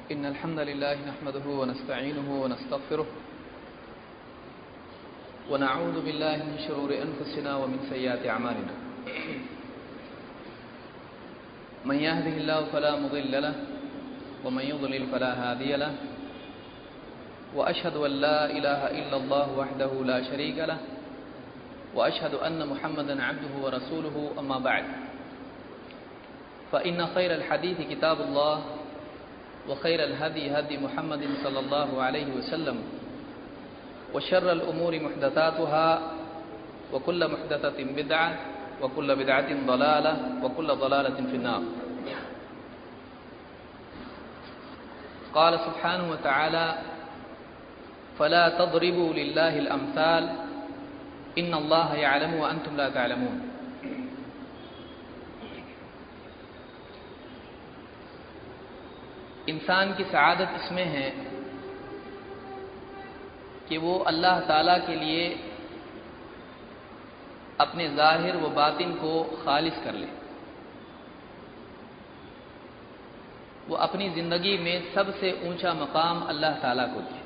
إن الحمد لله نحمده ونستعينه ونستغفره ونعوذ بالله من شرور أنفسنا ومن سيئات أعمالنا من يهده الله فلا مضل له ومن يضلل فلا هادي له وأشهد أن لا إله إلا الله وحده لا شريك له وأشهد أن محمدا عبده ورسوله أما بعد فإن خير الحديث كتاب الله وخير الهدي هدي محمد صلى الله عليه وسلم وشر الأمور محدثاتها وكل محدثة بدعة وكل بدعة ضلالة وكل ضلالة في النار. قال سبحانه وتعالى فلا تضربوا لله الأمثال إن الله يعلم وأنتم لا تعلمون. انسان کی سعادت اس میں ہے کہ وہ اللہ تعالیٰ کے لیے اپنے ظاہر و باطن کو خالص کر لے. وہ اپنی زندگی میں سب سے اونچا مقام اللہ تعالیٰ کو دے.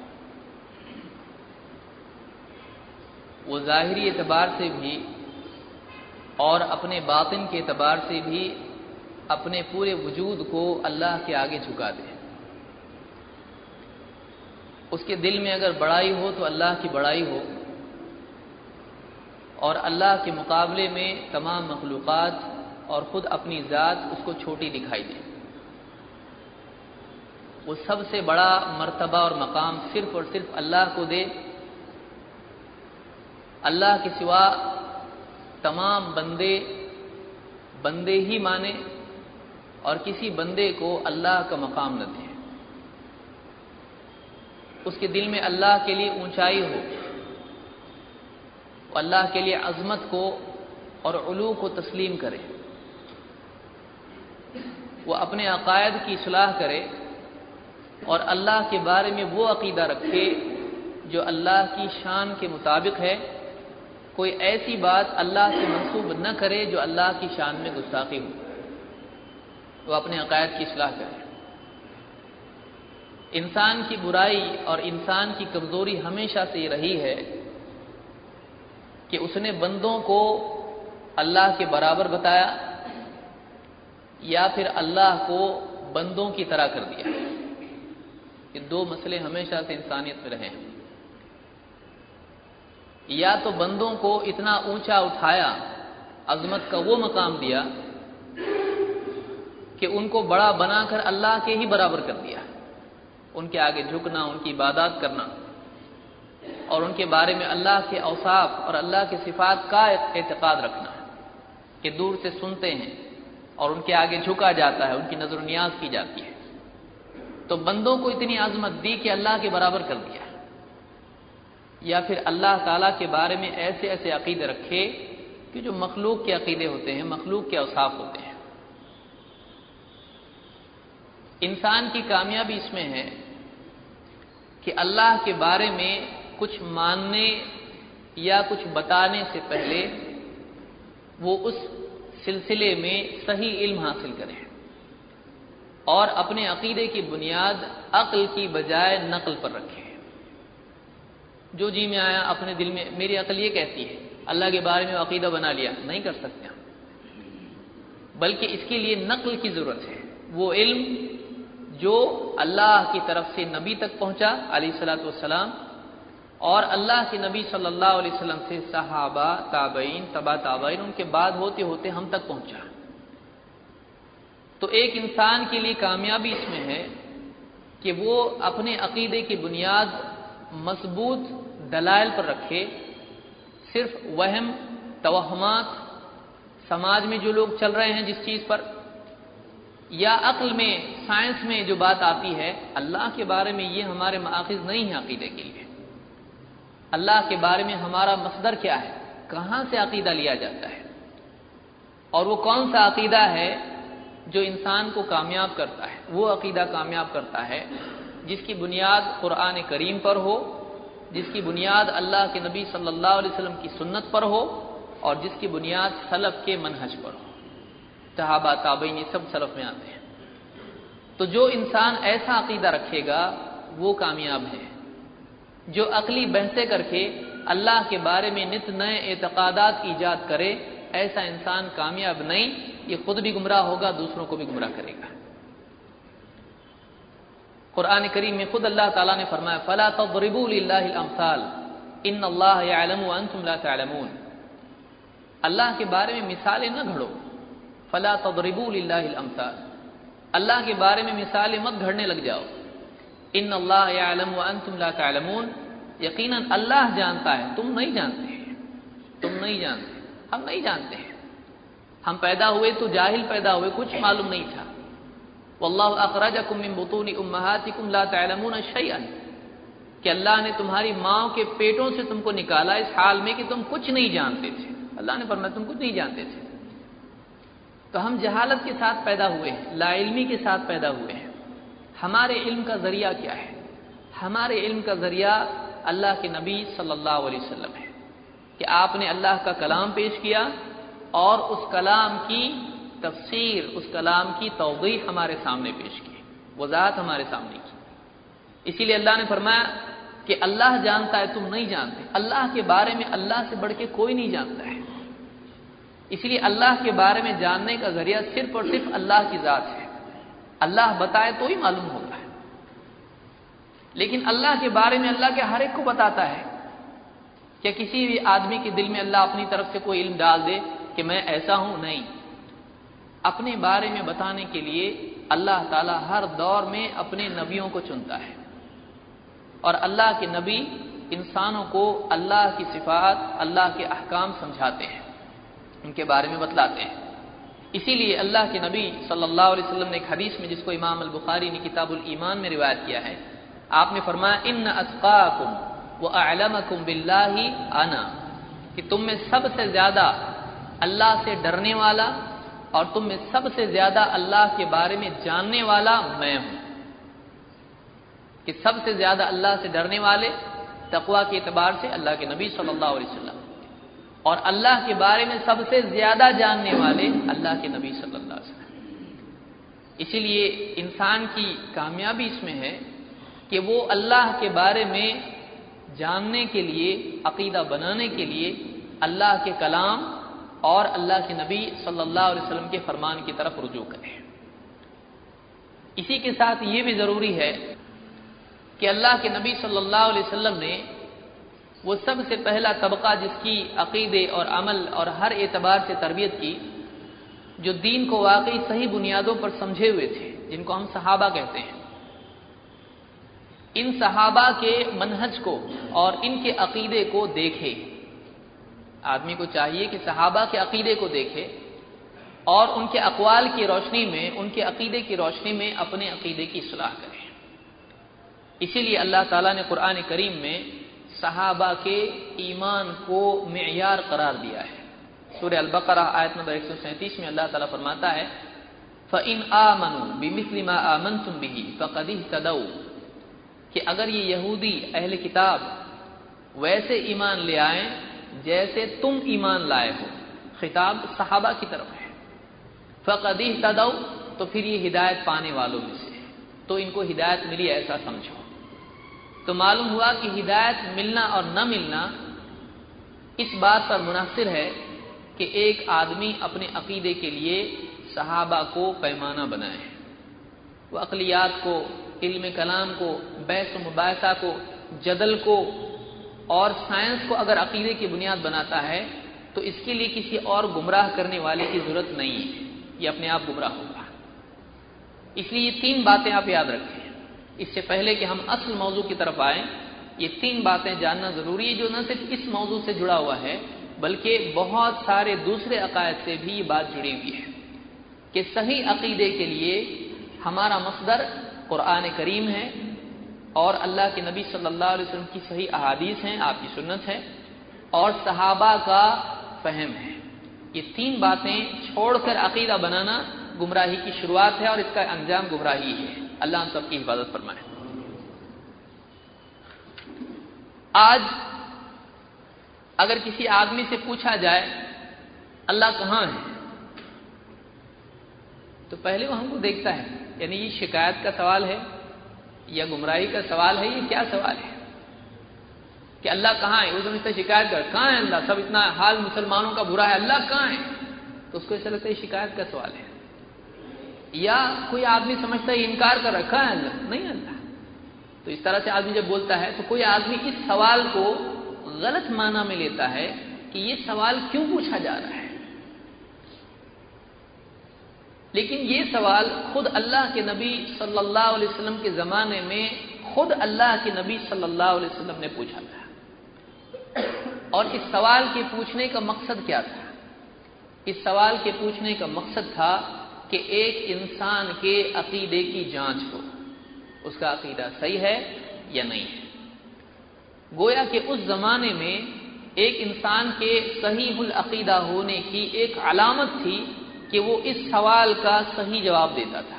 وہ ظاہری اعتبار سے بھی اور اپنے باطن کے اعتبار سے بھی اپنے پورے وجود کو اللہ کے آگے جھکا دے. اس کے دل میں اگر بڑائی ہو تو اللہ کی بڑائی ہو اور اللہ کے مقابلے میں تمام مخلوقات اور خود اپنی ذات اس کو چھوٹی دکھائی دے. وہ سب سے بڑا مرتبہ اور مقام صرف اور صرف اللہ کو دے. اللہ کے سوا تمام بندے ہی مانے اور کسی بندے کو اللہ کا مقام نہ دے. اس کے دل میں اللہ کے لیے اونچائی ہو، اللہ کے لیے عظمت کو اور علو کو تسلیم کرے. وہ اپنے عقائد کی اصلاح کرے اور اللہ کے بارے میں وہ عقیدہ رکھے جو اللہ کی شان کے مطابق ہے. کوئی ایسی بات اللہ سے منسوب نہ کرے جو اللہ کی شان میں گستاخی ہو. وہ اپنے عقائد کی اصلاح کرے. انسان کی برائی اور انسان کی کمزوری ہمیشہ سے یہ رہی ہے کہ اس نے بندوں کو اللہ کے برابر بتایا یا پھر اللہ کو بندوں کی طرح کر دیا. یہ دو مسئلے ہمیشہ سے انسانیت میں رہے ہیں. یا تو بندوں کو اتنا اونچا اٹھایا، عظمت کا وہ مقام دیا کہ ان کو بڑا بنا کر اللہ کے ہی برابر کر دیا. ان کے آگے جھکنا، ان کی عبادات کرنا اور ان کے بارے میں اللہ کے اوصاف اور اللہ کے صفات کا اعتقاد رکھنا کہ دور سے سنتے ہیں اور ان کے آگے جھکا جاتا ہے، ان کی نظر و نیاز کی جاتی ہے. تو بندوں کو اتنی عظمت دی کہ اللہ کے برابر کر دیا. یا پھر اللہ تعالیٰ کے بارے میں ایسے ایسے عقیدے رکھے کہ جو مخلوق کے عقیدے ہوتے ہیں، مخلوق کے اوصاف ہوتے ہیں. انسان کی کامیابی اس میں ہے کہ اللہ کے بارے میں کچھ ماننے یا کچھ بتانے سے پہلے وہ اس سلسلے میں صحیح علم حاصل کریں اور اپنے عقیدے کی بنیاد عقل کی بجائے نقل پر رکھیں. جو جی میں آیا اپنے دل میں میری عقل یہ کہتی ہے، اللہ کے بارے میں عقیدہ بنا لیا. نہیں کر سکتے ہم، بلکہ اس کے لیے نقل کی ضرورت ہے. وہ علم جو اللہ کی طرف سے نبی تک پہنچا علیہ الصلوۃ والسلام اور اللہ کے نبی صلی اللہ علیہ وسلم سے صحابہ، تابعین، تبع تابعین، ان کے بعد ہوتے ہوتے ہم تک پہنچا. تو ایک انسان کے لیے کامیابی اس میں ہے کہ وہ اپنے عقیدے کی بنیاد مضبوط دلائل پر رکھے. صرف وہم، توہمات، سماج میں جو لوگ چل رہے ہیں جس چیز پر، یا عقل میں، سائنس میں جو بات آتی ہے، اللہ کے بارے میں یہ ہمارے مآخذ نہیں ہے عقیدے کے لیے. اللہ کے بارے میں ہمارا مصدر کیا ہے، کہاں سے عقیدہ لیا جاتا ہے، اور وہ کون سا عقیدہ ہے جو انسان کو کامیاب کرتا ہے. وہ عقیدہ کامیاب کرتا ہے جس کی بنیاد قرآن کریم پر ہو، جس کی بنیاد اللہ کے نبی صلی اللہ علیہ وسلم کی سنت پر ہو اور جس کی بنیاد سلف کے منہج پر ہو. صحابہ، تابعین، یہ سب سلف میں آتے ہیں. تو جو انسان ایسا عقیدہ رکھے گا وہ کامیاب ہے۔ جو عقلی بحثیں کر کے اللہ کے بارے میں نت نئے اعتقادات ایجاد کرے، ایسا انسان کامیاب نہیں، یہ خود بھی گمراہ ہوگا، دوسروں کو بھی گمراہ کرے گا۔ قرآن کریم میں خود اللہ تعالیٰ نے فرمایا فَلَا تَضْرِبُوا لِلَّهِ الْأَمْثَالَ إِنَّ اللَّهَ يَعْلَمُ وَأَنْتُمْ لَا تَعْلَمُونَ، اللہ کے بارے میں مثالیں نہ گھڑو۔ فَلَا تَضْرِبُوا لِلَّهِ الْأَمْثَالَ، اللہ کے بارے میں مثالیں مت گھڑنے لگ جاؤ۔ إِنَّ اللَّهَ يَعْلَمُ وَأَنْتُمْ لَا تَعْلَمُونَ، یقیناً اللہ جانتا ہے، تم نہیں جانتے ہیں، تم نہیں جانتے، ہم نہیں جانتے ہیں۔ ہم پیدا ہوئے تو جاہل پیدا ہوئے، کچھ معلوم نہیں تھا۔ واللہ اخرجکم من بطون امہاتکم لا تعلمون شیئا، کہ اللہ نے تمہاری ماں کے پیٹوں سے تم کو نکالا اس حال میں کہ تم کچھ نہیں جانتے تھے۔ اللہ نے فرمایا تم کچھ نہیں جانتے تھے۔ تو ہم جہالت کے ساتھ پیدا ہوئے ہیں، لا علمی کے ساتھ پیدا ہوئے ہیں۔ ہمارے علم کا ذریعہ کیا ہے؟ ہمارے علم کا ذریعہ اللہ کے نبی صلی اللہ علیہ وسلم ہے، کہ آپ نے اللہ کا کلام پیش کیا اور اس کلام کی تفسیر، اس کلام کی توضیح ہمارے سامنے پیش کی، وضاحت ہمارے سامنے کی۔ اسی لیے اللہ نے فرمایا کہ اللہ جانتا ہے، تم نہیں جانتے۔ اللہ کے بارے میں اللہ سے بڑھ کے کوئی نہیں جانتا ہے، اس لیے اللہ کے بارے میں جاننے کا ذریعہ صرف اور صرف اللہ کی ذات ہے۔ اللہ بتائے تو ہی معلوم ہوتا ہے، لیکن اللہ کے بارے میں اللہ کے ہر ایک کو بتاتا ہے۔ کیا کسی بھی آدمی کے دل میں اللہ اپنی طرف سے کوئی علم ڈال دے کہ میں ایسا ہوں؟ نہیں، اپنے بارے میں بتانے کے لیے اللہ تعالیٰ ہر دور میں اپنے نبیوں کو چنتا ہے، اور اللہ کے نبی انسانوں کو اللہ کی صفات، اللہ کے احکام سمجھاتے ہیں، ان کے بارے میں بتلاتے ہیں۔ اسی لیے اللہ کے نبی صلی اللہ علیہ وسلم نے ایک حدیث میں، جس کو امام البخاری نے کتاب الایمان میں روایت کیا ہے، آپ نے فرمایا ان اتقاکم واعلمکم باللہ انا، کہ تم میں سب سے زیادہ اللہ سے ڈرنے والا اور تم میں سب سے زیادہ اللہ کے بارے میں جاننے والا میں ہوں۔ کہ سب سے زیادہ اللہ سے ڈرنے والے تقویٰ کے اعتبار سے اللہ کے نبی صلی اللہ علیہ وسلم، اور اللہ کے بارے میں سب سے زیادہ جاننے والے اللہ کے نبی صلی اللہ علیہ وسلم۔ اسی لیے انسان کی کامیابی اس میں ہے کہ وہ اللہ کے بارے میں جاننے کے لیے، عقیدہ بنانے کے لیے اللہ کے کلام اور اللہ کے نبی صلی اللہ علیہ وسلم کے فرمان کی طرف رجوع کرے۔ اسی کے ساتھ یہ بھی ضروری ہے کہ اللہ کے نبی صلی اللہ علیہ وسلم نے وہ سب سے پہلا طبقہ جس کی عقیدے اور عمل اور ہر اعتبار سے تربیت کی، جو دین کو واقعی صحیح بنیادوں پر سمجھے ہوئے تھے، جن کو ہم صحابہ کہتے ہیں، ان صحابہ کے منہج کو اور ان کے عقیدے کو دیکھے۔ آدمی کو چاہیے کہ صحابہ کے عقیدے کو دیکھے اور ان کے اقوال کی روشنی میں، ان کے عقیدے کی روشنی میں اپنے عقیدے کی اصلاح کرے۔ اسی لیے اللہ تعالیٰ نے قرآن کریم میں صحابہ کے ایمان کو معیار قرار دیا ہے۔ سورہ البقرہ آیت نمبر 137 میں اللہ تعالیٰ فرماتا ہے فَإِنْ آمَنُوا بِمِثْلِ مَا آمَنْتُمْ بِهِ فَقَدِ اهْتَدَوْا، کہ اگر یہ یہودی اہل کتاب ویسے ایمان لے آئیں جیسے تم ایمان لائے ہو، خطاب صحابہ کی طرف ہے، فَقَدِ اهْتَدَوْا، تو پھر یہ ہدایت پانے والوں میں سے ہے، تو ان کو ہدایت ملی ایسا سمجھو۔ تو معلوم ہوا کہ ہدایت ملنا اور نہ ملنا اس بات پر منحصر ہے کہ ایک آدمی اپنے عقیدے کے لیے صحابہ کو پیمانہ بنائے، وہ عقلیات کو، علم کلام کو، بحث و مباحثہ کو، جدل کو اور سائنس کو اگر عقیدے کی بنیاد بناتا ہے تو اس کے لیے کسی اور گمراہ کرنے والے کی ضرورت نہیں ہے، یہ اپنے آپ گمراہ ہوگا۔ اس لیے یہ تین باتیں آپ یاد رکھیں، اس سے پہلے کہ ہم اصل موضوع کی طرف آئیں، یہ تین باتیں جاننا ضروری ہے جو نہ صرف اس موضوع سے جڑا ہوا ہے بلکہ بہت سارے دوسرے عقائد سے بھی یہ بات جڑی ہوئی ہے، کہ صحیح عقیدے کے لیے ہمارا مصدر قرآن کریم ہے اور اللہ کے نبی صلی اللہ علیہ وسلم کی صحیح احادیث ہیں، آپ کی سنت ہے، اور صحابہ کا فہم ہے۔ یہ تین باتیں چھوڑ کر عقیدہ بنانا گمراہی کی شروعات ہے اور اس کا انجام گمراہی ہے۔ اللہ ہم سب کی حفاظت فرمائے۔ آج اگر کسی آدمی سے پوچھا جائے اللہ کہاں ہے، تو پہلے وہ ہم کو دیکھتا ہے، یعنی یہ شکایت کا سوال ہے یا گمراہی کا سوال ہے؟ یہ کیا سوال ہے کہ اللہ کہاں ہے؟ وہ سمجھتا ہے شکایت کر کہاں ہے اللہ، سب اتنا حال مسلمانوں کا برا ہے، اللہ کہاں ہے؟ تو اس کو ایسا لگتا ہے شکایت کا سوال ہے۔ یا کوئی آدمی سمجھتا ہے انکار کر رکھا ہے اللہ نہیں اللہ، تو اس طرح سے آدمی جب بولتا ہے تو کوئی آدمی اس سوال کو غلط معنی میں لیتا ہے کہ یہ سوال کیوں پوچھا جا رہا ہے، لیکن یہ سوال خود اللہ کے نبی صلی اللہ علیہ وسلم کے زمانے میں خود اللہ کے نبی صلی اللہ علیہ وسلم نے پوچھا تھا۔ اور اس سوال کے پوچھنے کا مقصد کیا تھا؟ اس سوال کے پوچھنے کا مقصد تھا کہ ایک انسان کے عقیدے کی جانچ ہو، اس کا عقیدہ صحیح ہے یا نہیں ہے۔ گویا کہ اس زمانے میں ایک انسان کے صحیح العقیدہ ہونے کی ایک علامت تھی کہ وہ اس سوال کا صحیح جواب دیتا تھا۔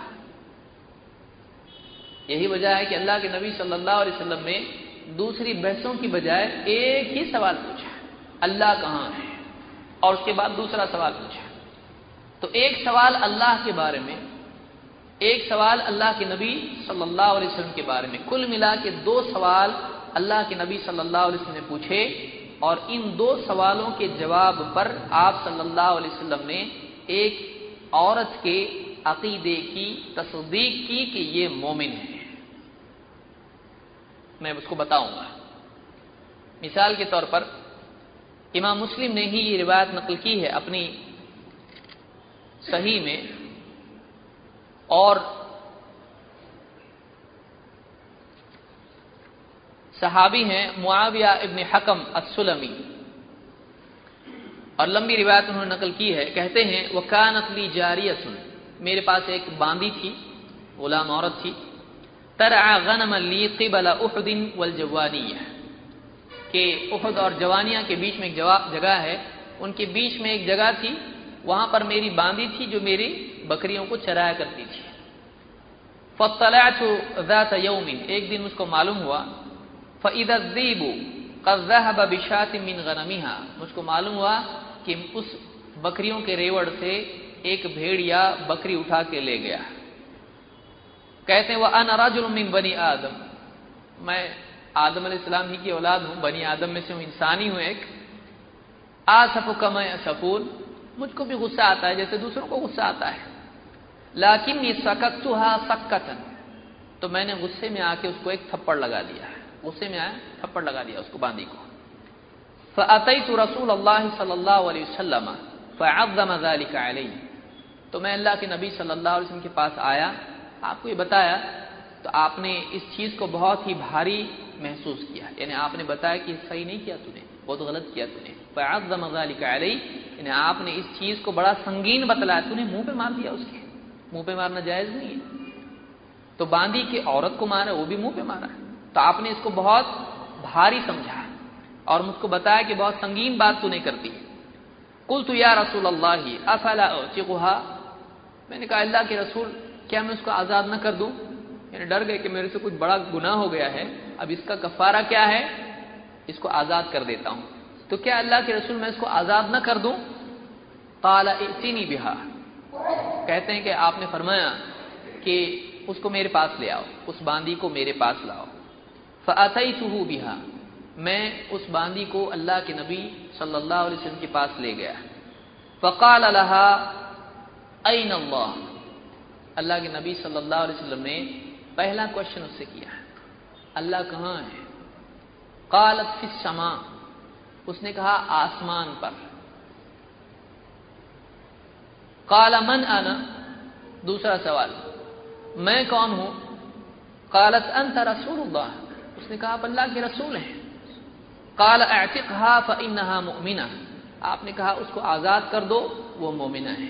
یہی وجہ ہے کہ اللہ کے نبی صلی اللہ علیہ وسلم نے دوسری بحثوں کی بجائے ایک ہی سوال پوچھا، اللہ کہاں ہے، اور اس کے بعد دوسرا سوال پوچھا۔ تو ایک سوال اللہ کے بارے میں، ایک سوال اللہ کے نبی صلی اللہ علیہ وسلم کے بارے میں، کل ملا کے دو سوال اللہ کے نبی صلی اللہ علیہ وسلم نے پوچھے، اور ان دو سوالوں کے جواب پر آپ صلی اللہ علیہ وسلم نے ایک عورت کے عقیدے کی تصدیق کی کہ یہ مومن ہے۔ میں اس کو بتاؤں گا۔ مثال کے طور پر امام مسلم نے ہی یہ روایت نقل کی ہے اپنی صحیح میں، اور صحابی ہیں معاویہ ابن حکم السلمی، اور لمبی روایت انہوں نے نقل کی ہے۔ کہتے ہیں وَكَانَتْ لِي جَارِيَةٌ، میرے پاس ایک باندی تھی، غلام عورت تھی، ترعى غنما لي قبل احد والجوانیہ، کہ احد اور جوانیہ کے بیچ میں ایک جگہ ہے، ان کے بیچ میں ایک جگہ تھی، وہاں پر میری باندی تھی جو میری بکریوں کو چرایا کرتی تھی۔ فاطلعت ذات یوم، ایک دن مجھ کو معلوم ہوا، فاذا الذئب قد ذهب بشاة من غنمها، مجھ کو معلوم ہوا کہ اس بکریوں کے ریوڑ سے ایک بھیڑیا بکری اٹھا کے لے گیا۔ کہتے ہیں وَأَنَا رَجُلٌ مِّن بَنِي آدم، میں آدم علیہ السلام ہی کی اولاد ہوں، بنی آدم میں سے ہوں، انسانی ہوں ایک۔ آسف کما یسفون، مجھ کو بھی غصہ آتا ہے جیسے دوسروں کو غصہ آتا ہے، لیکنی سکتھا سکتن، تو میں نے غصے میں آ کے اس کو ایک تھپڑ لگا دیا، غصے میں آیا تھپڑ لگا دیا اس کو باندی کو۔ فأتيت رسول اللہ صلی اللہ علیہ وسلم فعظم ذلك علی، تو میں اللہ کے نبی صلی اللہ علیہ وسلم کے پاس آیا، آپ کو یہ بتایا تو آپ نے اس چیز کو بہت ہی بھاری محسوس کیا، یعنی آپ نے بتایا کہ صحیح نہیں کیا تو نے، بہت غلط کیا تو نے۔ فعظم ذلك علی، یعنی آپ نے اس چیز کو بڑا سنگین بتلایا، تو نے منہ پہ مار دیا، اس کے منہ پہ مارنا جائز نہیں ہے، تو باندی کے عورت کو مارا، وہ بھی منہ پہ مارا، تو آپ نے اس کو بہت بھاری سمجھا اور مجھ کو بتایا کہ بہت سنگین بات تو نے کر دی۔ قلت یا رسول اللہ افلا اعتقها، میں نے کہا اللہ کے رسول کیا میں اس کو آزاد نہ کر دوں؟ یعنی ڈر گئے کہ میرے سے کچھ بڑا گناہ ہو گیا ہے، اب اس کا کفارہ کیا ہے، اس کو آزاد کر دیتا ہوں، تو کیا اللہ کے رسول میں اس کو آزاد نہ کر دوں؟ قال ائتنی بها، کہتے ہیں کہ آپ نے فرمایا کہ اس کو میرے پاس لے آؤ، اس باندی کو میرے پاس لاؤ۔ فاتیته بها، میں اس باندی کو اللہ کے نبی صلی اللہ علیہ وسلم کے پاس لے گیا۔ فقال لها این اللہ، اللہ کے نبی صلی اللہ علیہ وسلم نے پہلا کوشچن اس سے کیا، اللہ کہاں ہے؟ قالت فی السماء، اس نے کہا آسمان پر۔ قال من انا، دوسرا سوال، میں کون ہوں؟ قالت انت رسول اللہ، اس نے کہا آپ اللہ کے رسول ہیں۔ قال اعتقها فانها مؤمنہ، آپ نے کہا اس کو آزاد کر دو، وہ مومنہ ہے۔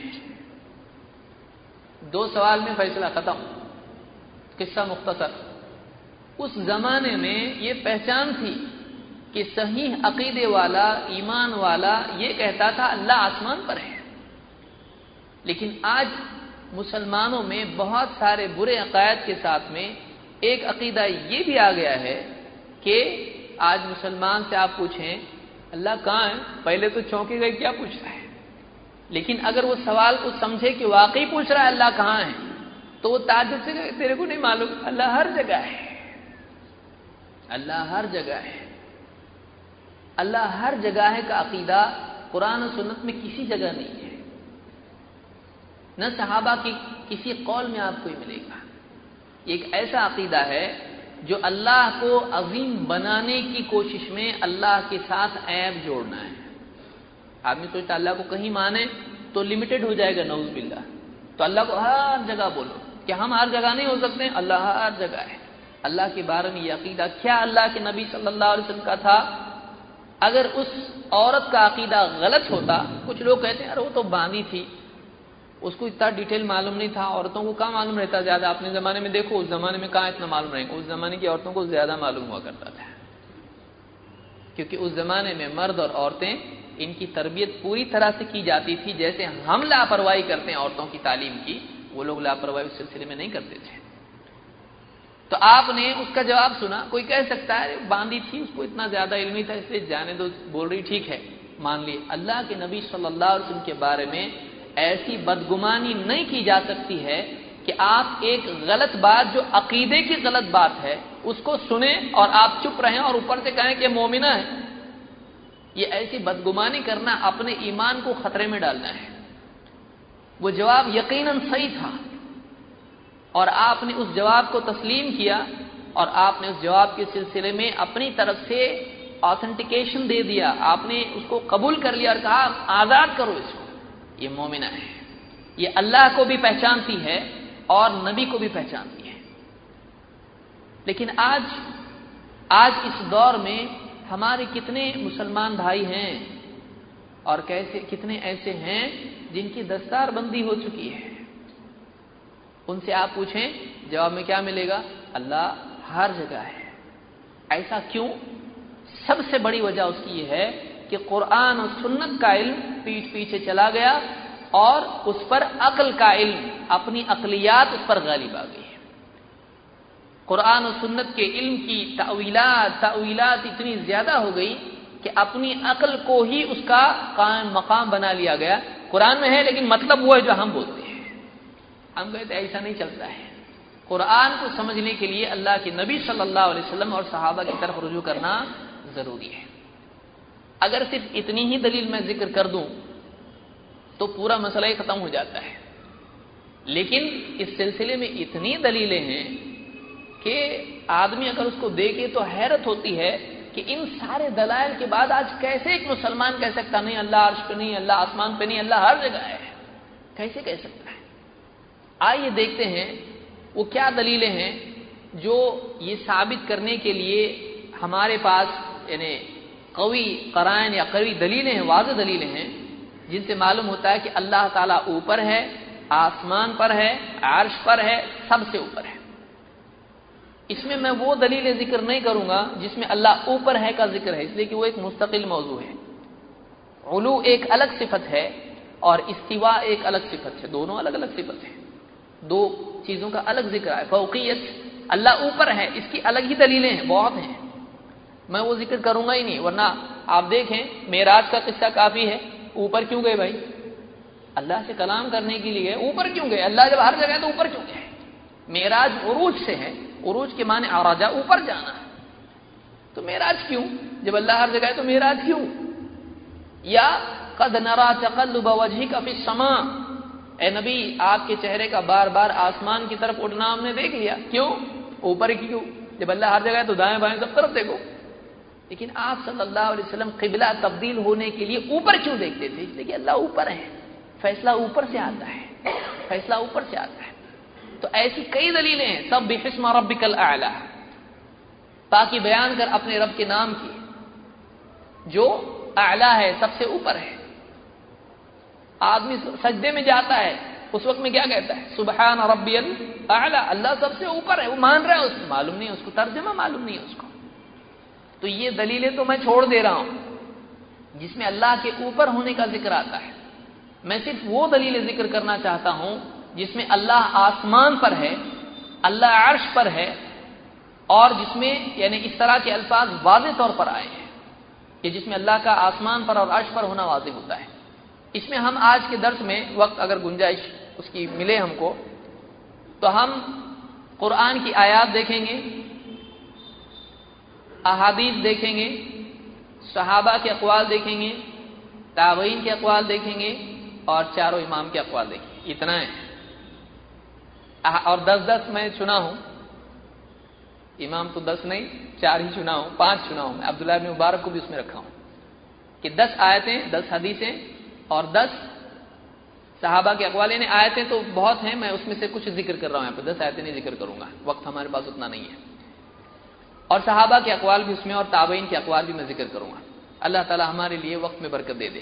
دو سوال میں فیصلہ ختم۔ قصہ مختصر، اس زمانے میں یہ پہچان تھی کہ صحیح عقیدے والا، ایمان والا یہ کہتا تھا اللہ آسمان پر ہے، لیکن آج مسلمانوں میں بہت سارے برے عقائد کے ساتھ میں ایک عقیدہ یہ بھی آ گیا ہے کہ آج مسلمان سے آپ پوچھیں اللہ کہاں ہے، پہلے تو چونکے گئے کیا پوچھ رہا ہے، لیکن اگر وہ سوال کو سمجھے کہ واقعی پوچھ رہا ہے اللہ کہاں ہے، تو تو وہ تعجب سے کہے تیرے کو نہیں معلوم؟ اللہ ہر جگہ ہے، اللہ ہر جگہ ہے، اللہ ہر جگہ ہے کا عقیدہ قرآن و سنت میں کسی جگہ نہیں ہے، نہ صحابہ کی کسی قول میں آپ کو یہ ملے گا۔ یہ ایک ایسا عقیدہ ہے جو اللہ کو عظیم بنانے کی کوشش میں اللہ کے ساتھ عیب جوڑنا ہے۔ آدمی سوچتا اللہ کو کہیں مانے تو لمیٹڈ ہو جائے گا، نعوذ باللہ، تو اللہ کو ہر جگہ بولو کہ ہم ہر جگہ نہیں ہو سکتے، اللہ ہر جگہ ہے۔ اللہ کے بارے میں یہ عقیدہ کیا اللہ کے نبی صلی اللہ علیہ وسلم کا تھا؟ اگر اس عورت کا عقیدہ غلط ہوتا، کچھ لوگ کہتے ہیں ارے وہ تو باندھی تھی، اس کو اتنا ڈیٹیل معلوم نہیں تھا، عورتوں کو کہاں معلوم رہتا زیادہ، اپنے زمانے میں دیکھو، اس زمانے میں کہاں اتنا معلوم رہے گا، اس زمانے کی عورتوں کو زیادہ معلوم ہوا کرتا تھا، کیونکہ اس زمانے میں مرد اور عورتیں ان کی تربیت پوری طرح سے کی جاتی تھی، جیسے ہم لاپرواہی کرتے ہیں عورتوں کی تعلیم کی، وہ لوگ لاپرواہی اس سلسلے میں نہیں کرتے تھے۔ تو آپ نے اس کا جواب سنا، کوئی کہہ سکتا ہے باندھی تھی، اس کو اتنا زیادہ علم نہیں تھا، اس لیے جانے دو، بول رہی ٹھیک ہے، مان لی۔ اللہ کے نبی صلی اللہ علیہ وسلم کے بارے میں ایسی بدگمانی نہیں کی جا سکتی ہے کہ آپ ایک غلط بات، جو عقیدے کی غلط بات ہے، اس کو سنیں اور آپ چپ رہیں اور اوپر سے کہیں کہ مومنہ ہے۔ یہ ایسی بدگمانی کرنا اپنے ایمان کو خطرے میں ڈالنا ہے۔ وہ جواب یقیناً صحیح تھا اور آپ نے اس جواب کو تسلیم کیا، اور آپ نے اس جواب کے سلسلے میں اپنی طرف سے آتھینٹیکیشن دے دیا، آپ نے اس کو قبول کر لیا اور کہا آزاد کرو اس کو، یہ مومنہ ہے، یہ اللہ کو بھی پہچانتی ہے اور نبی کو بھی پہچانتی ہے۔ لیکن آج اس دور میں ہمارے کتنے مسلمان بھائی ہیں اور کتنے ایسے ہیں جن کی دستار بندی ہو چکی ہے؟ ان سے آپ پوچھیں، جواب میں کیا ملے گا؟ اللہ ہر جگہ ہے۔ ایسا کیوں؟ سب سے بڑی وجہ اس کی یہ ہے کہ قرآن و سنت کا علم پیچھے چلا گیا اور اس پر عقل کا علم، اپنی عقلیات اس پر غالب آ گئی ہے۔ قرآن و سنت کے علم کی تعویلات اتنی زیادہ ہو گئی کہ اپنی عقل کو ہی اس کا قائم مقام بنا لیا گیا۔ قرآن میں ہے لیکن مطلب وہ ہے جو ہم بولتے ہیں، ہم کہتے ہیں ایسا نہیں چلتا ہے۔ قرآن کو سمجھنے کے لیے اللہ کے نبی صلی اللہ علیہ وسلم اور صحابہ کی طرف رجوع کرنا ضروری ہے۔ اگر صرف اتنی ہی دلیل میں ذکر کر دوں تو پورا مسئلہ ہی ختم ہو جاتا ہے، لیکن اس سلسلے میں اتنی دلیلیں ہیں کہ آدمی اگر اس کو دیکھے تو حیرت ہوتی ہے کہ ان سارے دلائل کے بعد آج کیسے ایک مسلمان کہہ سکتا نہیں اللہ عرش پہ نہیں، اللہ آسمان پہ نہیں، اللہ ہر جگہ ہے؟ کیسے کہہ سکتا ہے؟ آئیے دیکھتے ہیں وہ کیا دلیلیں ہیں جو یہ ثابت کرنے کے لیے ہمارے پاس یعنی قوی قرائن یا قوی دلیلیں ہیں، واضح دلیلیں ہیں، جن سے معلوم ہوتا ہے کہ اللہ تعالیٰ اوپر ہے، آسمان پر ہے، عرش پر ہے، سب سے اوپر ہے۔ اس میں وہ دلیلیں ذکر نہیں کروں گا جس میں اللہ اوپر ہے کا ذکر ہے، اس لیے کہ وہ ایک مستقل موضوع ہے۔ علو ایک الگ صفت ہے اور استوا ایک الگ صفت ہے، دونوں الگ الگ صفت ہیں، دو چیزوں کا الگ ذکر ہے۔ فوقیت، اللہ اوپر ہے، اس کی الگ ہی دلیلیں ہیں، بہت ہیں، میں وہ ذکر کروں گا ہی نہیں، ورنہ آپ دیکھیں معراج کا قصہ کافی ہے، اوپر کیوں گئے بھائی؟ اللہ سے کلام کرنے کے لیے اوپر کیوں گئے؟ اللہ جب ہر جگہ ہے تو اوپر کیوں گئے؟ معراج عروج سے ہے، عروج کے معنی عراجہ، اوپر جانا، تو معراج کیوں؟ جب اللہ ہر جگہ ہے تو معراج کیوں؟ یا قد نرى تقلب وجهك في السماء، اے نبی آپ کے چہرے کا بار بار آسمان کی طرف اٹھنا ہم نے دیکھ لیا، کیوں؟ اوپر کیوں؟ جب اللہ ہر جگہ ہے تو دائیں بائیں سب طرف دیکھو۔ لیکن آپ صلی اللہ علیہ وسلم قبلہ تبدیل ہونے کے لیے اوپر کیوں دیکھتے تھے؟ اس لیے کہ اللہ اوپر ہے، فیصلہ اوپر سے آتا ہے، فیصلہ اوپر سے آتا ہے۔ تو ایسی کئی دلیلیں ہیں، سبح اسم ربک الاعلی، تاکہ بیان کر اپنے رب کے نام کی جو اعلی ہے، سب سے اوپر ہے۔ آدمی سجدے میں جاتا ہے اس وقت میں کیا کہتا ہے؟ سبحان ربی الاعلی، اللہ سب سے اوپر ہے، وہ مان رہا ہے، اس کو معلوم نہیں ہے، اس کو ترجمہ معلوم نہیں ہے اس کو۔ تو یہ دلیلیں تو میں چھوڑ دے رہا ہوں جس میں اللہ کے اوپر ہونے کا ذکر آتا ہے، میں صرف وہ دلیلیں ذکر کرنا چاہتا ہوں جس میں اللہ آسمان پر ہے، اللہ عرش پر ہے، اور جس میں یعنی اس طرح کے الفاظ واضح طور پر آئے ہیں کہ جس میں اللہ کا آسمان پر اور عرش پر ہونا واضح ہوتا ہے۔ اس میں ہم آج کے درس میں وقت اگر گنجائش اس کی ملے ہم کو تو ہم قرآن کی آیات دیکھیں گے، احادیث دیکھیں گے، صحابہ کے اقوال دیکھیں گے، تابعین کے اقوال دیکھیں گے اور چاروں امام کے اقوال دیکھیں گے. اتنا ہے. اور 10 میں چنا ہوں، امام تو 10 نہیں 4 ہی چنا ہوں، 5 چنا ہوں. میں عبداللہ بن مبارک کو بھی اس میں رکھا ہوں کہ 10 آیتیں، 10 حدیثیں اور 10 صحابہ کے اقوال. یعنی آیتیں تو بہت ہیں، میں اس میں سے کچھ ذکر کر رہا ہوں. یہاں پہ 10 آیتیں نہیں ذکر کروں گا، وقت ہمارے پاس اتنا نہیں ہے. اور صحابہ کے اقوال بھی اس میں اور تابعین کے اقوال بھی میں ذکر کروں گا. اللہ تعالی ہمارے لیے وقت میں برکت دے دے.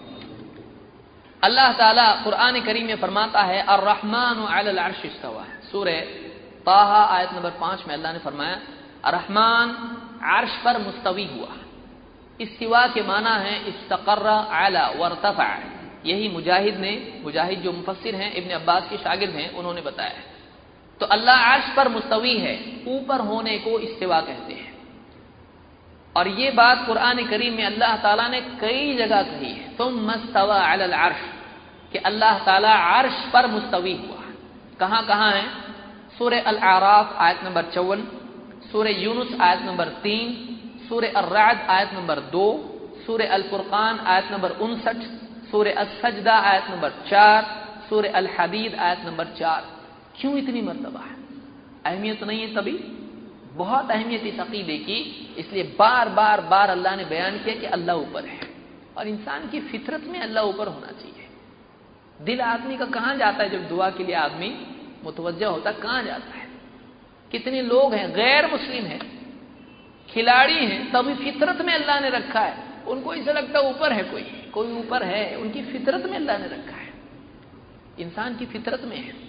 اللہ تعالی قرآن کریم میں فرماتا ہے الرحمن علی العرش استوى. سورہ طٰہٰ آیت نمبر 5 میں اللہ نے فرمایا الرحمن عرش پر مستوی ہوا. استوا کے معنی ہے استقر علی وارتفع. یہی مجاہد جو مفسر ہیں ابن عباس کے شاگرد ہیں انہوں نے بتایا. تو اللہ عرش پر مستوی ہے، اوپر ہونے کو استوا کہتے ہیں. اور یہ بات قرآن کریم میں اللہ تعالیٰ نے کئی جگہ کہی ہے. ثم استوى علی العرش کہ اللہ تعالیٰ عرش پر مستوی ہوا. کہاں کہاں ہے؟ سورہ الاعراف آیت نمبر 54، سورہ یونس آیت نمبر 3، سورہ الرعد آیت نمبر 2، سورہ الفرقان آیت نمبر 59، سورہ السجدہ آیت نمبر 4، سورہ الحدید آیت نمبر 4. کیوں اتنی مرتبہ ہے؟ اہمیت نہیں ہے تبھی؟ بہت اہمیت اس عقیدے کی، اس لیے بار بار اللہ نے بیان کیا کہ اللہ اوپر ہے. اور انسان کی فطرت میں اللہ اوپر ہونا چاہیے. دل آدمی کا کہاں جاتا ہے جب دعا کے لیے آدمی متوجہ ہوتا ہے؟ کہاں جاتا ہے؟ کتنے لوگ ہیں غیر مسلم ہیں، کھلاڑی ہیں، تبھی فطرت میں اللہ نے رکھا ہے. ان کو ایسا لگتا ہے اوپر ہے کوئی اوپر ہے. ان کی فطرت میں اللہ نے رکھا ہے، انسان کی فطرت میں ہے.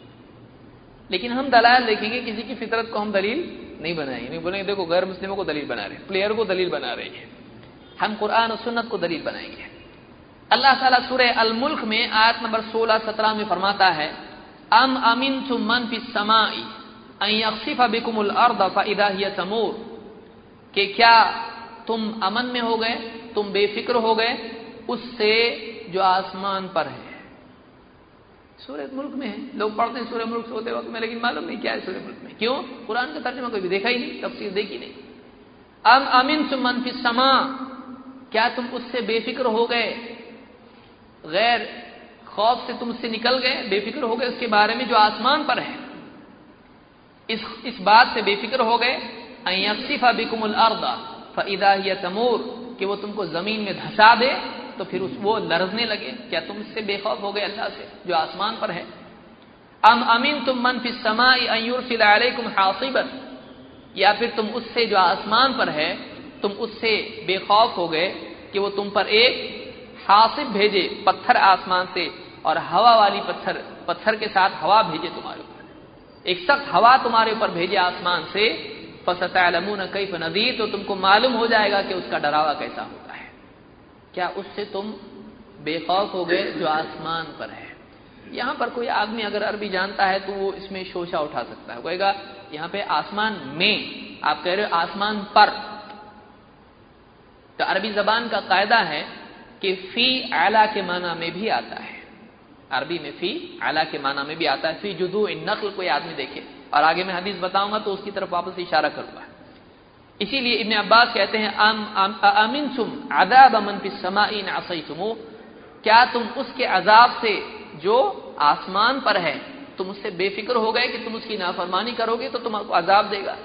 لیکن ہم دلائل دیکھیں گے، کسی کی فطرت کو ہم دلیل نہیں بنائیں گے. نہیں بولیں گے دیکھو غیر مسلموں کو دلیل بنا رہے ہیں، پلیئر کو دلیل بنا رہے ہیں. ہم قرآن و سنت کو دلیل بنائیں گے. اللہ تعالیٰ سورہ الملک میں آیت نمبر 16-17 میں فرماتا ہے ام امنتم من فی السماء ان یخسف بکم الارض فاذا هی تمور. کہ کیا تم امن میں ہو گئے، تم بے فکر ہو گئے اس سے جو آسمان پر ہے. سورہ ملک میں ہے. لوگ پڑھتے ہیں سورہ ملک سوتے وقت میں، لیکن معلوم نہیں کیا ہے سورہ ملک میں. کیوں؟ قرآن کا ترجمہ کوئی بھی دیکھا ہی نہیں، تفسیر دیکھی نہیں. ام امنتم من فی السماء، کیا تم اس سے بے فکر ہو گئے، غیر خوف سے تم سے نکل گئے، بے فکر ہو گئے اس کے بارے میں جو آسمان پر ہے. اس بات سے بے فکر ہو گئے ان یخسف بکم الارض فاذا هی تمور کہ وہ تم کو زمین میں دھسا دے تو پھر وہ لرزنے لگے. کیا تم اس سے بے خوف ہو گئے اللہ سے جو آسمان پر ہے؟ ام امنتم من فی السماء ان یرسل علیکم حاصبا، یا پھر تم اس سے جو آسمان پر ہے تم اس سے بے خوف ہو گئے کہ وہ تم پر ایک حاصب بھیجے، پتھر آسمان سے، اور ہوا والی پتھر کے ساتھ ہوا بھیجے تمہارے اوپر، ایک سخت ہوا تمہارے اوپر بھیجے آسمان سے. فستعلمون کیف نذیر، تو تم کو معلوم ہو جائے گا کہ اس کا ڈراوا کیسا ہوتا ہے. کیا اس سے تم بے خوف ہو گئے جو آسمان پر ہے؟ یہاں پر کوئی آدمی اگر عربی جانتا ہے تو وہ اس میں شوشہ اٹھا سکتا ہے، کہے گا یہاں پہ آسمان میں، آپ کہہ رہے ہو آسمان پر. تو عربی زبان کا قاعدہ ہے کہ فی اعلی کے معنی میں بھی آتا ہے. عربی میں فی اعلی کے معنی میں بھی آتا ہے. فی جذوع النخل کوئی آدمی دیکھے، اور آگے میں حدیث بتاؤں گا تو اس کی طرف واپس اشارہ کروں گا. اسی لیے ابن عباس کہتے ہیں امنتم عذاب من فی السماء ان عصیتموہ، کیا تم اس کے عذاب سے جو آسمان پر ہے تم اس سے بے فکر ہو گئے کہ تم اس کی نافرمانی کرو گے تو تم کو عذاب دے گا.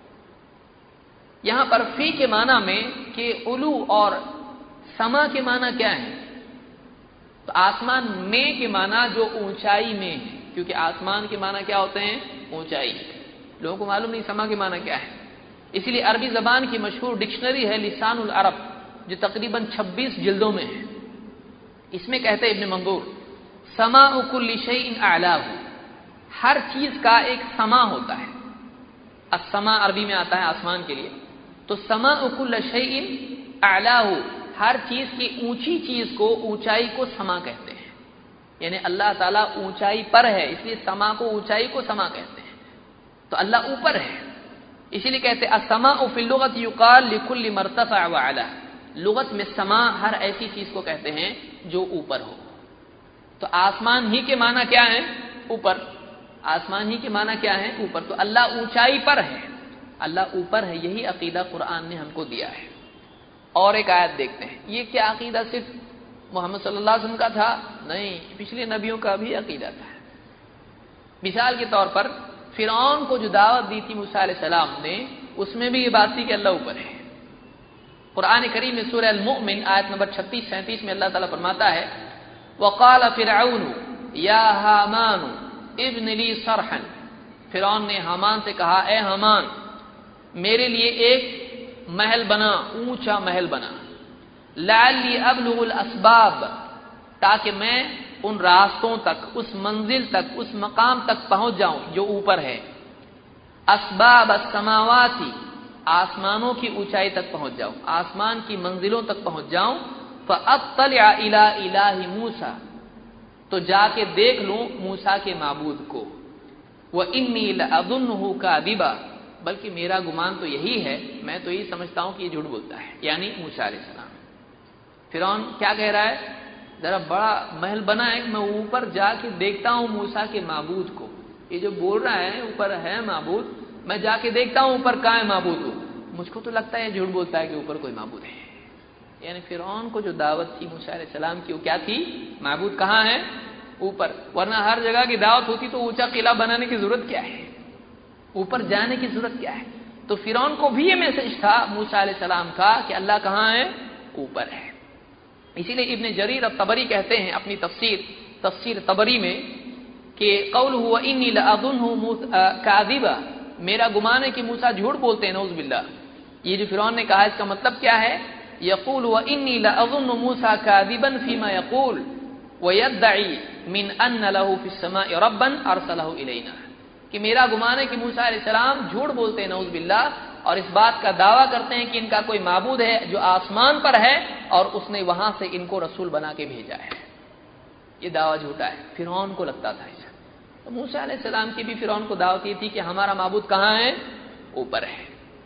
یہاں پر فی کے معنی میں کہ علو اور سما کے معنی کیا ہے؟ تو آسمان میں کے معنی جو اونچائی میں ہے، کیونکہ آسمان کے معنی کیا ہوتے ہیں؟ اونچائی. لوگوں کو معلوم نہیں سما کے معنی کیا ہے. اسی لیے عربی زبان کی مشہور ڈکشنری ہے لسان العرب جو تقریباً 26 جلدوں میں ہے. اس میں کہتے ہیں ابن منظور سماء کل شیء اعلاہ، ہر چیز کا ایک سما ہوتا ہے. السماء عربی میں آتا ہے آسمان کے لیے. تو سماء کل شیء اعلاہ، ہر چیز کی اونچی چیز کو، اونچائی کو سما کہتے ہیں. یعنی اللہ تعالیٰ اونچائی پر ہے، اس لیے سما کو، اونچائی کو سما کہتے ہیں. تو اللہ اوپر ہے، اسی لیے کہتے ہیں السماء فی اللغت یقال لکل مرتفع وعلا. لغت میں سما ہر ایسی چیز کو کہتے ہیں جو اوپر ہو. تو آسمان ہی کے معنی کیا ہے؟ اوپر. आसमान ही के माना क्या है? ऊपर। तो अल्लाह ऊंचाई पर है, अल्लाह ऊपर है, यही अकीदा कुरान ने हमको दिया है। और एक आयत देखते हैं, ये क्या अकीदा सिर्फ मोहम्मद सल्लल्लाहु अलैहि वसल्लम का था? नहीं, पिछले नबियों का भी अकीदा था। मिसाल के तौर पर फिरौन को जो दावत दी थी मूसा अलैहिस्सलाम ने, उसमें भी ये बात थी कि अल्लाह ऊपर है। कुरान करीम में सूरह अल-मुमिन आयत नंबर 36-37 में अल्लाह ताला फरमाता है, वक़ाल फिरऔन या हामान इब्न ली सरहन। फिरौन ने हामान से कहा, ए हामान, मेरे लिए एक महल बना, ऊंचा महल बना, लअल्ली अबलुगुल अस्बाब, ताकि मैं उन रास्तों तक, उस मंजिल तक, उस मकाम तक पहुंच जाऊं जो ऊपर है। अस्बाब अस्समावाती, आसमानों की ऊंचाई तक पहुंच जाऊं, आसमान की मंजिलों तक पहुंच जाऊं। फअत्तलिअ इला इलाहि मूसा, तो जाके देख लूं मूसा के माबूद को। व इन्नी लअज़ुन्नुहु कादिबा, बल्कि मेरा गुमान तो यही है, मैं तो यही समझता हूं कि ये झूठ बोलता है, यानी मूसा अलैहिस्सलाम। फिरौन क्या कह रहा है? जरा बड़ा महल बना है, मैं ऊपर जाके देखता हूं मूसा के माबूद को। ये जो बोल रहा है ऊपर है माबूद, मैं जाके देखता हूं ऊपर कहां है माबूद को। मुझको तो लगता है झूठ बोलता है कि ऊपर कोई माबूद है। यानी फिरौन को जो दावत थी मूसा अलैहिस्सलाम की, वो क्या थी? माबूद कहां है? ऊपर। वरना हर जगह की दावत होती तो ऊंचा किला बनाने की जरूरत क्या है, ऊपर जाने की जरूरत क्या है? तो फिरौन को भी ये मैसेज था मूसा अलैहिस्सलाम का कि अल्लाह कहां है? ऊपर है। इसीलिए इब्न जरीर अब-तबरी कहते हैं अपनी तफसीर तबरी में कि कौलुहु व इन्नी लअज़ुन्नुहु कादिबा, मेरा गुमान है कि मूसा झूठ बोलते हैं, नऊज़ बिल्लाह। ये जो फिरौन ने कहा, इसका मतलब क्या है? यक़ूल व इन्नी लअज़ुन्नु मूसा कादिबन फीमा यक़ूल व यद्दई मिन अन्न लहु फिस समाई रब्बन अरसलहु इलैना, कि मेरा गुमान है कि मूसा अलैहिस्सलाम झूठ बोलते हैं, नऊज़ बिल्लाह, और इस बात का दावा करते हैं कि इनका कोई माबूद है जो आसमान पर है और उसने वहां से इनको रसूल बना के भेजा है। ये दावा झूठा है, फिरौन को लगता था ऐसा। तो मूसा अलैहिस्सलाम की भी फिरौन को दावत ये थी कि हमारा माबूद कहां है? ऊपर है।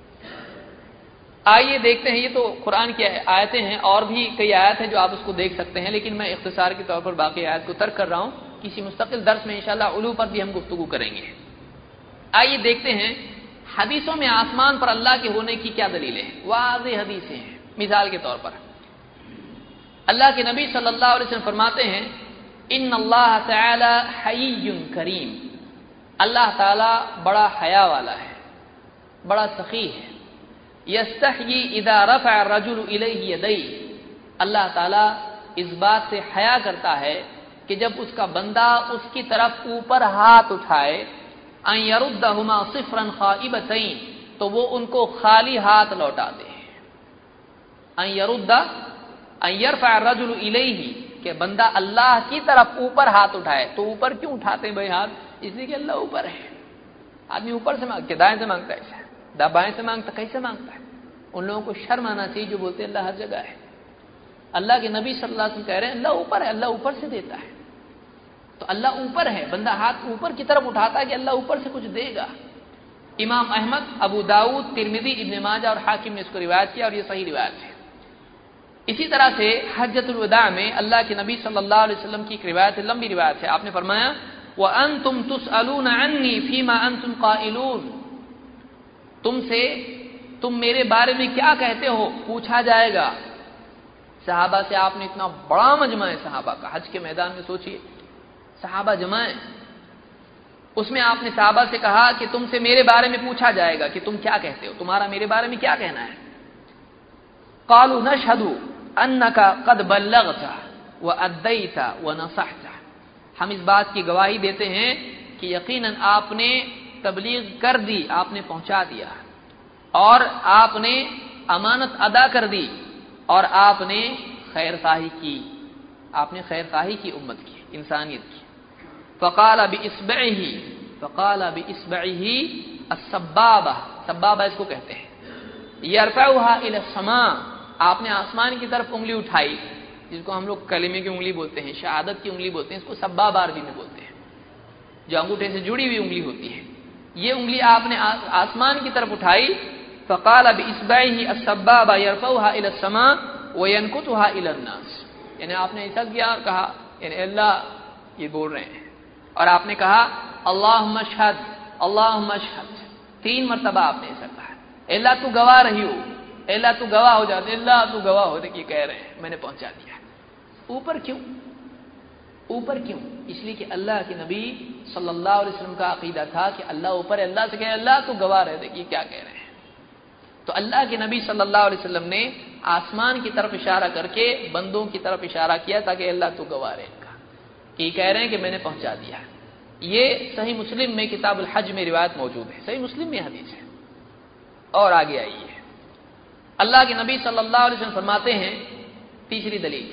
आइए देखते हैं, ये तो कुरान की आयतें हैं, और भी कई आयत हैं जो आप उसको देख सकते हैं, लेकिन मैं इख्तिसार के तौर पर बाकी आयत को तर्क कर रहा हूं। किसी मुस्तकिल दर्स में इंशाअल्लाह उलू पर भी हम गुफ्तगू करेंगे। आइए देखते हैं हदीसों में आसमान पर अल्लाह के होने की क्या दलीलें हैं। वाज़ेह हदीसें हैं। मिसाल के तौर पर अल्लाह के नबी सल्लल्लाहु अलैहि वसल्लम फरमाते हैं, इन्नल्लाह तआला हय्युन करीम, अल्लाह ताला बड़ा हया वाला है, बड़ा सखी है। यस्तहयी इदा रफ़अ अर्रजुलु इलैहि यदैहि, अल्लाह ताला इस बात से हया करता है कि जब उसका बंदा उसकी तरफ ऊपर हाथ उठाए, अन यरुद्दहुमा सिफ़रन ख़ाइबतैन, तो वो उनको खाली हाथ लौटा दे। अन यरुद्दा अन यरफ़अ अर्रजुलु इलैहि, कि बंदा अल्लाह की तरफ ऊपर हाथ उठाए। तो ऊपर क्यों उठाते हैं भाई हाथ? इसलिए कि अल्लाह ऊपर है। आदमी ऊपर से मांगता है, दाएं से मांगता है, बाएं से मांगता, कैसे मांगता है? उन लोगों को शर्म आना चाहिए जो बोलते हैं अल्लाह हर जगह है। अल्लाह के नबी सल्लल्लाहु अलैहि वसल्लम कह रहे हैं अल्लाह ऊपर है, अल्लाह ऊपर से देता है। तो अल्लाह ऊपर है, बंदा हाथ ऊपर की तरफ उठाता है कि अल्लाह ऊपर से कुछ देगा। इमाम अहमद, अबू दाऊद, तिरमिजी, इब्न माजा और हाकिम ने इसको रिवायत किया और ये सही रिवायत है। इसी तरह से हज्जतुल वदा में अल्लाह के नबी सल्लल्लाहु अलैहि वसल्लम की एक रिवायत है, लंबी रिवायत है। आपने फरमाया, व अंतुम तुसअलूना अन्नी फीमा अंतुम काइलून, तुम मेरे बारे में क्या कहते हो, पूछा जाएगा। सहाबा से आपने इतना बड़ा मजमा है सहाबा का, हज के मैदान में सोचिए सहाबा जमाए, उसमें आपने सहाबा से कहा कि तुमसे मेरे बारे में पूछा जाएगा कि तुम क्या कहते हो, तुम्हारा मेरे बारे में क्या कहना है। क़ालू नशहदु अन्नका क़द बल्लग़ता व अद्दैता व नसहता, हम इस बात की गवाही देते हैं कि यकीनन आपने तबलीग कर दी, आपने पहुंचा दिया, और आपने अमानत अदा कर दी, और आपने खैरखाही की, आपने खैरखाही की उम्मत की, इंसानियत की। फ़क़ाल बिइस्बइही अस्सब्बाबा, सब्बाबा इसको कहते हैं, यरफ़उहा इला समा, आपने आसमान की तरफ उंगली उठाई, जिसको हम लोग कलिमे की उंगली बोलते हैं, शहादत की उंगली बोलते हैं, इसको सब्बाबा अरबी में बोलते हैं, जो अंगूठे से जुड़ी हुई उंगली होती है। ये उंगली आपने आसमान की तरफ उठाई। फ़क़ाल बिइस्बइही अस्सब्बाबा यरफ़उहा इला समा व यनकुतुहा इला अन्नास, यानी आपने ऐसा किया और कहा, यानी अल्लाह ये बोल रहे हैं, اور آپ نے کہا اللہم اشہد اللہم اشہد 3 مرتبہ آپ نے ایسا کہا، اللہ تو گواہ رہی ہو، اللہ تو گواہ ہو جاتے، اللہ تو گواہ ہو، دیکھیے کہہ رہے ہیں میں نے پہنچا دیا۔ اوپر کیوں؟ اوپر کیوں؟ اس لیے کہ اللہ کے نبی صلی اللہ علیہ وسلم کا عقیدہ تھا کہ اللہ اوپر ہے، اللہ سے کہے اللہ تو گواہ رہے، دیکھیے کیا کہہ رہے ہیں۔ تو اللہ کے نبی صلی اللہ علیہ وسلم نے آسمان کی طرف اشارہ کر کے بندوں کی طرف اشارہ کیا تاکہ اللہ تو گواہ رہے کا کہ یہ کہہ رہے ہیں کہ میں نے پہنچا دیا۔ یہ صحیح مسلم میں کتاب الحج میں روایت موجود ہے، صحیح مسلم میں حدیث ہے۔ اور آگے آئیے، اللہ کے نبی صلی اللہ علیہ وسلم فرماتے ہیں تیسری دلیل،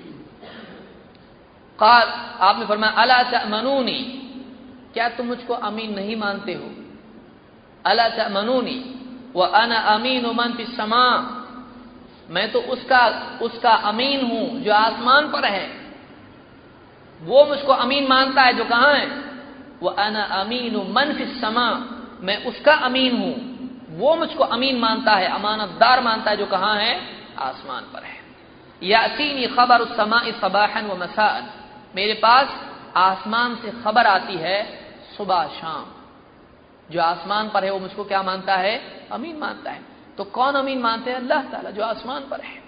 قال آپ نے فرمایا الا تأمنونی، کیا تم مجھ کو امین نہیں مانتے ہو؟ الا تأمنونی وانا امین من فی السماء، میں تو اس کا امین ہوں جو آسمان پر ہے، وہ مجھ کو امین مانتا ہے جو کہاں ہے؟ وانا امین من فی السماء، میں اس کا امین ہوں، وہ مجھ کو امین مانتا ہے، امانت دار مانتا ہے جو کہاں ہے؟ آسمان پر ہے۔ یاتینی خبر السماء صباحا ومساء، میرے پاس آسمان سے خبر آتی ہے صبح شام، جو آسمان پر ہے وہ مجھ کو کیا مانتا ہے؟ امین مانتا ہے۔ تو کون امین مانتے ہیں؟ اللہ تعالیٰ جو آسمان پر ہے۔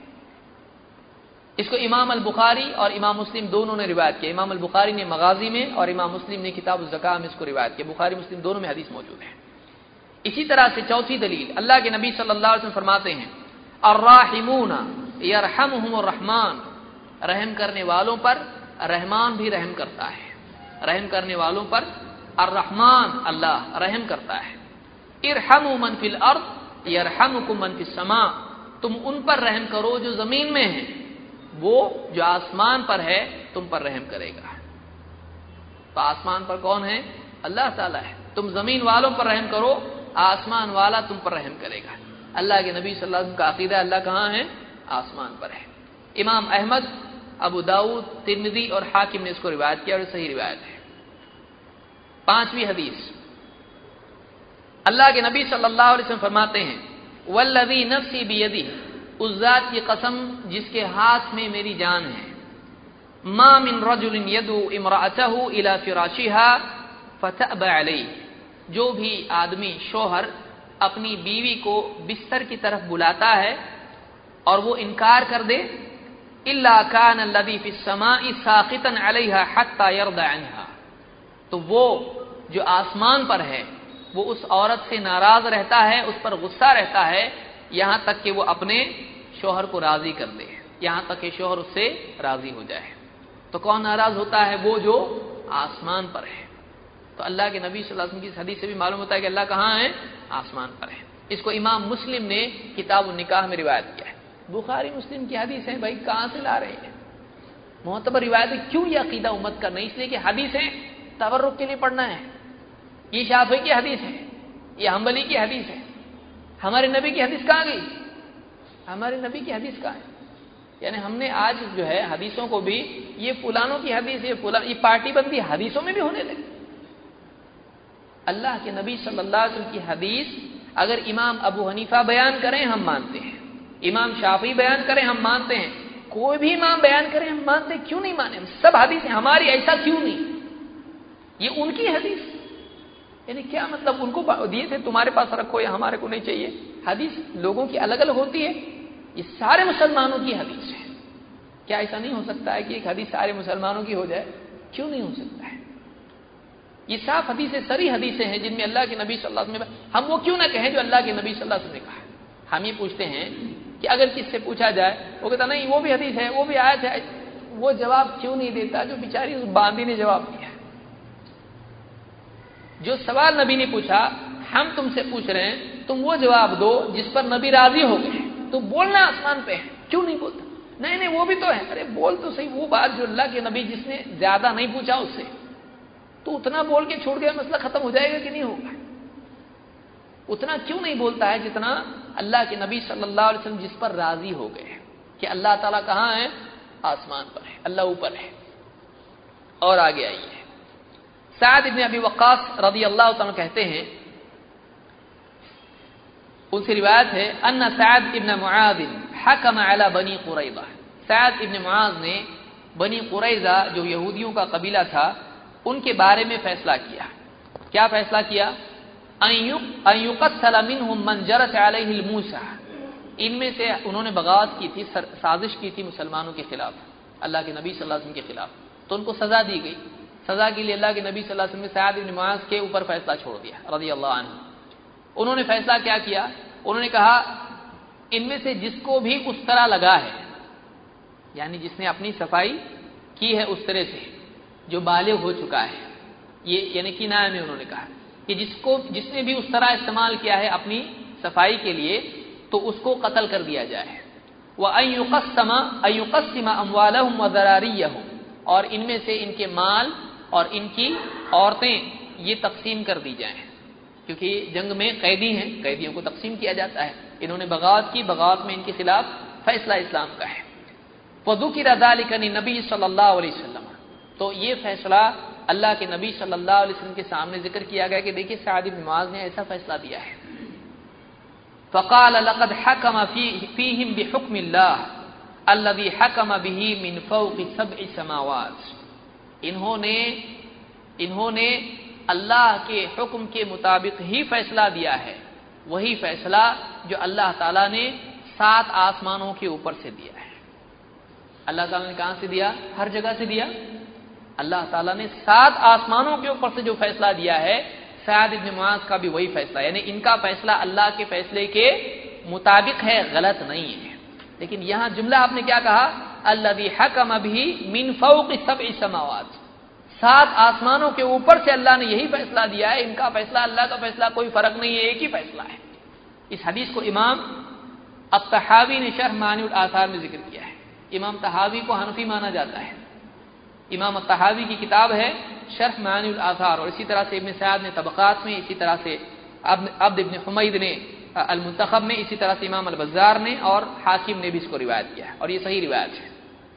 اس کو امام البخاری اور امام مسلم دونوں نے روایت کیا، امام البخاری نے مغازی میں اور امام مسلم نے کتاب الزکاة میں اس کو روایت کیا، بخاری مسلم دونوں میں حدیث موجود ہے۔ اسی طرح سے چوتھی دلیل، اللہ کے نبی صلی اللہ علیہ وسلم فرماتے ہیں الراحمون یرحمہم الرحمن، رحم کرنے والوں پر رحمان بھی رحم کرتا ہے، رحم کرنے والوں پر الرحمن اللہ رحم کرتا ہے۔ ارحموا من فی الارض یرحمکم من فی السماء، تم ان پر رحم کرو جو زمین میں ہیں، وہ جو آسمان پر ہے تم پر رحم کرے گا۔ تو آسمان پر کون ہے؟ اللہ تعالیٰ ہے۔ تم زمین والوں پر رحم کرو، آسمان والا تم پر رحم کرے گا۔ اللہ کے نبی صلی اللہ علیہ وسلم کا عقیدہ اللہ کہاں ہے؟ آسمان پر ہے۔ امام احمد، ابو داؤد، ترمذی اور حاکم نے اس کو روایت کیا اور یہ صحیح روایت ہے۔ 5ویں حدیث، اللہ کے نبی صلی اللہ علیہ وسلم فرماتے ہیں والذی نفسی بیدہ، اس ذات کی قسم جس کے ہاتھ میں میری جان ہے، ما من رجل یدعو امرأته الى فراشها فتأبى علیہ، جو بھی آدمی شوہر اپنی بیوی کو بستر کی طرف بلاتا ہے اور وہ انکار کر دے، الا کان الذی فی السماء ساخطا علیہا حتی یرضى عنها، تو وہ جو آسمان پر ہے وہ اس عورت سے ناراض رہتا ہے، اس پر غصہ رہتا ہے، یہاں تک کہ وہ اپنے شوہر کو راضی کر دے، یہاں تک کہ شوہر اس سے راضی ہو جائے۔ تو کون ناراض ہوتا ہے؟ وہ جو آسمان پر ہے۔ تو اللہ کے نبی صلی اللہ علیہ وسلم کی اس حدیث سے بھی معلوم ہوتا ہے کہ اللہ کہاں ہے؟ آسمان پر ہے۔ اس کو امام مسلم نے کتاب النکاح میں روایت کیا ہے۔ بخاری مسلم کی حدیث ہے، بھائی کہاں سے لا رہے ہیں؟ معتبر روایت ہے، کیوں یہ عقیدہ امت کا نہیں؟ اس لیے کہ حدیثیں تبرک کے لیے پڑھنا ہے۔ یہ شافعی کی حدیث ہے، یہ حنبلی کی حدیث ہے، ہمارے نبی کی حدیث کہاں گئی؟ ہمارے نبی کی حدیث کہاں ہے؟ یعنی ہم نے آج جو ہے حدیثوں کو بھی یہ فلانوں کی حدیث، یہ پارٹی بندی حدیثوں میں بھی ہونے لگی۔ اللہ کے نبی صلی اللہ علیہ وسلم کی حدیث اگر امام ابو حنیفہ بیان کریں ہم مانتے ہیں، امام شافعی بیان کریں ہم مانتے ہیں، کوئی بھی امام بیان کریں ہم مانتے ہیں، کیوں نہیں مانے؟ ہم سب حدیثیں ہماری، ایسا کیوں نہیں؟ یہ ان کی حدیث، یعنی کیا مطلب ان کو دیے تھے تمہارے پاس رکھو یا ہمارے کو نہیں چاہیے؟ حدیث لوگوں کی الگ الگ ہوتی ہے، یہ سارے مسلمانوں کی حدیث ہے۔ کیا ایسا نہیں ہو سکتا ہے کہ ایک حدیث سارے مسلمانوں کی ہو جائے؟ کیوں نہیں ہو سکتا ہے؟ یہ صاف حدیثیں، سری حدیثیں ہیں جن میں اللہ کے نبی صلی اللہ علیہ وسلم، ہم وہ کیوں نہ کہیں جو اللہ کے نبی صلی اللہ علیہ وسلم نے کہا۔ ہم یہ پوچھتے ہیں کہ اگر کس سے پوچھا جائے وہ کہتا نہیں وہ بھی حدیث ہے، وہ بھی آیت ہے، وہ جواب کیوں نہیں دیتا جو بیچاری اس باندی نے جواب دیا؟ جو سوال نبی نے پوچھا ہم تم سے پوچھ رہے ہیں، تم وہ جواب دو جس پر نبی راضی ہو گئے۔ تو بولنا آسمان پہ ہے، کیوں نہیں بولتا؟ نہیں وہ بھی تو ہے، ارے بول تو صحیح وہ بات جو اللہ کے نبی جس نے زیادہ نہیں پوچھا اس سے، تو اتنا بول کے چھوڑ گیا، مسئلہ ختم ہو جائے گا کہ نہیں ہوگا؟ اتنا کیوں نہیں بولتا ہے جتنا اللہ کے نبی صلی اللہ علیہ وسلم جس پر راضی ہو گئے کہ اللہ تعالیٰ کہاں ہے؟ آسمان پر ہے، اللہ اوپر ہے۔ اور آگے آئیے، سعد ابن ابی وقاص رضی اللہ تعالیٰ کہتے ہیں، ان سے روایت ہے ان سعد ابن معاذ حکم علی بنی قریظہ، سعد ابن معاذ نے بنی قریظہ جو یہودیوں کا قبیلہ تھا ان کے بارے میں فیصلہ کیا. کیا فیصلہ کیا؟ ان یقتل منهم من جرت علیہ الموسع، ان میں سے انہوں نے بغاوت کی تھی، سازش کی تھی مسلمانوں کے خلاف، اللہ کے نبی صلی اللہ علیہ وسلم کے خلاف، تو ان کو سزا دی گئی. سزا کے لیے اللہ کے نبی صلی اللہ علیہ وسلم نے سعد بن معاذ کے اوپر فیصلہ چھوڑ دیا رضی اللہ عنہ. انہوں نے فیصلہ کیا کیا؟ انہوں نے کہا ان میں سے جس کو بھی اس طرح لگا ہے، یعنی جس نے اپنی صفائی کی ہے اس طرح سے، جو بالغ ہو چکا ہے، یہ یعنی کنایہ میں انہوں نے کہا کہ جس نے بھی اس طرح استعمال کیا ہے اپنی صفائی کے لیے تو اس کو قتل کر دیا جائے. وَأَن يُقَسِّمَ أَمْوَالَهُمْ وَذَرَارِيَّهُمْ، اور ان میں سے ان کے مال اور ان کی عورتیں یہ تقسیم کر دی جائیں، کیونکہ جنگ میں قیدی ہیں، قیدیوں کو تقسیم کیا جاتا ہے. انہوں نے بغاوت کی، بغاوت میں ان کے خلاف فیصلہ اسلام کا ہے. وَذُكِرَ ذَلِكَ لِلنَّبِيِّ صلی اللہ علیہ وسلم، تو یہ فیصلہ اللہ کے نبی صلی اللہ علیہ وسلم کے سامنے ذکر کیا گیا کہ دیکھیے سعد بن معاذ نے ایسا فیصلہ دیا ہے. فقال لقد حكم فيهم بحكم الله الذي حكم به من فوق 7 سماوات، انہوں نے اللہ کے حکم کے مطابق ہی فیصلہ دیا ہے، وہی فیصلہ جو اللہ تعالیٰ نے 7 آسمانوں کے اوپر سے دیا ہے. اللہ تعالیٰ نے کہاں سے دیا؟ ہر جگہ سے دیا. اللہ تعالیٰ نے 7 آسمانوں کے اوپر سے جو فیصلہ دیا ہے، سعد بن معاذ کا بھی وہی فیصلہ، یعنی ان کا فیصلہ اللہ کے فیصلے کے مطابق ہے، غلط نہیں ہے. لیکن یہاں جملہ آپ نے کیا کہا؟ الذی حکم به من فوق 7 سماوات، 7 آسمانوں کے اوپر سے اللہ نے یہی فیصلہ دیا ہے. ان کا فیصلہ اللہ کا فیصلہ کوئی فرق نہیں ہے، ایک ہی فیصلہ ہے. اس حدیث کو امام الطحاوی نے شرح معانی الاثار میں ذکر کیا ہے. امام طحاوی کو حنفی مانا جاتا ہے. امام الطحاوی کی کتاب ہے شرح معانی الاثار، اور اسی طرح سے ابن سعد نے طبقات میں، اسی طرح سے عبد ابن حمید نے المنتخب میں، اسی طرح سے امام البزار نے اور حاکم نے بھی اس کو روایت کیا ہے، اور یہ صحیح روایت ہے.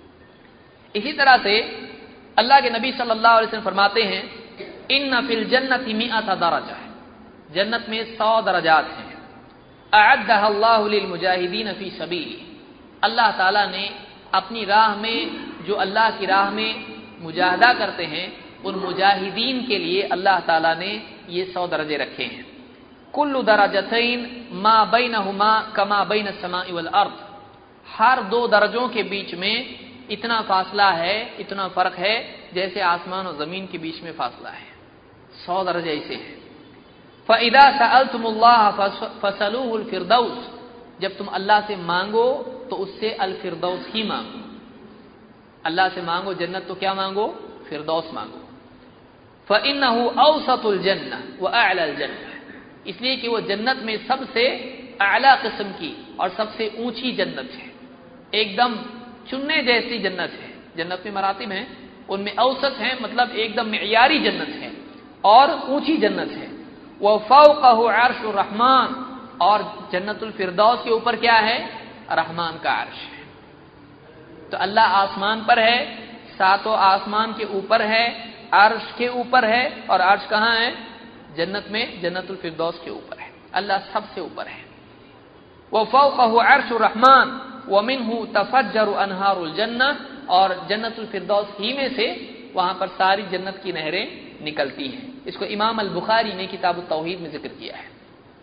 اسی طرح سے اللہ کے نبی صلی اللہ علیہ وسلم فرماتے ہیں ان فی الجنۃ 100 درجہ، جنت میں 100 درجات ہیں. اعدها اللہ للمجاہدین فی سبیلہ، اللہ تعالی نے اپنی راہ میں، جو اللہ کی راہ میں مجاہدہ کرتے ہیں، ان مجاہدین کے لیے اللہ تعالیٰ نے یہ 100 درجے رکھے ہیں. کل درجتین ما بینہما کما بین السماء والارض، ہر 2 درجوں کے بیچ میں اتنا فاصلہ ہے، اتنا فرق ہے جیسے آسمان اور زمین کے بیچ میں فاصلہ ہے. 100 درجے ایسے ہیں. فَإِذَا سَأَلْتُمُ اللَّهَ فَاسْأَلُوهُ الْفِرْدَوْسَ، جب تم اللہ سے مانگو تو اس سے الفردوس ہی مانگو. اللہ سے مانگو جنت تو کیا مانگو؟ فردوس مانگو. فَإِنَّهُ أَوْسَطُ الْجَنَّةِ وَأَعْلَى الْجَنَّةِ، اس لیے کہ وہ جنت میں سب سے اعلیٰ قسم کی اور سب سے اونچی جنت ہے، ایک دم چننے جیسی جنت ہے. جنت میں مراتب ہیں، ان میں اوسط ہیں، مطلب ایک دم معیاری جنت ہے اور اونچی جنت ہے. وَفَوْقَهُ عَرْشُ الرَّحْمَٰنِ، اور جنت الفردوس کے اوپر کیا ہے؟ رحمان کا عرش ہے. تو اللہ آسمان پر ہے، 7 آسمان کے اوپر ہے، عرش کے اوپر ہے، اور عرش کہاں ہے؟ جنت میں، جنت الفردوس کے اوپر ہے. اللہ سب سے اوپر ہے. وَفَوْقَهُ عَرْشُ الرَّحْمَٰنِ وَمِنْهُ تَفَجَّرُ أَنْهَارُ الْجَنَّةِ، اور جنت الفردوس ہی میں سے وہاں پر ساری جنت کی نہریں نکلتی ہیں. اس کو امام البخاری نے کتاب التوحید میں ذکر کیا ہے.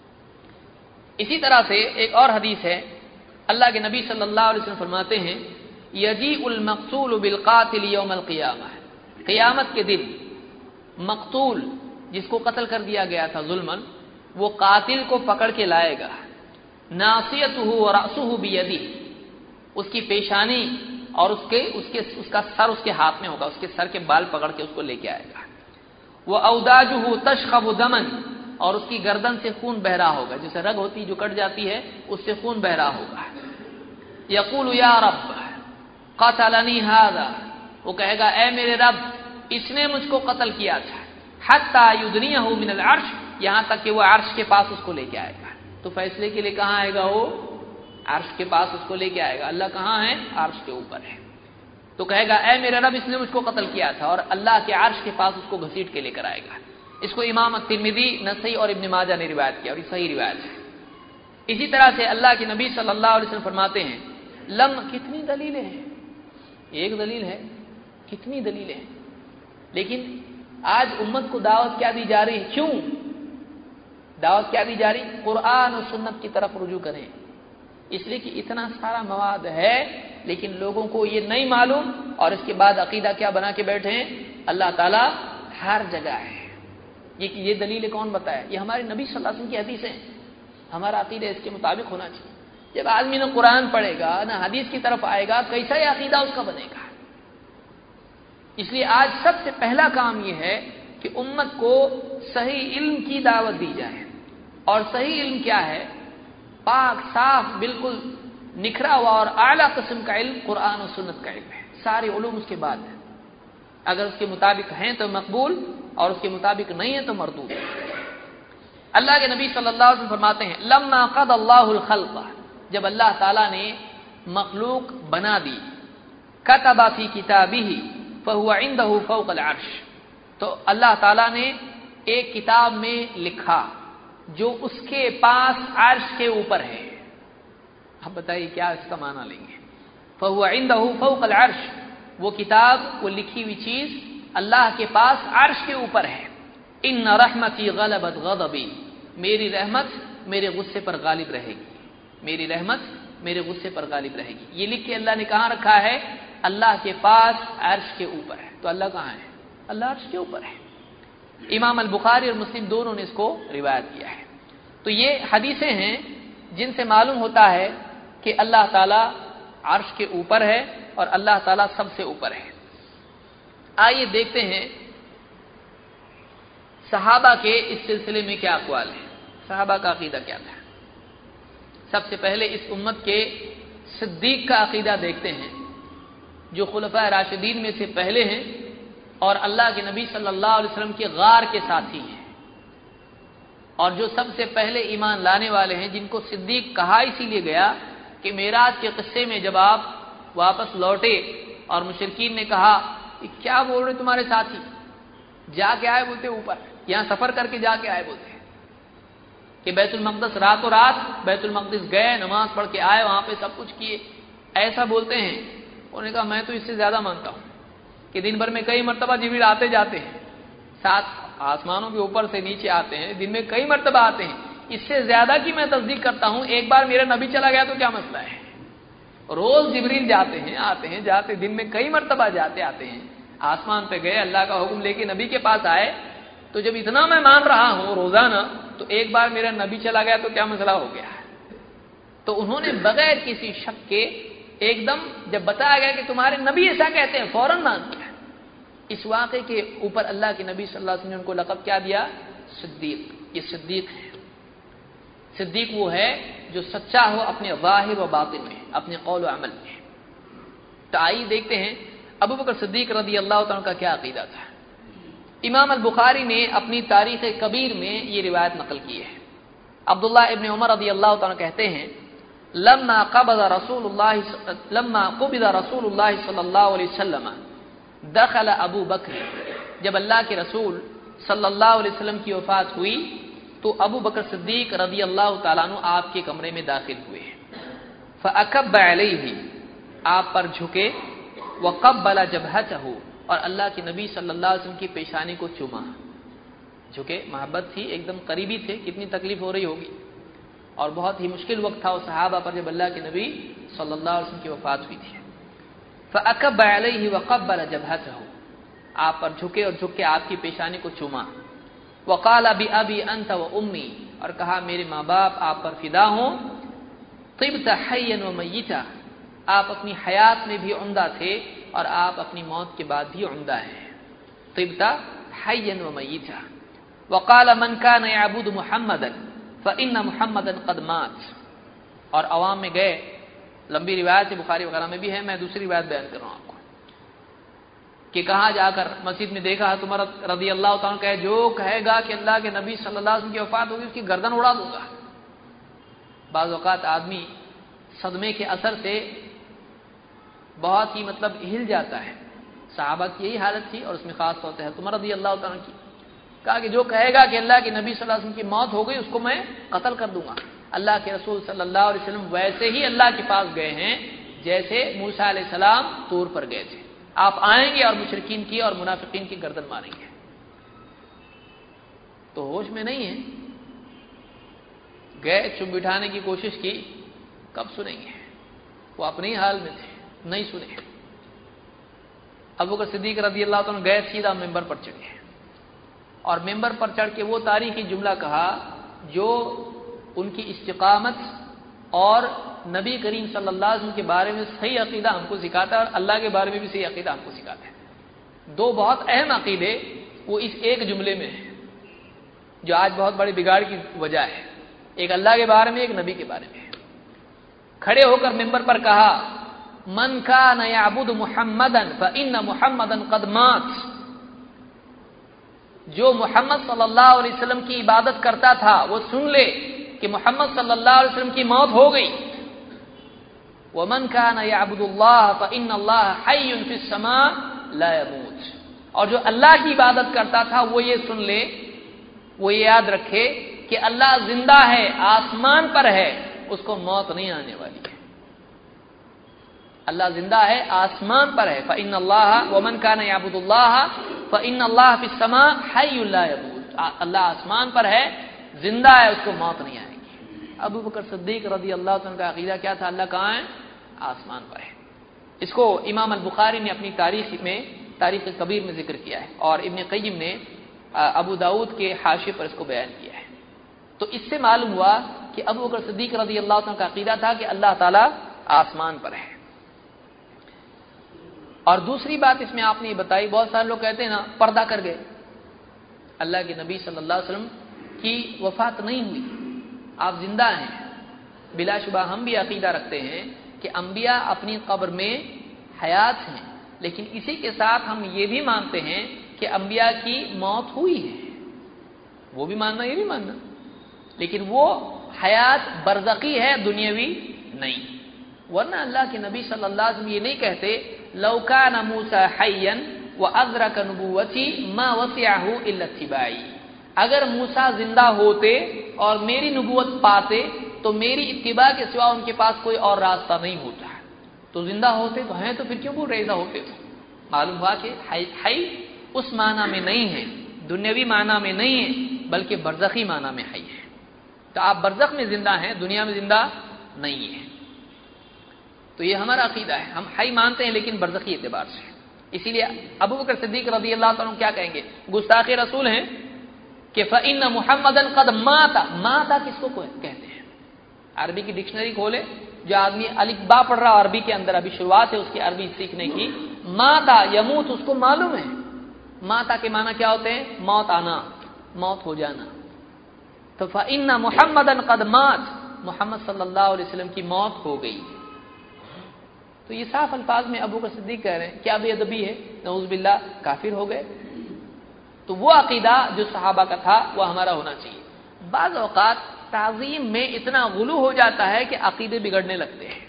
اسی طرح سے ایک اور حدیث ہے، اللہ کے نبی صلی اللہ علیہ وسلم فرماتے ہیں یجیء المقتول بالقاتل یوم القیامہ، قیامت کے دن مقتول جس کو قتل کر دیا گیا تھا ظلماً، وہ قاتل کو پکڑ کے لائے گا. ناصیتہ ورأسہ بیدہ، اس کی پیشانی اور اس کا سر اس کے ہاتھ میں ہوگا، اس کے سر کے بال پکڑ کے اس کو لے کے آئے گا. وأوداجہ تشخب دما، اور اس کی گردن سے خون بہ رہا ہوگا، جیسے رگ ہوتی جو کٹ جاتی ہے اس سے خون بہ رہا ہوگا. یقول یا رب قتلنی ھذا، وہ کہے گا اے میرے رب اس نے مجھ کو قتل کیا تھا. حتی یدنیہ من العرش، یہاں تک کہ وہ عرش کے پاس اس کو لے کے آئے گا. تو فیصلے کے لیے کہاں آئے گا؟ وہ عرش کے پاس اس کو لے کے آئے گا. اللہ کہاں ہے؟ عرش کے اوپر ہے. تو کہے گا اے میرے رب اس نے مجھ کو قتل کیا تھا، اور اللہ کے عرش کے پاس اس کو گھسیٹ کے لے کر آئے گا. اس کو امام الترمذی، نسائی اور ابن ماجہ نے روایت کیا، اور یہ صحیح روایت ہے. اسی طرح سے اللہ کے نبی صلی اللہ علیہ وسلم فرماتے ہیں کتنی دلیلیں ہیں، ایک دلیل ہے، کتنی دلیلیں ہیں. لیکن آج امت کو دعوت کیا دی جا رہی ہے؟ کیوں دعوت کیا دی جا رہی؟ قرآن و سنت کی طرف رجوع کریں، اس لیے کہ اتنا سارا مواد ہے لیکن لوگوں کو یہ نہیں معلوم، اور اس کے بعد عقیدہ کیا بنا کے بیٹھے ہیں؟ اللہ تعالیٰ ہر جگہ ہے۔ یہ دلیل کون بتایا؟ یہ ہمارے نبی صلی اللہ علیہ وسلم کی حدیث ہے، ہمارا عقیدہ اس کے مطابق ہونا چاہیے۔ جب آدمی نہ قرآن پڑھے گا نہ حدیث کی طرف آئے گا، کیسا یہ عقیدہ اس کا بنے گا؟ اس لیے آج سب سے پہلا کام یہ ہے کہ امت کو صحیح علم کی دعوت دی جائے، اور صحیح علم کیا ہے؟ پاک صاف بالکل نکھرا ہوا اور اعلیٰ قسم کا علم قرآن و سنت کا علم ہے، سارے علوم اس کے بعد ہے، اگر اس کے مطابق ہیں تو مقبول اور اس کے مطابق نہیں ہے تو مردود۔ اللہ کے نبی صلی اللہ علیہ وسلم فرماتے ہیں لما قضى اللہ الخلق، جب اللہ تعالیٰ نے مخلوق بنا دی، كتب في كتابه فهو عنده فوق العرش، تو اللہ تعالیٰ نے ایک کتاب میں لکھا جو اس کے پاس عرش کے اوپر ہے۔ اب بتائیے کیا اس کا معنی لیں گے؟ فهو عنده فوق العرش، وہ کتاب، وہ لکھی ہوئی چیز اللہ کے پاس عرش کے اوپر ہے۔ ان رحمتی غلبت غضبی، میری رحمت میرے غصے پر غالب رہے گی، میری رحمت میرے غصے پر غالب رہے گی۔ یہ لکھ کے اللہ نے کہاں رکھا ہے؟ اللہ کے پاس عرش کے اوپر ہے۔ تو اللہ کہاں ہے؟ اللہ عرش کے اوپر ہے۔ امام البخاری اور مسلم دونوں نے اس کو روایت کیا ہے۔ تو یہ حدیثیں ہیں جن سے معلوم ہوتا ہے کہ اللہ تعالیٰ عرش کے اوپر ہے اور اللہ تعالیٰ سب سے اوپر ہے۔ آئیے دیکھتے ہیں صحابہ کے اس سلسلے میں کیا اقوال ہیں، صحابہ کا عقیدہ کیا تھا۔ سب سے پہلے اس امت کے صدیق کا عقیدہ دیکھتے ہیں، جو خلفائے راشدین میں سے پہلے ہیں اور اللہ کے نبی صلی اللہ علیہ وسلم کے غار کے ساتھی ہیں، اور جو سب سے پہلے ایمان لانے والے ہیں، جن کو صدیق کہا اسی لیے گیا کہ معراج کے قصے میں جب آپ واپس لوٹے اور مشرکین نے کہا کہ کیا بول رہے تمہارے ساتھی، جا کے آئے بولتے اوپر، یہاں سفر کر کے جا کے آئے بولتے کہ بیت المقدس راتوں رات بیت المقدس گئے، نماز پڑھ کے آئے، وہاں پہ سب کچھ کیے، ایسا بولتے ہیں۔ انہوں نے کہا میں تو اس سے زیادہ مانتا ہوں کہ دن بھر میں کئی مرتبہ جبریل آتے جاتے ہیں، ساتھ آسمانوں کے اوپر سے نیچے آتے ہیں، دن میں کئی مرتبہ آتے ہیں، اس سے زیادہ کی میں تصدیق کرتا ہوں، ایک بار میرا نبی چلا گیا تو کیا مسئلہ ہے؟ روز جبریل جاتے ہیں آتے ہیں جاتے، دن میں کئی مرتبہ جاتے آتے ہیں، آسمان پہ گئے، اللہ کا حکم لے کے نبی کے پاس آئے، تو جب اتنا میں مان رہا ہوں روزانہ، تو ایک بار میرا نبی چلا گیا تو کیا مسئلہ ہو گیا؟ تو انہوں نے بغیر کسی شک کے ایک دم جب بتایا گیا کہ تمہارے نبی ایسا کہتے ہیں، فوراً مان لیا۔ اس واقعے کے اوپر اللہ کے نبی صلی اللہ علیہ وسلم نے ان کو لقب کیا دیا؟ صدیق۔ یہ صدیق ہے۔ صدیق وہ ہے جو سچا ہو اپنے ظاہر و باطن میں، اپنے قول و عمل میں۔ تو آئیے دیکھتے ہیں ابو بکر صدیق رضی اللہ تعالیٰ کا کیا عقیدہ تھا۔ امام البخاری نے اپنی تاریخ کبیر میں یہ روایت نقل کی ہے۔ عبداللہ ابن عمر رضی اللہ تعالیٰ کہتے ہیں لما قبض رسول اللہ صلی اللہ علیہ وسلم دخل ابو بکر، جب اللہ کے رسول صلی اللہ علیہ وسلم کی وفات ہوئی تو ابو بکر صدیق رضی اللہ تعالیٰ عنہ آپ کے کمرے میں داخل ہوئے، فأکب علیہ، آپ پر جھکے، وقبل جبہتہ، اور اللہ کے نبی صلی اللہ علیہ وسلم کی پیشانی کو چوما، جھکے، محبت تھی، ایک دم قریبی تھے، کتنی تکلیف ہو رہی ہوگی، اور بہت ہی مشکل وقت تھا اس صحابہ پر جب اللہ کے نبی صلی اللہ علیہ وسلم کی وفات ہوئی تھی۔ فأکب علیہ وقبل جبہتہ، آپ پر جھکے اور جھک کے آپ کی پیشانی کو چوما، وقال بأبی انت وأمی، اور کہا میرے ماں باپ آپ پر فدا ہوں، طبت حیا ومیتا، آپ اپنی حیات میں بھی عمدہ تھے اور آپ اپنی موت کے بعد بھی عمدہ ہیں، طبت حیا ومیتا، وقال من كان يعبد محمدا فإن محمدا قد مات، اور عوام میں گئے، لمبی روایت ہے بخاری وغیرہ میں بھی ہے، میں دوسری روایت بیان کر رہا ہوں آپ کو، کہ کہاں جا کر مسجد میں دیکھا تو عمر رضی اللہ تعالیٰ کہے جو کہے گا کہ اللہ کے نبی صلی اللہ علیہ وسلم کی وفات ہوگی اس کی گردن اڑا دوں گا۔ بعض اوقات آدمی صدمے کے اثر سے بہت ہی ہل جاتا ہے، صحابہ کی یہی حالت تھی، اور اس میں خاص طور سے عمر رضی اللہ تعالیٰ کی، کہا کہ جو کہے گا کہ اللہ کے نبی صلی اللہ علیہ وسلم کی موت ہو گئی اس کو میں قتل کر دوں گا۔ اللہ کے رسول صلی اللہ علیہ وسلم ویسے ہی اللہ کے پاس گئے ہیں جیسے موسیٰ علیہ السلام طور پر گئے تھے، آپ آئیں گے اور مشرکین کی اور منافقین کی گردن ماریں گے۔ تو ہوش میں نہیں ہے، گئے چپ بٹھانے کی کوشش کی، کب سنیں گے؟ وہ اپنے ہی حال میں تھے، نہیں سنے۔ ابوبکر صدیق رضی اللہ عنہ گئے، سیدھا ممبر پر چڑھے اور ممبر پر چڑھ کے وہ تاریخی جملہ کہا جو ان کی استقامت اور نبی کریم صلی اللہ علیہ وسلم کے بارے میں صحیح عقیدہ ہم کو سکھاتا ہے، اور اللہ کے بارے میں بھی صحیح عقیدہ ہم کو سکھاتا ہے۔ دو بہت اہم عقیدے وہ اس ایک جملے میں ہیں، جو آج بہت بڑے بگاڑ کی وجہ ہے۔ ایک اللہ کے بارے میں، ایک نبی کے بارے میں۔ کھڑے ہو کر ممبر پر کہا، من کان یعبد محمدا فإن محمدا قد مات، جو محمد صلی اللہ علیہ وسلم کی عبادت کرتا تھا وہ سن لے کہ محمد صلی اللہ علیہ وسلم کی موت ہو گئی۔ ومن کان یعبد اللہ فإن اللہ حی فی السماء لا يموت، اور جو اللہ کی عبادت کرتا تھا وہ یہ سن لے، وہ یہ یاد رکھے کہ اللہ زندہ ہے، آسمان پر ہے، اس کو موت نہیں آنے والی ہے۔ اللہ زندہ ہے، آسمان پر ہے۔ فإن اللہ ومن کان یعبد اللہ فإن اللہ فی السماء حی لا يموت، اللہ آسمان پر ہے، زندہ ہے، اس کو موت نہیں آئے گی۔ ابوبکر صدیق رضی اللہ عنہ کا عقیدہ کیا تھا؟ اللہ کہاں ہے؟ آسمان پر ہے۔ اس کو امام البخاری نے اپنی تاریخ کبیر میں ذکر کیا ہے، اور ابن قیم نے ابو داؤد کے حاشیے پر اس کو بیان کیا ہے۔ تو اس سے معلوم ہوا کہ ابوبکر صدیق رضی اللہ عنہ کا عقیدہ تھا کہ اللہ تعالیٰ آسمان پر ہے۔ اور دوسری بات اس میں آپ نے یہ بتائی، بہت سارے لوگ کہتے ہیں نا پردہ کر گئے، اللہ کے نبی صلی اللہ علیہ وسلم کی وفات نہیں ہوئی، آپ زندہ ہیں۔ بلا شبہ ہم بھی عقیدہ رکھتے ہیں کہ انبیاء اپنی قبر میں حیات ہیں، لیکن اسی کے ساتھ ہم یہ بھی مانتے ہیں کہ انبیاء کی موت ہوئی ہے، وہ بھی ماننا، یہ بھی ماننا، لیکن وہ حیات برزخی ہے، دنیاوی نہیں۔ ورنہ اللہ کے نبی صلی اللہ علیہ وسلم یہ نہیں کہتے لو کان موسی حیا وادرک نبوتی ما وسعه الا اتباعی، اگر موسی زندہ ہوتے اور میری نبوت پاتے تو میری اتباع کے سوا ان کے پاس کوئی اور راستہ نہیں ہوتا۔ تو زندہ ہوتے تو ہیں، تو پھر کیوں بول رہے ایسا ہوتے؟ تو معلوم ہوا کہ حی اس معنی میں نہیں ہے، دنیاوی معنی میں نہیں ہے، بلکہ برزخی معنی میں حی ہے۔ تو آپ برزخ میں زندہ ہیں، دنیا میں زندہ نہیں ہے۔ تو یہ ہمارا عقیدہ ہے، ہم حی مانتے ہیں لیکن برزخی اعتبار سے۔ اسی لیے ابوبکر صدیق رضی اللہ عنہ کیا کہیں گے؟ گستاخ رسول ہیں کہ فإن محمدا قد مات، ماتا کس کو کہتے ہیں؟ عربی کی ڈکشنری کھولے، جو آدمی الف با پڑھ رہا عربی کے اندر، ابھی شروعات ہے اس کی عربی سیکھنے کی، ماتا یموت اس کو معلوم ہے، ماتا کے معنی کیا ہوتے ہیں؟ موت آنا، موت ہو جانا۔ تو فإن محمدا قد مات، محمد صلی اللہ علیہ وسلم کی موت ہو گئی۔ تو یہ صاف الفاظ میں ابوبکر صدیق کہہ رہے ہیں، کیا بے ادبی ہے، نعوذ باللہ، کافر ہو گئے۔ تو وہ عقیدہ جو صحابہ کا تھا وہ ہمارا ہونا چاہیے۔ بعض اوقات تعظیم میں اتنا غلو ہو جاتا ہے کہ عقیدے بگڑنے لگتے ہیں۔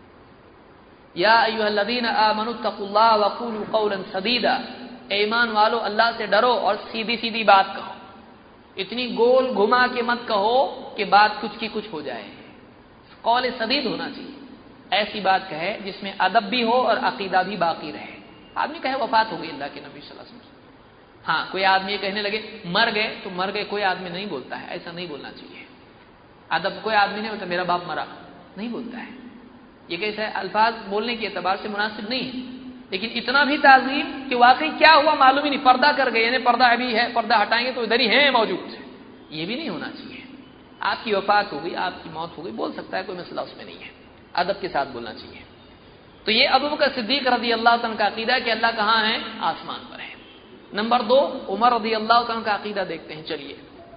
یا ایھا الذین آمنوا اتقوا اللہ وقولوا قولا سدیدا، ایمان والو اللہ سے ڈرو اور سیدھی سیدھی بات کہو، اتنی گول گھما کے مت کہو کہ بات کچھ کی کچھ ہو جائے، قول سدید ہونا چاہیے، ایسی بات کہے جس میں ادب بھی ہو اور عقیدہ بھی باقی رہے۔ آدمی کہے وفات ہو گئی اللہ کے نبی صلی اللہ علیہ وسلم، ہاں کوئی آدمی یہ کہنے لگے مر گئے تو مر گئے، کوئی آدمی نہیں بولتا ہے، ایسا نہیں بولنا چاہیے۔ ادب کوئی آدمی نہیں ہوتا میرا باپ مرا، نہیں بولتا ہے، یہ کیسے الفاظ بولنے کے اعتبار سے مناسب نہیں ہے۔ لیکن اتنا بھی تعظیم کہ واقعی کیا ہوا معلوم ہی نہیں، پردہ کر گئے، یعنی پردہ ابھی ہے، پردہ ہٹائیں گے تو ادھر ہی ہیں موجود، یہ بھی نہیں ہونا چاہیے۔ آپ کی وفات ہو گئی، آپ کی موت ہو گئی، بول سکتا ہے، کوئی مسئلہ اس میں نہیں ہے، ادب کے ساتھ بولنا چاہیے۔ تو یہ ابوبکر صدیق رضی اللہ عنہ کا عقیدہ ہے کہ اللہ کہاں ہے؟ آسمان پر ہے۔ نمبر 2 عمر رضی اللہ عنہ کا عقیدہ دیکھتے ہیں، چلیے۔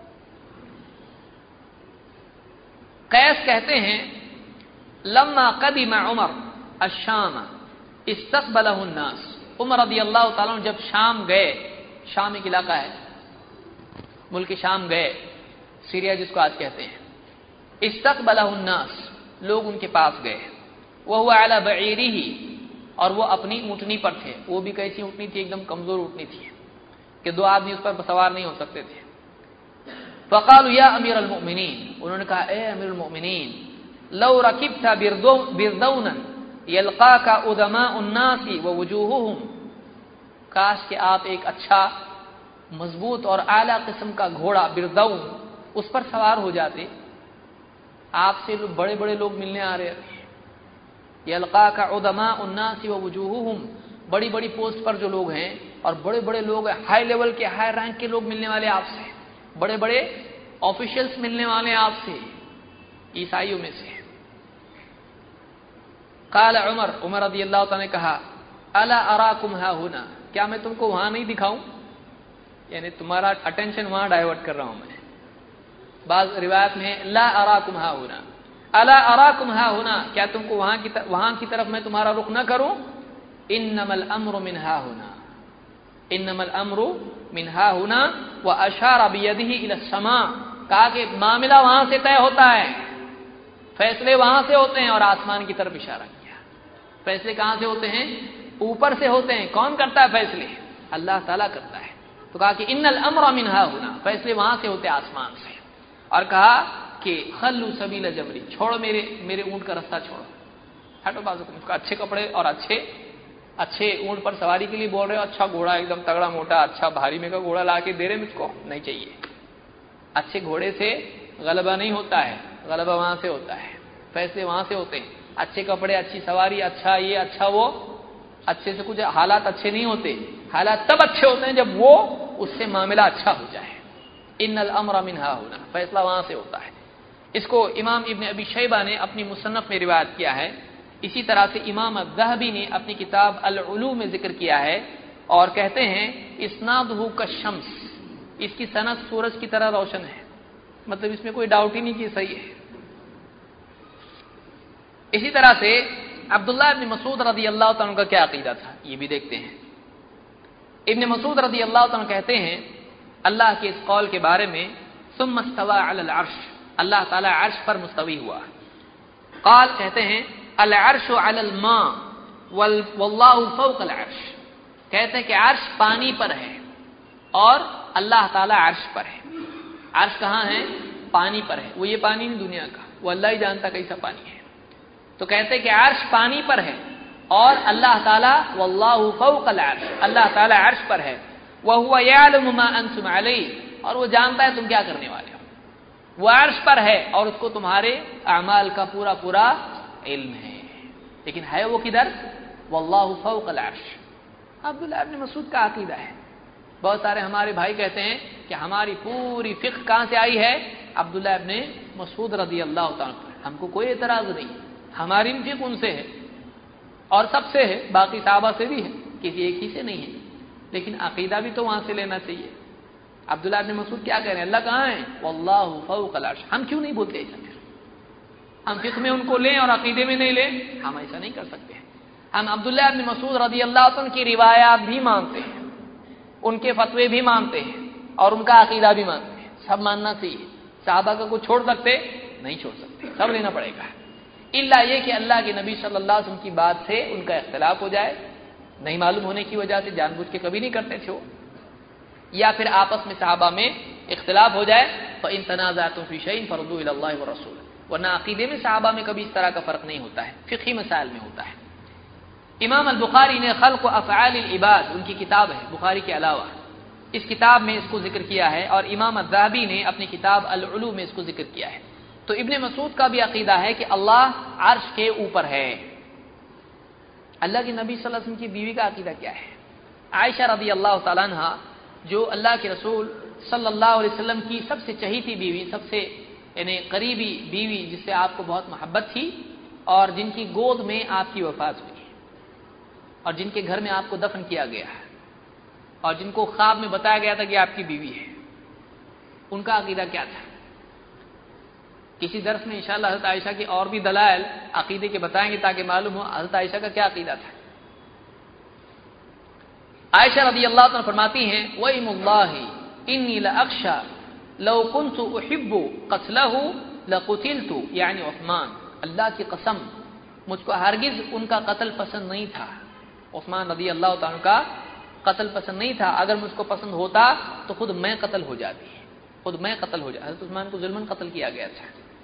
قیس کہتے ہیں لما قدم عمر الشام استقبلہ الناس، عمر رضی اللہ تعالیٰ عنہ جب شام گئے، شام ایک علاقہ ہے، ملک شام گئے، سیریا جس کو آج کہتے ہیں، استقبلہ الناس، لوگ ان کے پاس گئے، وہو علی بعیرہ، اور وہ اپنی اونٹنی پر تھے، وہ بھی کیسی اونٹنی تھی؟ ایک دم کمزور اونٹنی تھی کہ 2 آدمی اس پر سوار نہیں ہو سکتے تھے۔ فقالوا یا امیر المؤمنین، انہوں نے کہا اے امیر المؤمنین، لو رکبت بردونا یلقاک ادماء الناس ووجوہہم، کاش کہ آپ ایک اچھا مضبوط اور اعلیٰ قسم کا گھوڑا بردون اس پر سوار ہو جاتے، آپ سے بڑے بڑے لوگ ملنے آ رہے ہیں، یلقاک عظماء الناس ووجوہہم، بڑی بڑی پوسٹ پر جو لوگ ہیں اور بڑے بڑے لوگ ہائی لیول کے ہائی رینک کے لوگ ملنے والے آپ سے، بڑے بڑے آفیشلز ملنے والے آپ سے عیسائیوں میں سے۔ قال عمر رضی اللہ تعالیٰ نے کہا الا اراکم ها هنا، کیا میں تم کو وہاں نہیں دکھاؤں؟ یعنی تمہارا اٹینشن وہاں ڈائیورٹ کر رہا ہوں میں۔ بعض روایت میں لا اراکم ها هنا، الا اراکم ها هنا، کیا تم کو وہاں کی طرف میں تمہارا رخ نہ کروں؟ انما الامر من ها هنا، انما الامر من ها هنا، واشار بيده الى السماء، کہا کہ معاملہ وہاں سے طے ہوتا ہے، فیصلے وہاں سے ہوتے ہیں، اور آسمان کی طرف اشارہ کیا۔ فیصلے کہاں سے ہوتے ہیں؟ اوپر سے ہوتے ہیں۔ کون کرتا ہے فیصلے؟ اللہ تعالیٰ کرتا ہے۔ تو کہا کہ ان الامر من ها هنا، فیصلے وہاں سے ہوتے ہیں، آسمان سے۔ اور کہا کہ خلو سبیل جمری، چھوڑو میرے اونٹ کا راستہ چھوڑو، ہٹو بازو کو، اچھے کپڑے اور اچھے اونٹ پر سواری کے لیے بول رہے ہو، اچھا گھوڑا ایک دم تگڑا موٹا اچھا بھاری میں کا گھوڑا لا کے دے رہے مجھ کو، نہیں چاہیے۔ اچھے گھوڑے سے غلبہ نہیں ہوتا ہے، غلبہ وہاں سے ہوتا ہے، فیصلے وہاں سے ہوتے ہیں۔ اچھے کپڑے، اچھی سواری، اچھا یہ اچھا وہ، اچھے سے کچھ حالات اچھے نہیں ہوتے، حالات تب اچھے ہوتے ہیں جب وہ اس سے معاملہ اچھا ہو جائے۔ ان الامر من ها هنا، فیصلہ وہاں سے ہوتا ہے۔ اس کو امام ابن ابی شیبہ نے اپنی مصنف میں روایت کیا ہے، اسی طرح سے امام الذہبی نے اپنی کتاب العلوم میں ذکر کیا ہے، اور کہتے ہیں اسنادہ کالشمس، اس کی سند سورج کی طرح روشن ہے، مطلب اس میں کوئی ڈاؤٹ ہی نہیں کہ صحیح ہے۔ اسی طرح سے عبداللہ ابن مسعود رضی اللہ تعالیٰ کا کیا عقیدہ تھا، یہ بھی دیکھتے ہیں۔ ابن مسعود رضی اللہ تعالیٰ کہتے ہیں اللہ کے اس قول کے بارے میں، ثم استوى علی العرش، اللہ تعالیٰ عرش پر مستوی ہوا۔ قال کہتے ہیں العرش علی الماء واللہ فوق العرش، کہتے ہیں کہ عرش پانی پر ہے اور اللہ تعالیٰ عرش پر ہے۔ عرش کہاں ہے؟ پانی پر ہے، وہ یہ پانی نہیں دنیا کا، وہ اللہ ہی جانتا کیسا پانی ہے۔ تو کہتے ہیں کہ عرش پانی پر ہے اور اللہ تعالیٰ واللہ فوق العرش، اللہ تعالیٰ عرش پر ہے، وَهُوَ يَعْلَمُ مَا أَنْتُمْ عَلَيْهِ، اور وہ جانتا ہے تم کیا کرنے والے ہو۔ وہ عرش پر ہے اور اس کو تمہارے اعمال کا پورا پورا علم ہے، لیکن ہے وہ کدھر؟ واللہ فوق العرش۔ عبداللہ ابن مسعود کا عقیدہ ہے۔ بہت سارے ہمارے بھائی کہتے ہیں کہ ہماری پوری فقہ کہاں سے آئی ہے؟ عبداللہ ابن مسعود رضی اللہ تعالیٰ پر۔ ہم کو کوئی اعتراض نہیں، ہماری فقہ ان سے ہے اور سب سے ہے، باقی صحابہ سے بھی ہے، کسی ایک ہی سے نہیں ہے، لیکن عقیدہ بھی تو وہاں سے لینا چاہیے۔ عبداللہ ابن مسعود کیا کہہ رہے ہیں؟ اللہ کہاں ہے؟ واللہ فوق العرش۔ ہم کیوں نہیں بولتے ایسا؟ پھر ہم فقہ میں ان کو لیں اور عقیدے میں نہیں لیں؟ ہم ایسا نہیں کر سکتے ہیں۔ ہم عبداللہ ابن مسعود رضی اللہ عنہ کی روایات بھی مانتے ہیں، ان کے فتوے بھی مانتے ہیں اور ان کا عقیدہ بھی مانتے ہیں، سب ماننا چاہیے۔ صحابہ کا کوئی چھوڑ سکتے؟ نہیں چھوڑ سکتے، سب لینا پڑے گا، الا یہ کہ اللہ کے نبی صلی اللہ علیہ وسلم کی بات سے ان کا اختلاف ہو جائے، نہیں معلوم ہونے کی وجہ سے جان بوجھ کے کبھی نہیں کرتے تھے وہ، یا پھر آپس میں صحابہ میں اختلاف ہو جائے، فَإِن تَنَازَعْتُمْ فِي شَيْءٍ فَرُدُّوهُ إِلَى اللَّهِ وَالرَّسُولِ، ورنہ عقیدے میں صحابہ میں کبھی اس طرح کا فرق نہیں ہوتا ہے، فقہی مسائل میں ہوتا ہے۔ امام البخاری نے خلق و افعال العباد، ان کی کتاب ہے بخاری کے علاوہ، اس کتاب میں اس کو ذکر کیا ہے، اور امام الذہبی نے اپنی کتاب العلوم میں اس کو ذکر کیا ہے۔ تو ابن مسعود کا بھی عقیدہ ہے کہ اللہ عرش کے اوپر ہے۔ اللہ کے نبی صلی اللہ علیہ وسلم کی بیوی کا عقیدہ کیا ہے؟ عائشہ رضی اللہ تعالیٰ عنہ، جو اللہ کے رسول صلی اللہ علیہ وسلم کی سب سے چہیتی بیوی، سب سے یعنی قریبی بیوی، جس سے آپ کو بہت محبت تھی اور جن کی گود میں آپ کی وفات ہوئی اور جن کے گھر میں آپ کو دفن کیا گیا ہے اور جن کو خواب میں بتایا گیا تھا کہ آپ کی بیوی ہے، ان کا عقیدہ کیا تھا؟ کسی درس میں انشاءاللہ حضرت عائشہ کے اور بھی دلائل عقیدے کے بتائیں گے تاکہ معلوم ہو حضرت عائشہ کا کیا عقیدہ تھا۔ عائشہ رضی اللہ عنہ فرماتی ہیں وَإِمُ اللَّهِ إِنِّي لَأَخْشَى لَوْ كُنْتُ أُحِبُّ قَتْلَهُ لَقُتِلْتُ، یعنی عثمان، اللہ کی قسم مجھ کو ہرگز ان کا قتل پسند نہیں تھا، عثمان رضی اللہ تعالیٰ کا قتل پسند نہیں تھا، اگر مجھ کو پسند ہوتا تو خود میں قتل ہو جاتی، خود میں قتل ہو جاتا۔ حضرت عثمان کو ظلماً قتل کیا گیا تھا۔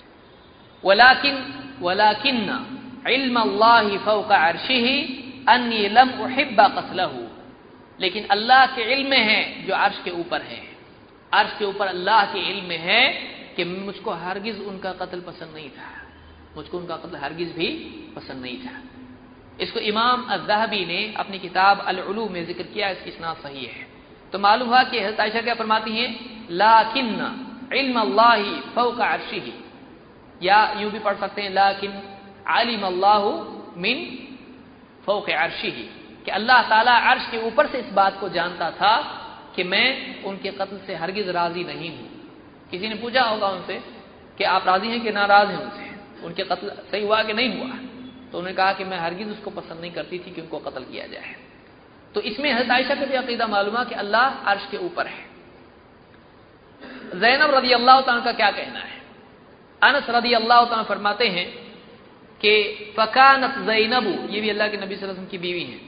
ولكن علم الله فوق عرشه اني لم احب قتله، لیکن اللہ کے علم میں ہے جو عرش کے اوپر ہے. عرش کے اوپر اللہ کے علم میں ہے کہ مجھ کو ہرگز ان کا قتل پسند نہیں تھا، مجھ کو ان کا قتل ہرگز بھی پسند نہیں تھا. اس کو امام الذہبی نے اپنی کتاب العلوم میں ذکر کیا، اس کی اسناد صحیح ہے. تو معلوم ہوا کہ حضرت عائشہ کیا فرماتی ہیں، لیکن علم اللہ فوق عرشہ، یا یوں بھی پڑھ سکتے ہیں لیکن علم اللہ من فوق عرشہ، کہ اللہ تعالیٰ عرش کے اوپر سے اس بات کو جانتا تھا کہ میں ان کے قتل سے ہرگز راضی نہیں ہوں. کسی نے پوچھا ہوگا ان سے کہ آپ راضی ہیں کہ ناراض ہیں ان سے، ان کے قتل صحیح ہوا کہ نہیں ہوا؟ تو انہوں نے کہا کہ میں ہرگز اس کو پسند نہیں کرتی تھی کہ ان کو قتل کیا جائے. تو اس میں حضرت عائشہ کا بھی عقیدہ معلوم ہے کہ اللہ عرش کے اوپر ہے. زینب رضی اللہ تعالیٰ کا کیا کہنا ہے؟ انس رضی اللہ تعالیٰ فرماتے ہیں کہ فکانت زینب، یہ بھی اللہ کے نبی صلی اللہ علیہ وسلم کی بیوی ہیں،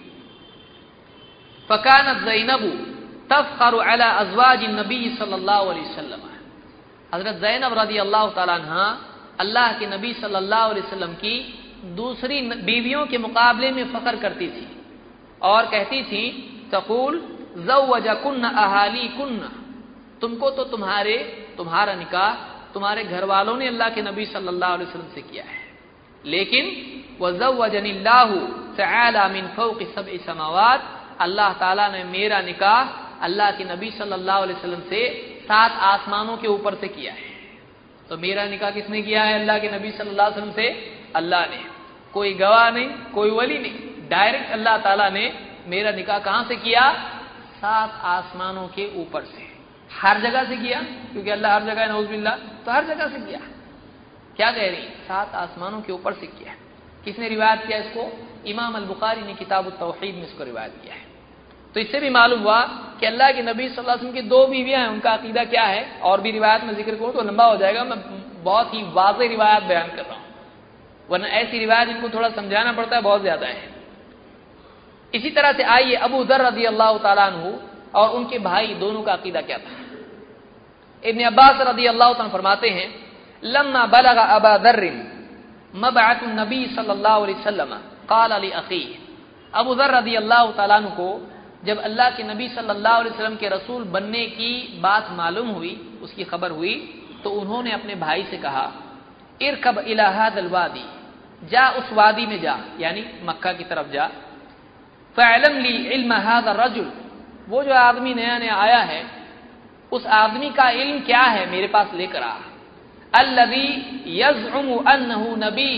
فکانت زینب تفخر علی ازواج النبی صلی اللہ علیہ وسلم. حضرت زینب رضی اللہ تعالیٰ عنہ اللہ کے نبی صلی اللہ علیہ وسلم کی دوسری بیویوں کے مقابلے میں فخر کرتی تھی اور کہتی تھی تقول زوجکن اہالیکن، تم کو تو تمہارا نکاح تمہارے گھر والوں نے اللہ کے نبی صلی اللہ علیہ وسلم سے کیا ہے، لیکن وزوجنی اللہ تعالی من فوق سبع سماوات، اللہ تعالیٰ نے میرا نکاح اللہ کے نبی صلی اللہ علیہ وسلم سے 7 آسمانوں کے اوپر سے کیا ہے. تو میرا نکاح کس نے کیا ہے اللہ کے نبی صلی اللہ علیہ وسلم سے؟ اللہ نے. کوئی گواہ نہیں، کوئی ولی نہیں، ڈائریکٹ اللہ تعالیٰ نے میرا نکاح کہاں سے کیا؟ 7 آسمانوں کے اوپر سے. ہر جگہ سے کیا کیونکہ اللہ ہر جگہ ہے نعوذ باللہ، تو ہر جگہ سے کیا. کیا کہہ رہی؟ 7 آسمانوں کے اوپر سے کیا. کس نے روایت کیا اس کو؟ امام البخاری نے کتاب التوحید میں اس کو روایت کیا ہے. تو اس سے بھی معلوم ہوا کہ اللہ کے نبی صلی اللہ علیہ وسلم کی 2 بیویاں ہیں، ان کا عقیدہ کیا ہے. اور بھی روایت میں ذکر کروں تو لمبا ہو جائے گا، میں بہت ہی واضح روایت بیان کر رہا ہوں، ورنہ ایسی روایت ان کو تھوڑا سمجھانا پڑتا ہے، بہت زیادہ ہے. اسی طرح سے آئیے ابو ذر رضی اللہ تعالیٰ عنہ اور ان کے بھائی دونوں کا عقیدہ کیا تھا. ابن عباس رضی اللہ تعالیٰ فرماتے ہیں لما بلغ ابا ذر مبعث النبی صلی اللہ علیہ وسلم قال لاخیہ، ابو ذر رضی اللہ تعالیٰ عنہ کو جب اللہ کے نبی صلی اللہ علیہ وسلم کے رسول بننے کی بات معلوم ہوئی، اس کی خبر ہوئی، تو انہوں نے اپنے بھائی سے کہا ارکب الی ھذا الوادی، جا اس وادی میں جا، یعنی مکہ کی طرف جا، فاعلم لی علم ھذا الرجل، وہ جو آدمی نیا نیا آیا ہے اس آدمی کا علم کیا ہے میرے پاس لے کر آ. الذی یزعم انہ نبی،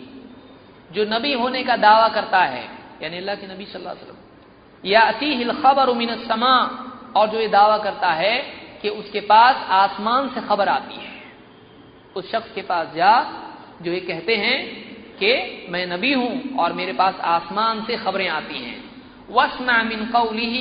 جو نبی ہونے کا دعویٰ کرتا ہے، یعنی اللہ کے نبی صلی اللہ علیہ وسلم. یاتیہ الخبر من السماء، اور جو یہ دعویٰ کرتا ہے کہ اس کے پاس آسمان سے خبر آتی ہے. اس شخص کے پاس جا جو یہ کہتے ہیں کہ میں نبی ہوں اور میرے پاس آسمان سے خبریں آتی ہیں. واسمع من قولہ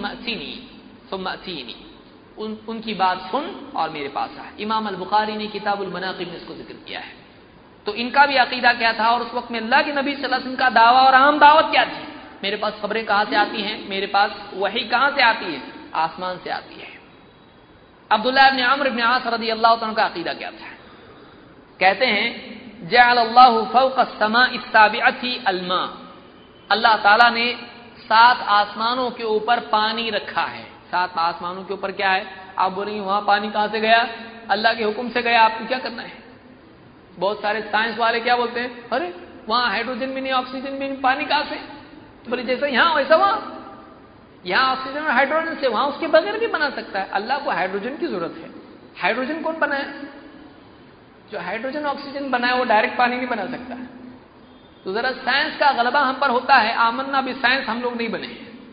ثم اتینی، ان کی بات سن اور میرے پاس آ. امام البخاری نے کتاب المناقب میں اس کو ذکر کیا ہے. تو ان کا بھی عقیدہ کیا تھا، اور اس وقت میں اللہ کے نبی صلی اللہ علیہ وسلم کا دعویٰ اور عام دعوت کیا تھی؟ میرے پاس خبریں کہاں سے آتی ہیں؟ میرے پاس وحی کہاں سے آتی ہے؟ آسمان سے آتی ہے. عبداللہ بن عمرو بن عاص رضی اللہ عنہ کا عقیدہ کیا تھا؟ کہتے ہیں جعل اللہ فوق السماء السابعۃ الماء، اللہ تعالیٰ نے 7 آسمانوں کے اوپر پانی رکھا ہے. 7 آسمانوں کے اوپر کیا ہے؟ آپ بولیں گے وہاں پانی کہاں سے گیا؟ اللہ کے حکم سے گیا، آپ کو کیا کرنا ہے؟ بہت سارے سائنس والے کیا بولتے ہیں، ارے وہاں ہائیڈروجن بھی نہیں، آکسیجن بھی نہیں، پانی کہاں سے؟ بولے جیسا یہاں ویسا وہاں، یہاں آکسیجن اور ہائیڈروجن سے، وہاں اس کے بغیر بھی بنا سکتا ہے. اللہ کو ہائیڈروجن کی ضرورت ہے. ہائیڈروجن کون بنایا؟ جو ہائیڈروجن آکسیجن بنایا وہ ڈائریکٹ پانی نہیں بنا سکتا. تو ذرا سائنس کا غلبہ ہم پر ہوتا ہے. آمنا بالسائنس ہم لوگ نہیں بنے.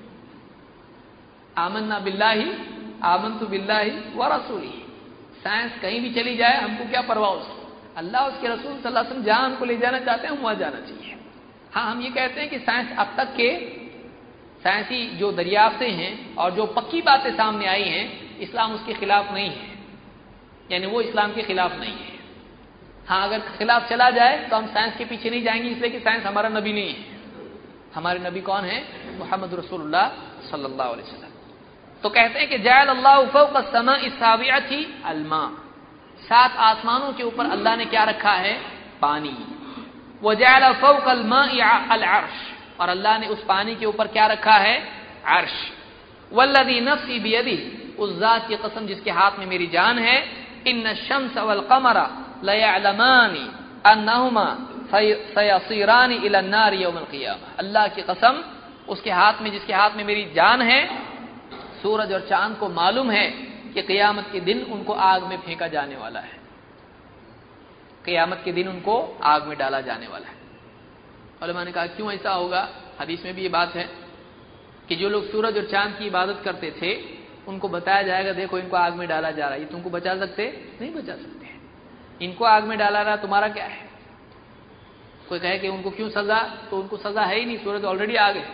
آمنا باللہ آمنت باللہ ورسولہ، سائنس کہیں بھی چلی جائے ہم کو کیا پرواہ اس کی. اللہ اس کے رسول صلی اللہ علیہ وسلم جہاں ہم کو لے جانا چاہتے ہیں ہم وہاں جانا چاہیے. ہاں ہم یہ کہتے ہیں کہ سائنس اب تک کے سائنسی جو دریافتیں ہیں اور جو پکی باتیں سامنے آئی ہیں اسلام اس کے خلاف نہیں ہے، یعنی وہ اسلام کے خلاف نہیں ہے. ہاں اگر خلاف چلا جائے تو ہم سائنس کے پیچھے نہیں جائیں گے، اس لیے کہ سائنس ہمارا نبی نہیں ہے. ہمارے نبی کون ہیں؟ محمد رسول اللہ صلی اللہ علیہ وسلم. تو کہتے ہیں کہ جعل اللہ فوق السماء السابعۃ الماء، 7 آسمانوں کے اوپر اللہ نے کیا رکھا ہے؟ پانی. وجعل فوق الماء العرش، اور اللہ نے اس پانی کے اوپر کیا رکھا ہے؟ عرش. वल्लज़ी नफ़्सी बियदिही, उस ज़ात की कसम जिसके हाथ में मेरी जान है, इन्न अश-शम्स वल क़मरा लयअलमानी अन्नहुमा सयसीरानी इला अन्नार यौमल क़ियामह। अल्लाह की कसम, उसके हाथ में, जिसके हाथ में मेरी जान है, सूरज और चांद को मालूम है कि क़यामत के दिन उनको आग में फेंका जाने वाला है, क़यामत के दिन उनको आग में डाला जाने वाला है। उलमा ने कहा क्यों ऐसा होगा? हदीस में भी ये बात है कि जो लोग सूरज और चांद की इबादत करते थे, उनको बताया जाएगा देखो इनको आग में डाला जा रहा है, ये तुमको बचा सकते? नहीं बचा सकते। इनको आग में डाला रहा, तुम्हारा क्या है? कोई कहे कि उनको क्यों सजा, तो उनको सजा है ही नहीं, सूरज ऑलरेडी आ गए।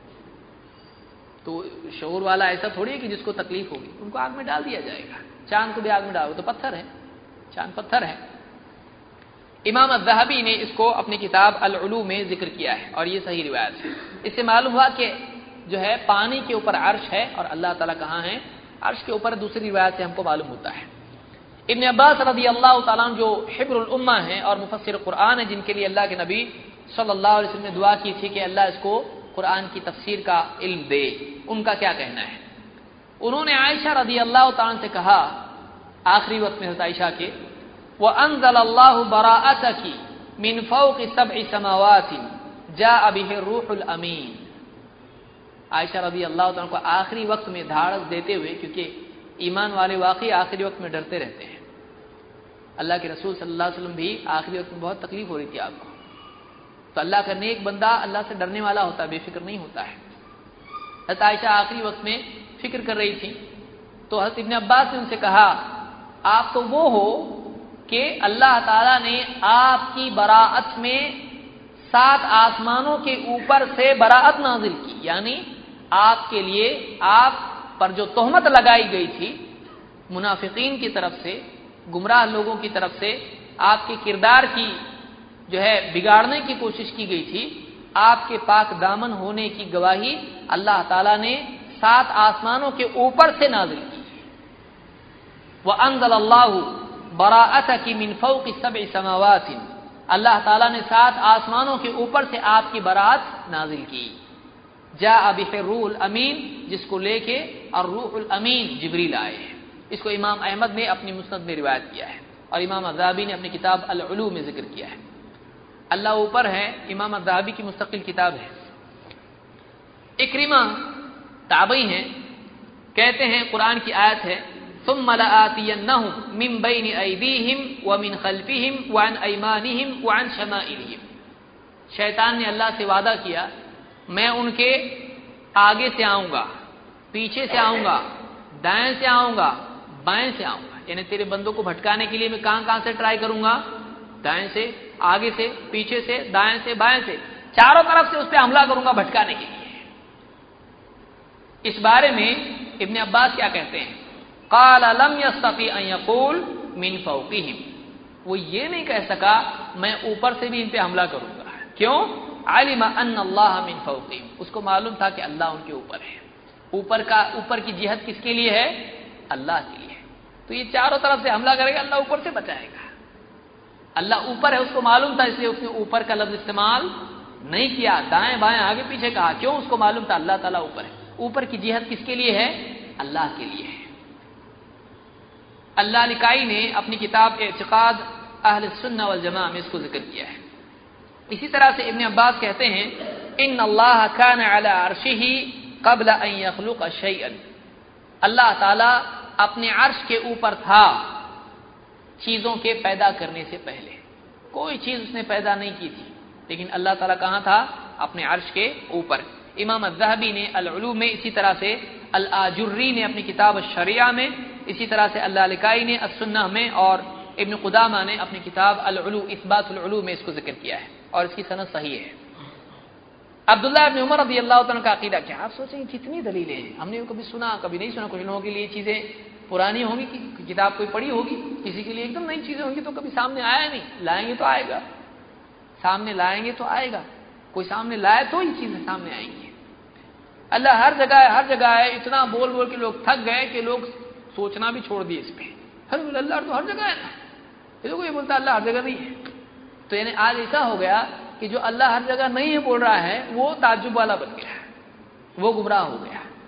तो शऊर वाला ऐसा थोड़ी है कि जिसको तकलीफ होगी, उनको आग में डाल दिया जाएगा। चांद को भी आग में डालो तो पत्थर है, चांद पत्थर है। इमाम अज़्ज़हाबी ने इसको अपनी किताब अल-उलू में जिक्र किया है और ये सही रिवायत है। इससे मालूम हुआ कि जो है पानी के ऊपर अर्श है और अल्लाह ताला कहाँ है? अर्श के ऊपर। दूसरी रिवायत से हमको मालूम होता है। इब्न अब्बास रज़ियल्लाहु ताला अन्हु जो हिब्रुल उम्मा है और मुफस्सिर कुरान है, जिनके लिए अल्लाह के नबी सल्लल्लाहु अलैहि वसल्लम ने दुआ की थी कि अल्लाह इसको कुरान की तफसीर का इल्म दे, उनका क्या कहना है? उन्होंने आयशा रज़ियल्लाहु ताला से कहा, आखिरी वक्त में हज़रत आयशा के, व अंज़लल्लाहु बराअतकी मिन फौक़ि सब'i समावातिन जाअ बिहि रूहुल अमीन। आयशा रज़ियल्लाहु ताला को आखिरी वक्त में धाड़स देते हुए, क्योंकि ईमान वाले वाकई आखिरी वक्त में डरते रहते हैं। अल्लाह के रसूल सल्लल्लाहु अलैहि वसल्लम भी आखिरी वक्त में बहुत तकलीफ हो रही थी आपको, तो अल्लाह का नेक बंदा अल्लाह से डरने वाला होता है, बेफिक्र नहीं होता है। हज़रत आयशा आखिरी वक्त में फिक्र कर रही थी, तो हज़रत इब्न अब्बास ने उनसे कहा, आप तो वो हो कि अल्लाह ताला ने आपकी बराअत में 7 आसमानों के ऊपर से बराअत नाजिल की, यानी आपके लिए, आप पर जो तोहमत लगाई गई थी मुनाफिकीन की तरफ से, गुमराह लोगों की तरफ से, आपके किरदार की जो है बिगाड़ने की कोशिश की गई थी, आपके पाक दामन होने की गवाही अल्लाह ताला ने 7 आसमानों के ऊपर से नाजिल की। व अंज़लल्लाहु बराअतकी मिन फौक़ि सब'i समावातिन, अल्लाह ताला ने 7 आसमानों के ऊपर से आपकी बरात नाजिल की। जाअ बिहि रूहुल अमीन, जिसको लेके और रूहुल अमीन जिब्रील आए हैं। इसको इमाम अहमद ने अपनी मुस्नद में रिवायत किया है और इमाम अज़्ज़हाबी ने अपनी किताब अल-उलू में जिक्र किया है। अल्लाह ऊपर है, इमाम अज़्ज़हाबी की मुस्तकिल किताब है। इक्रिमा ताबई हैं, कहते हैं कुरान की आयत है, सुम्मा लआतियन्नहुम मिन बैनि अयदीहिम व मिन खल्फिहिम व अन अयमानिहिम व अन शमाइलिहिम। शैतान ने अल्लाह से वादा किया, मैं उनके आगे से आऊंगा, पीछे से आऊंगा, दाएं से आऊंगा, बाएं से आऊंगा। यानी तेरे बंदों को भटकाने के लिए मैं कहां से ट्राई करूंगा? दाएं से, आगे से, पीछे से, दाएं से, बाएं से, चारों तरफ से उस पर हमला करूंगा भटकाने के लिए। इस बारे में इब्न अब्बास क्या कहते हैं? क़ाल लम यस्तती अन यक़ूल मिन फ़ौक़िहिम, वो ये नहीं कह सका मैं ऊपर से भी इन पे हमला करूंगा। क्यों? अलिमा अन्न अल्लाह मिन फ़ौक़िहिम, उसको मालूम था कि अल्लाह उनके ऊपर है। ऊपर की जिहद किसके लिए है? अल्लाह के लिए। तो ये चारों तरफ से हमला करेगा, अल्लाह ऊपर से बचाएगा। अल्लाह ऊपर है, उसको मालूम था, इसलिए उसने ऊपर का लफ्ज इस्तेमाल नहीं किया, दाएं बाएं आगे पीछे कहा। क्यों? उसको मालूम था अल्लाह ताला ऊपर है। ऊपर की जिहद किसके लिए है? अल्लाह के लिए है। अल्लाह लिकाई ने अपनी किताब इतिकाद अहल सुन्नह वल जमा में इसको जिक्र किया है। इसी तरह से इब्न अब्बास कहते हैं, इन्न अल्लाह कान अला अर्शिही क़ब्ल अन यख़्लुक़ शैअन, अल्लाह ताला अपने अर्श के ऊपर था चीजों के पैदा करने से पहले। कोई चीज उसने पैदा नहीं की थी, लेकिन अल्लाह ताला कहां था? अपने अर्श के ऊपर। इमाम अज़्ज़हाबी ने अल-उलू में, इसी तरह से अल-आजुर्री ने अपनी किताब अश-शरिया में, इसी तरह से अल्लाह लिकाई ने अस-सुन्नह में और इब्न कुदामा ने अपनी किताब अल-उलू इस्बातुल उलू में इसको जिक्र किया है और इसकी सनद सही है। अब्दुल्लाह इब्न उमर रज़ियल्लाहु ताला का अकीदा क्या? आप सोचें कितनी दलीलें हैं, हमने कभी सुना कभी नहीं सुना। कुछ लोगों के लिए चीजें पुरानी होंगी, कि किताब कोई पढ़ी होगी, किसी के लिए एकदम नई चीजें होंगी तो कभी सामने आया नहीं। लाएंगे तो आएगा, सामने लाएंगे तो आएगा, कोई सामने लाए तो ही चीजें सामने आएंगी। अल्लाह हर जगह है। इतना बोल बोल के लोग थक गए कि लोग सोचना भी छोड़ दिए इस पे। अल्लाह तो हर जगह है ना, ये तो कोई बोलता अल्लाह हर जगह नहीं है। तो यानी आज ऐसा हो गया कि जो अल्लाह हर जगह नहीं है बोल रहा है, वो ताज्जुब वाला बन गया है, वो गुमराह हो गया।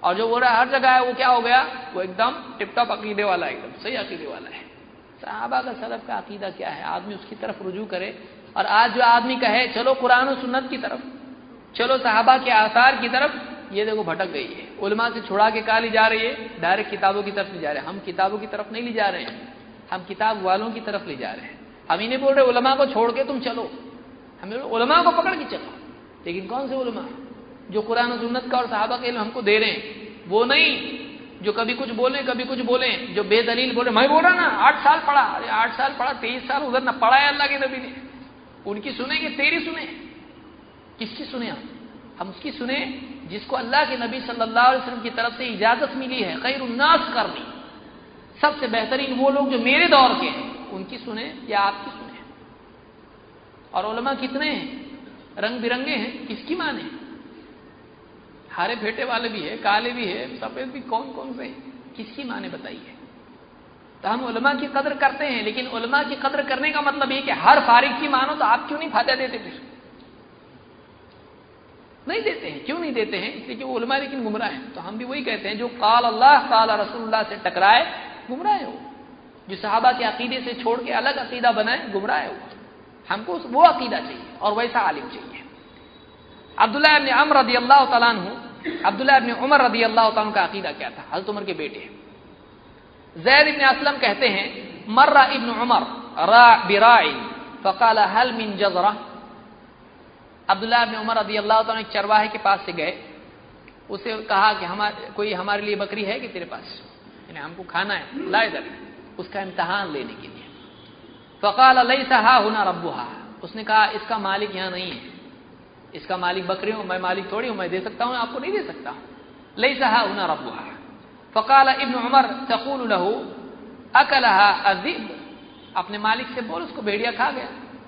اور جو بول رہا ہے ہر جگہ ہے وہ کیا ہو گیا؟ وہ ایک دم ٹپ ٹاپ عقیدے والا ہے، ایک دم صحیح عقیدے والا ہے۔ صحابہ کا سلف کا عقیدہ کیا ہے؟ آدمی اس کی طرف رجوع کرے۔ اور آج جو آدمی کہے چلو قرآن و سنت کی طرف، چلو صحابہ کے آثار کی طرف، یہ دیکھو بھٹک گئی ہے۔ علماء سے چھڑا کے کہاں لی جا رہی ہے؟ ڈائریکٹ کتابوں کی طرف لے جا رہے ہیں۔ ہم کتابوں کی طرف نہیں لے جا رہے ہیں، ہم کتاب والوں کی طرف لے جا رہے ہیں۔ ہم انہیں بول رہے علماء کو چھوڑ کے تم چلو، ہم علماء کو پکڑ کے چلو۔ لیکن کون سے علماء؟ جو قرآن و سنت کا اور صحابہ کا علم ہم کو دے رہے ہیں، وہ نہیں جو کبھی کچھ بولیں کبھی کچھ بولیں، جو بے دلیل بولے۔ میں بول رہا نا 8 سال پڑھا، ارے 8 سال پڑھا، 23 سال ادھر نہ پڑھا ہے اللہ کے نبی نے۔ ان کی سنیں گے تیری سنیں؟ کس کی سنیں ہم اس کی سنیں جس کو اللہ کے نبی صلی اللہ علیہ وسلم کی طرف سے اجازت ملی ہے، خیر الناس کرنی، سب سے بہترین وہ لوگ جو میرے دور کے ہیں، ان کی سنیں یا آپ کی سنیں؟ اور علماء کتنے ہیں؟ رنگ برنگے ہیں، کس کی مانیں؟ ہارے پھیٹے والے بھی ہے، کالے بھی ہے، سفید بھی، کون کون سے؟ کس کی مانیں بتائیے؟ تو ہم علماء کی قدر کرتے ہیں، لیکن علماء کی قدر کرنے کا مطلب یہ کہ ہر فارغ کی مانو، تو آپ کیوں نہیں فاتحہ دیتے؟ پھر نہیں دیتے ہیں، کیوں نہیں دیتے ہیں؟ اس لیے کہ وہ علماء لیکن گمراہ ہیں۔ تو ہم بھی وہی کہتے ہیں جو قال اللہ قال رسول اللہ سے ٹکرائے گمراہ ہے وہ، جو صحابہ کے عقیدے سے چھوڑ کے الگ عقیدہ بنائے گمراہ ہے وہ۔ ہم کو وہ عقیدہ چاہیے اور ویسا عالم چاہیے۔ عبداللہ ابن عمر رضی اللہ تعالیٰ عنہ، عبداللہ ابن عمر رضی اللہ تعالیٰ عنہ کا عقیدہ کیا تھا؟ حضرت عمر کے بیٹے زید ابن اسلم کہتے ہیں مر ابن عمر براع فقال هل من جزرہ۔ عبداللہ ابن عمر رضی اللہ تعالیٰ ایک چرواہے کے پاس سے گئے، اسے کہا کہ کوئی ہمارے لیے بکری ہے کہ تیرے پاس؟ یعنی ہم کو کھانا ہے، لا ادھر، اس کا امتحان لینے کے لیے۔ فقال لیس ها هنا ربها، اس نے کہا اس کا مالک یہاں نہیں ہے، اس کا مالک بکری ہوں، میں مالک تھوڑی ہوں، میں دے سکتا ہوں، آپ کو نہیں دے سکتا ہوں۔ لیس ها هنا ربها۔ فقال ابن عمر تقول له اکلها الذئب، اپنے مالک سے بول اس کو بھیڑیا کھا گیا۔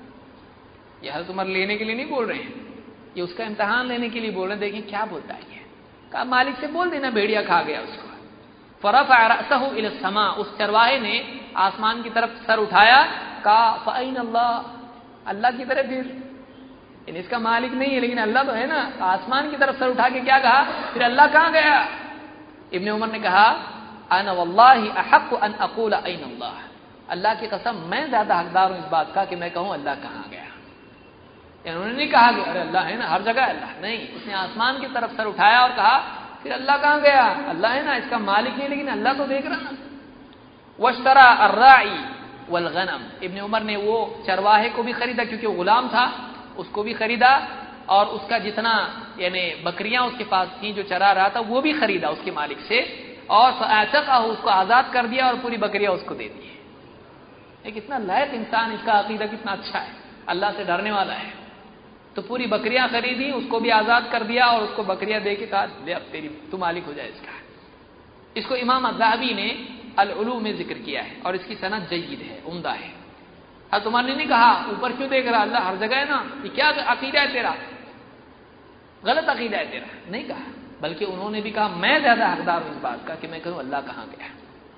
یہ حضرت عمر لینے کے لیے نہیں بول رہے ہیں، یہ اس کا امتحان لینے کے لیے بول رہے ہیں۔ دیکھیں کیا بولتا ہے یہ، کہا مالک سے بول دینا بھیڑیا کھا گیا اس کو۔ فرفع رأسه الى السماء، اس چرواہے نے آسمان کی طرف سر اٹھایا، کہا فأین اللہ، اللہ کی طرف پھر، یعنی اس کا مالک نہیں ہے لیکن اللہ تو ہے نا، آسمان کی طرف سر اٹھا کے کیا کہا؟ پھر اللہ کہاں گیا؟ ابن عمر نے کہا انا واللہ احق ان اقول این اللہ، اللہ کی قسم میں زیادہ حقدار ہوں اس بات کا کہ میں کہوں اللہ کہاں گیا۔ یعنی انہوں نے نہیں کہا کہ ارے اللہ ہے نا، ہر جگہ اللہ نہیں، اس نے آسمان کی طرف سر اٹھایا اور کہا پھر اللہ کہاں گیا؟ اللہ ہے نا، اس کا مالک نہیں لیکن اللہ تو دیکھ رہا نا۔ واشترى الراعي والغنم، ابن عمر نے وہ چرواہے کو بھی خریدا کیونکہ وہ غلام تھا، اس کو بھی خریدا، اور اس کا جتنا یعنی بکریاں اس کے پاس تھیں جو چرا رہا تھا وہ بھی خریدا اس کے مالک سے، اور فاعتقه، اس کو آزاد کر دیا اور پوری بکریاں اس کو دے دی۔ یہ کتنا لائق انسان، اس کا عقیدہ کتنا اچھا ہے، اللہ سے ڈرنے والا ہے۔ تو پوری بکریاں خریدی، اس کو بھی آزاد کر دیا اور اس کو بکریاں دے کے کہا لے اب تیری، تو مالک ہو جائے اس کا۔ اس کو امام الذہبی نے العلوم میں ذکر کیا ہے اور اس کی سند جید ہے، عمدہ ہے۔ حضرت عمر نے نہیں کہا اوپر کیوں دیکھ رہا، اللہ ہر جگہ ہے نا، یہ کیا عقیدہ ہے تیرا، غلط عقیدہ ہے تیرا، نہیں کہا، بلکہ انہوں نے بھی کہا میں زیادہ حقدار ہوں اس بات کا کہ میں کہوں اللہ کہاں گیا۔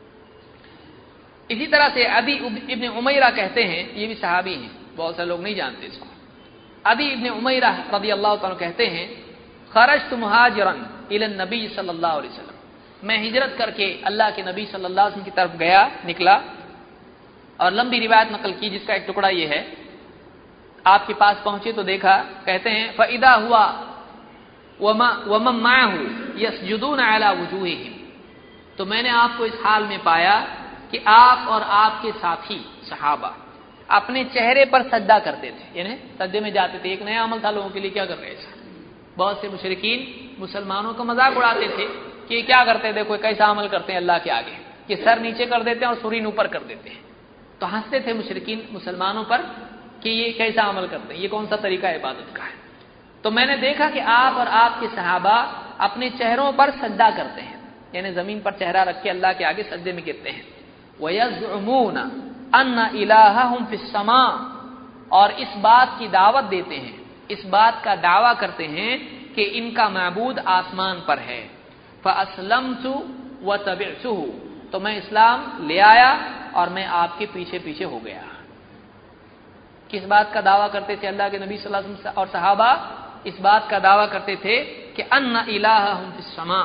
اسی طرح سے عدی ابن عمیرہ کہتے ہیں، یہ بھی صحابی ہیں، بہت سے لوگ نہیں جانتے اس کو۔ عدی ابن عمیرہ رضی اللہ تعالیٰ کہتے ہیں خرجت مہاجرا الی النبی صلی اللہ علیہ وسلم، میں ہجرت کر کے اللہ کے نبی صلی اللہ علیہ وسلم کی طرف گیا، نکلا، اور لمبی روایت نقل کی جس کا ایک ٹکڑا یہ ہے، آپ کے پاس پہنچے تو دیکھا، کہتے ہیں فَإِذَا هُوَ وَمَن مَّعَهُ يَسْجُدُونَ عَلَى وُجُوهِهِمْ، تو میں نے آپ کو اس حال میں پایا کہ آپ اور آپ کے ساتھی صحابہ اپنے چہرے پر سجدہ کرتے تھے، یعنی سجدے میں جاتے تھے۔ ایک نیا عمل تھا لوگوں کے لیے، کیا کر رہے ہیں؟ بہت سے مشرکین مسلمانوں کا مذاق اڑاتے تھے کہ یہ کیا کرتے ہیں، دیکھو کیسا عمل کرتے ہیں اللہ کے آگے، کہ سر نیچے کر دیتے ہیں اور سرین اوپر کر دیتے ہیں۔ تو ہنستے تھے مشرکین مسلمانوں پر کہ یہ کیسا عمل کرتے ہیں، یہ کون سا طریقہ عبادت کا ہے۔ تو میں نے دیکھا کہ آپ اور آپ کے صحابہ اپنے چہروں پر سجدہ کرتے ہیں، یعنی زمین پر چہرہ رکھ کے اللہ کے آگے سجدے میں گرتے ہیں۔ وَيَزْعُمُونَ أَنَّ إِلَٰهَهُمْ فِي السَّمَاءِ، اور اس بات کی دعوت دیتے ہیں، اس بات کا دعویٰ کرتے ہیں کہ ان کا معبود آسمان پر ہے۔ فَأَسْلَمْتُ وَتَبِعْتُهُ، تو میں اسلام لے آیا اور میں آپ کے پیچھے پیچھے ہو گیا۔ کس بات کا دعویٰ کرتے تھے اللہ کے نبی صلی اللہ علیہ وسلم اور صحابہ؟ اس بات کا دعویٰ کرتے تھے کہ ان الہہم فی السماء،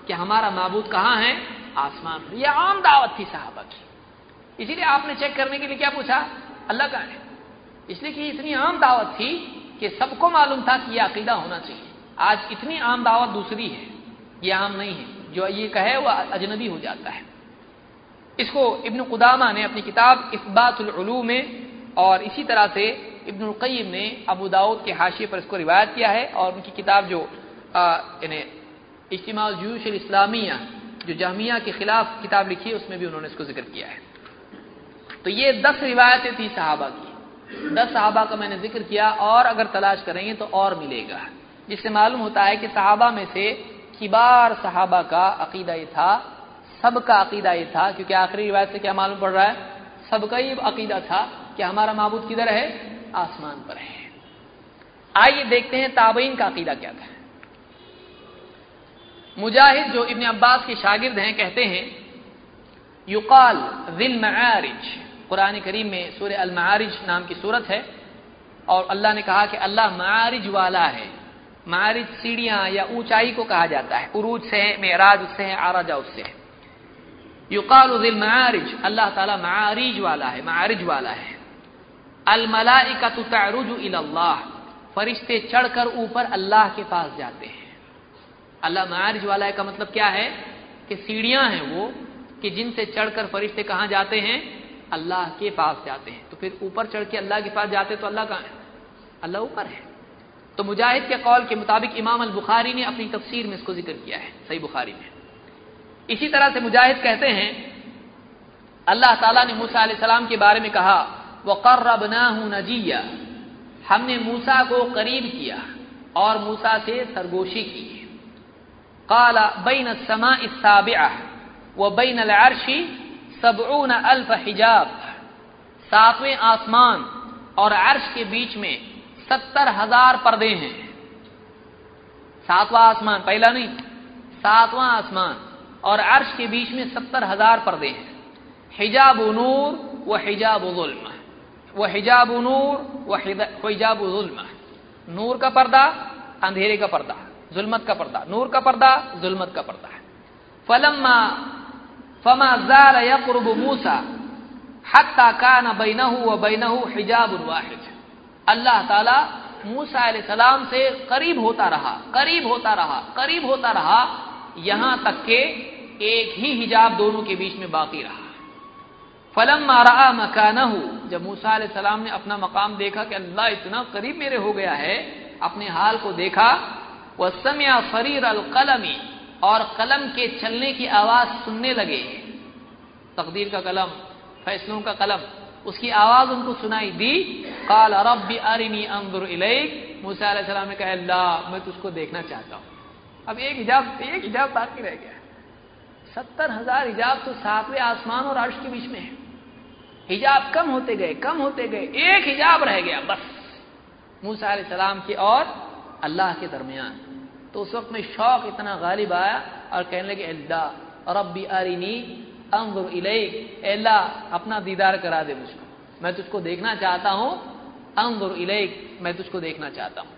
کہ ہمارا معبود کہاں ہے؟ آسمان پر. یہ عام دعوت تھی صحابہ کی. اسی لیے آپ نے چیک کرنے کے لیے کیا پوچھا؟ اللہ کہاں ہے؟ اس لیے کہ اتنی عام دعوت تھی کہ سب کو معلوم تھا کہ یہ عقیدہ ہونا چاہیے. آج اتنی عام دعوت دوسری ہے، یہ عام نہیں ہے. جو یہ کہے وہ اجنبی ہو جاتا ہے. اس کو ابن قدامہ نے اپنی کتاب اثبات العلوم میں، اور اسی طرح سے ابن القیم نے ابو داؤد کے حاشیے پر اس کو روایت کیا ہے، اور ان کی کتاب جو یعنی اجتماع الجیوش الاسلامیہ جو جہمیہ کے خلاف کتاب لکھی ہے، اس میں بھی انہوں نے اس کو ذکر کیا ہے. تو یہ 10 روایتیں تھیں صحابہ کی. 10 صحابہ کا میں نے ذکر کیا، اور اگر تلاش کریں گے تو اور ملے گا، جس سے معلوم ہوتا ہے کہ صحابہ میں سے کبار صحابہ کا عقیدہ یہ تھا، سب کا عقیدہ یہ تھا، کیونکہ آخری روایت سے کیا معلوم پڑ رہا ہے؟ سب کا یہ عقیدہ تھا کہ ہمارا معبود کدھر ہے؟ آسمان پر ہے. آئیے دیکھتے ہیں تابعین کا عقیدہ کیا تھا. مجاہد جو ابن عباس کے شاگرد ہیں کہتے ہیں یقال ذی المعارج، قرآن کریم میں سورہ المعارج نام کی سورت ہے، اور اللہ نے کہا کہ اللہ معارج والا ہے. معارج سیڑھیاں یا اونچائی کو کہا جاتا ہے. عروج سے ہے، معراج اس سے ہے، عرجہ اس سے ہے. یقال ذی المعارج، اللہ تعالی معارج والا ہے، معارج والا ہے. الملائکۃ تعرج الی اللہ، فرشتے چڑھ کر اوپر اللہ کے پاس جاتے ہیں. اللہ معارج والا ہے کا مطلب کیا ہے؟ کہ سیڑھیاں ہیں وہ کہ جن سے چڑھ کر فرشتے کہاں جاتے ہیں؟ اللہ کے پاس جاتے ہیں. تو پھر اوپر چڑھ کے اللہ کے پاس جاتے تو اللہ کہاں ہے؟ اللہ اوپر ہے. تو مجاہد کے قول کے مطابق امام البخاری نے اپنی تفسیر میں اس کو ذکر کیا ہے، صحیح بخاری میں. اسی طرح سے مجاہد کہتے ہیں اللہ تعالیٰ نے موسیٰ علیہ السلام کے بارے میں کہا وَقَرَّبْنَاهُ نَجِيًّا، ہم نے موسیٰ کو قریب کیا اور موسیٰ سے سرگوشی کی. قال بین السماء السابعہ وبین العرش 70,000 حجاب، 7ویں آسمان اور عرش کے بیچ میں 70,000 پردے ہیں. 7واں آسمان، پہلا نہیں، 7واں آسمان اور عرش کے بیچ میں 70,000 پردے ہیں. حجاب نور و حجاب ظلم، وہ حجاب نور و حجاب ظلم، نور کا پردہ، اندھیرے کا پردہ، ظلمت کا پردہ، نور کا پردہ، ظلمت کا پردہ. فما زال يقرب موسى حتى كان بينه وبينه حجاب واحد، اللہ تعالی موسیٰ علیہ السلام سے قریب ہوتا رہا، قریب ہوتا رہا، قریب ہوتا رہا، یہاں تک کہ ایک ہی حجاب دونوں کے بیچ میں باقی رہا. فلما رأى مكانه، جب موسیٰ علیہ السلام نے اپنا مقام دیکھا کہ اللہ اتنا قریب میرے ہو گیا ہے، اپنے حال کو دیکھا. وسمع صرير القلم، اور قلم کے چلنے کی آواز سننے لگے. تقدیر کا قلم، فیصلوں کا قلم، اس کی آواز ان کو سنائی دی. قال رب ارنی انظر الیک، موسیٰ علیہ السلام نے کہا اللہ میں تجھ کو دیکھنا چاہتا ہوں. اب ایک حجاب باقی رہ گیا. 70,000 حجاب تو 7ویں آسمان اور عرش کے بیچ میں ہے. حجاب کم ہوتے گئے، کم ہوتے گئے، ایک حجاب رہ گیا بس موسیٰ علیہ السلام کے اور اللہ کے درمیان. تو اس وقت میں شوق اتنا غالب آیا اور کہنے لگے اللہ ربی ارنی انظر الیک، اے اللہ اپنا دیدار کرا دے مجھ کو، میں تجھ کو دیکھنا چاہتا ہوں. انظر الیک، میں تجھ کو دیکھنا چاہتا ہوں.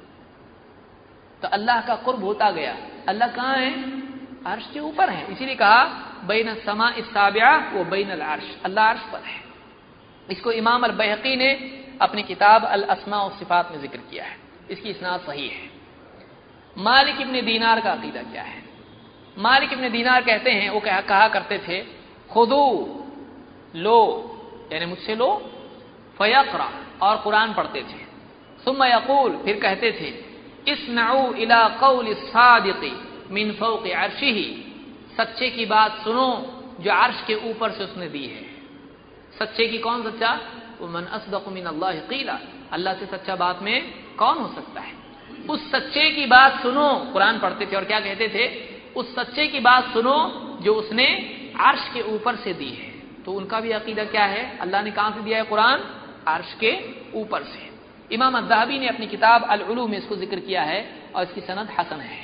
تو اللہ کا قرب ہوتا گیا. اللہ کہاں ہے؟ عرش کے اوپر ہے. اسی لیے کہا بین السماء السابعہ و بین العرش، اللہ عرش پر ہے. اس کو امام البیہقی نے اپنی کتاب الاسماء والصفات میں ذکر کیا ہے. اس کی اسناد صحیح ہے. مالک ابن دینار کا عقیدہ کیا ہے؟ مالک ابن دینار کہتے ہیں، وہ کہا کرتے تھے خذو، لو یعنی مجھ سے لو، فیقرأ، اور قرآن پڑھتے تھے. ثم یقول، پھر کہتے تھے اسمعوا الى قول الصادق من فوق عرشہ، سچے کی بات سنو جو عرش کے اوپر سے اس نے دی ہے. سچے کی کون سچا؟ ومن اصدق من اللہ قیلا، اللہ سے سچا بات میں کون ہو سکتا ہے. اس سچے کی بات سنو، قرآن پڑھتے تھے اور کیا کہتے تھے؟ اس سچے کی بات سنو جو اس نے عرش کے اوپر سے دی ہے. تو ان کا بھی عقیدہ کیا ہے؟ اللہ نے کہاں سے دیا ہے قرآن؟ عرش کے اوپر سے. امام الذہبی نے اپنی کتاب العلوم میں اس کو ذکر کیا ہے اور اس کی سند حسن ہے.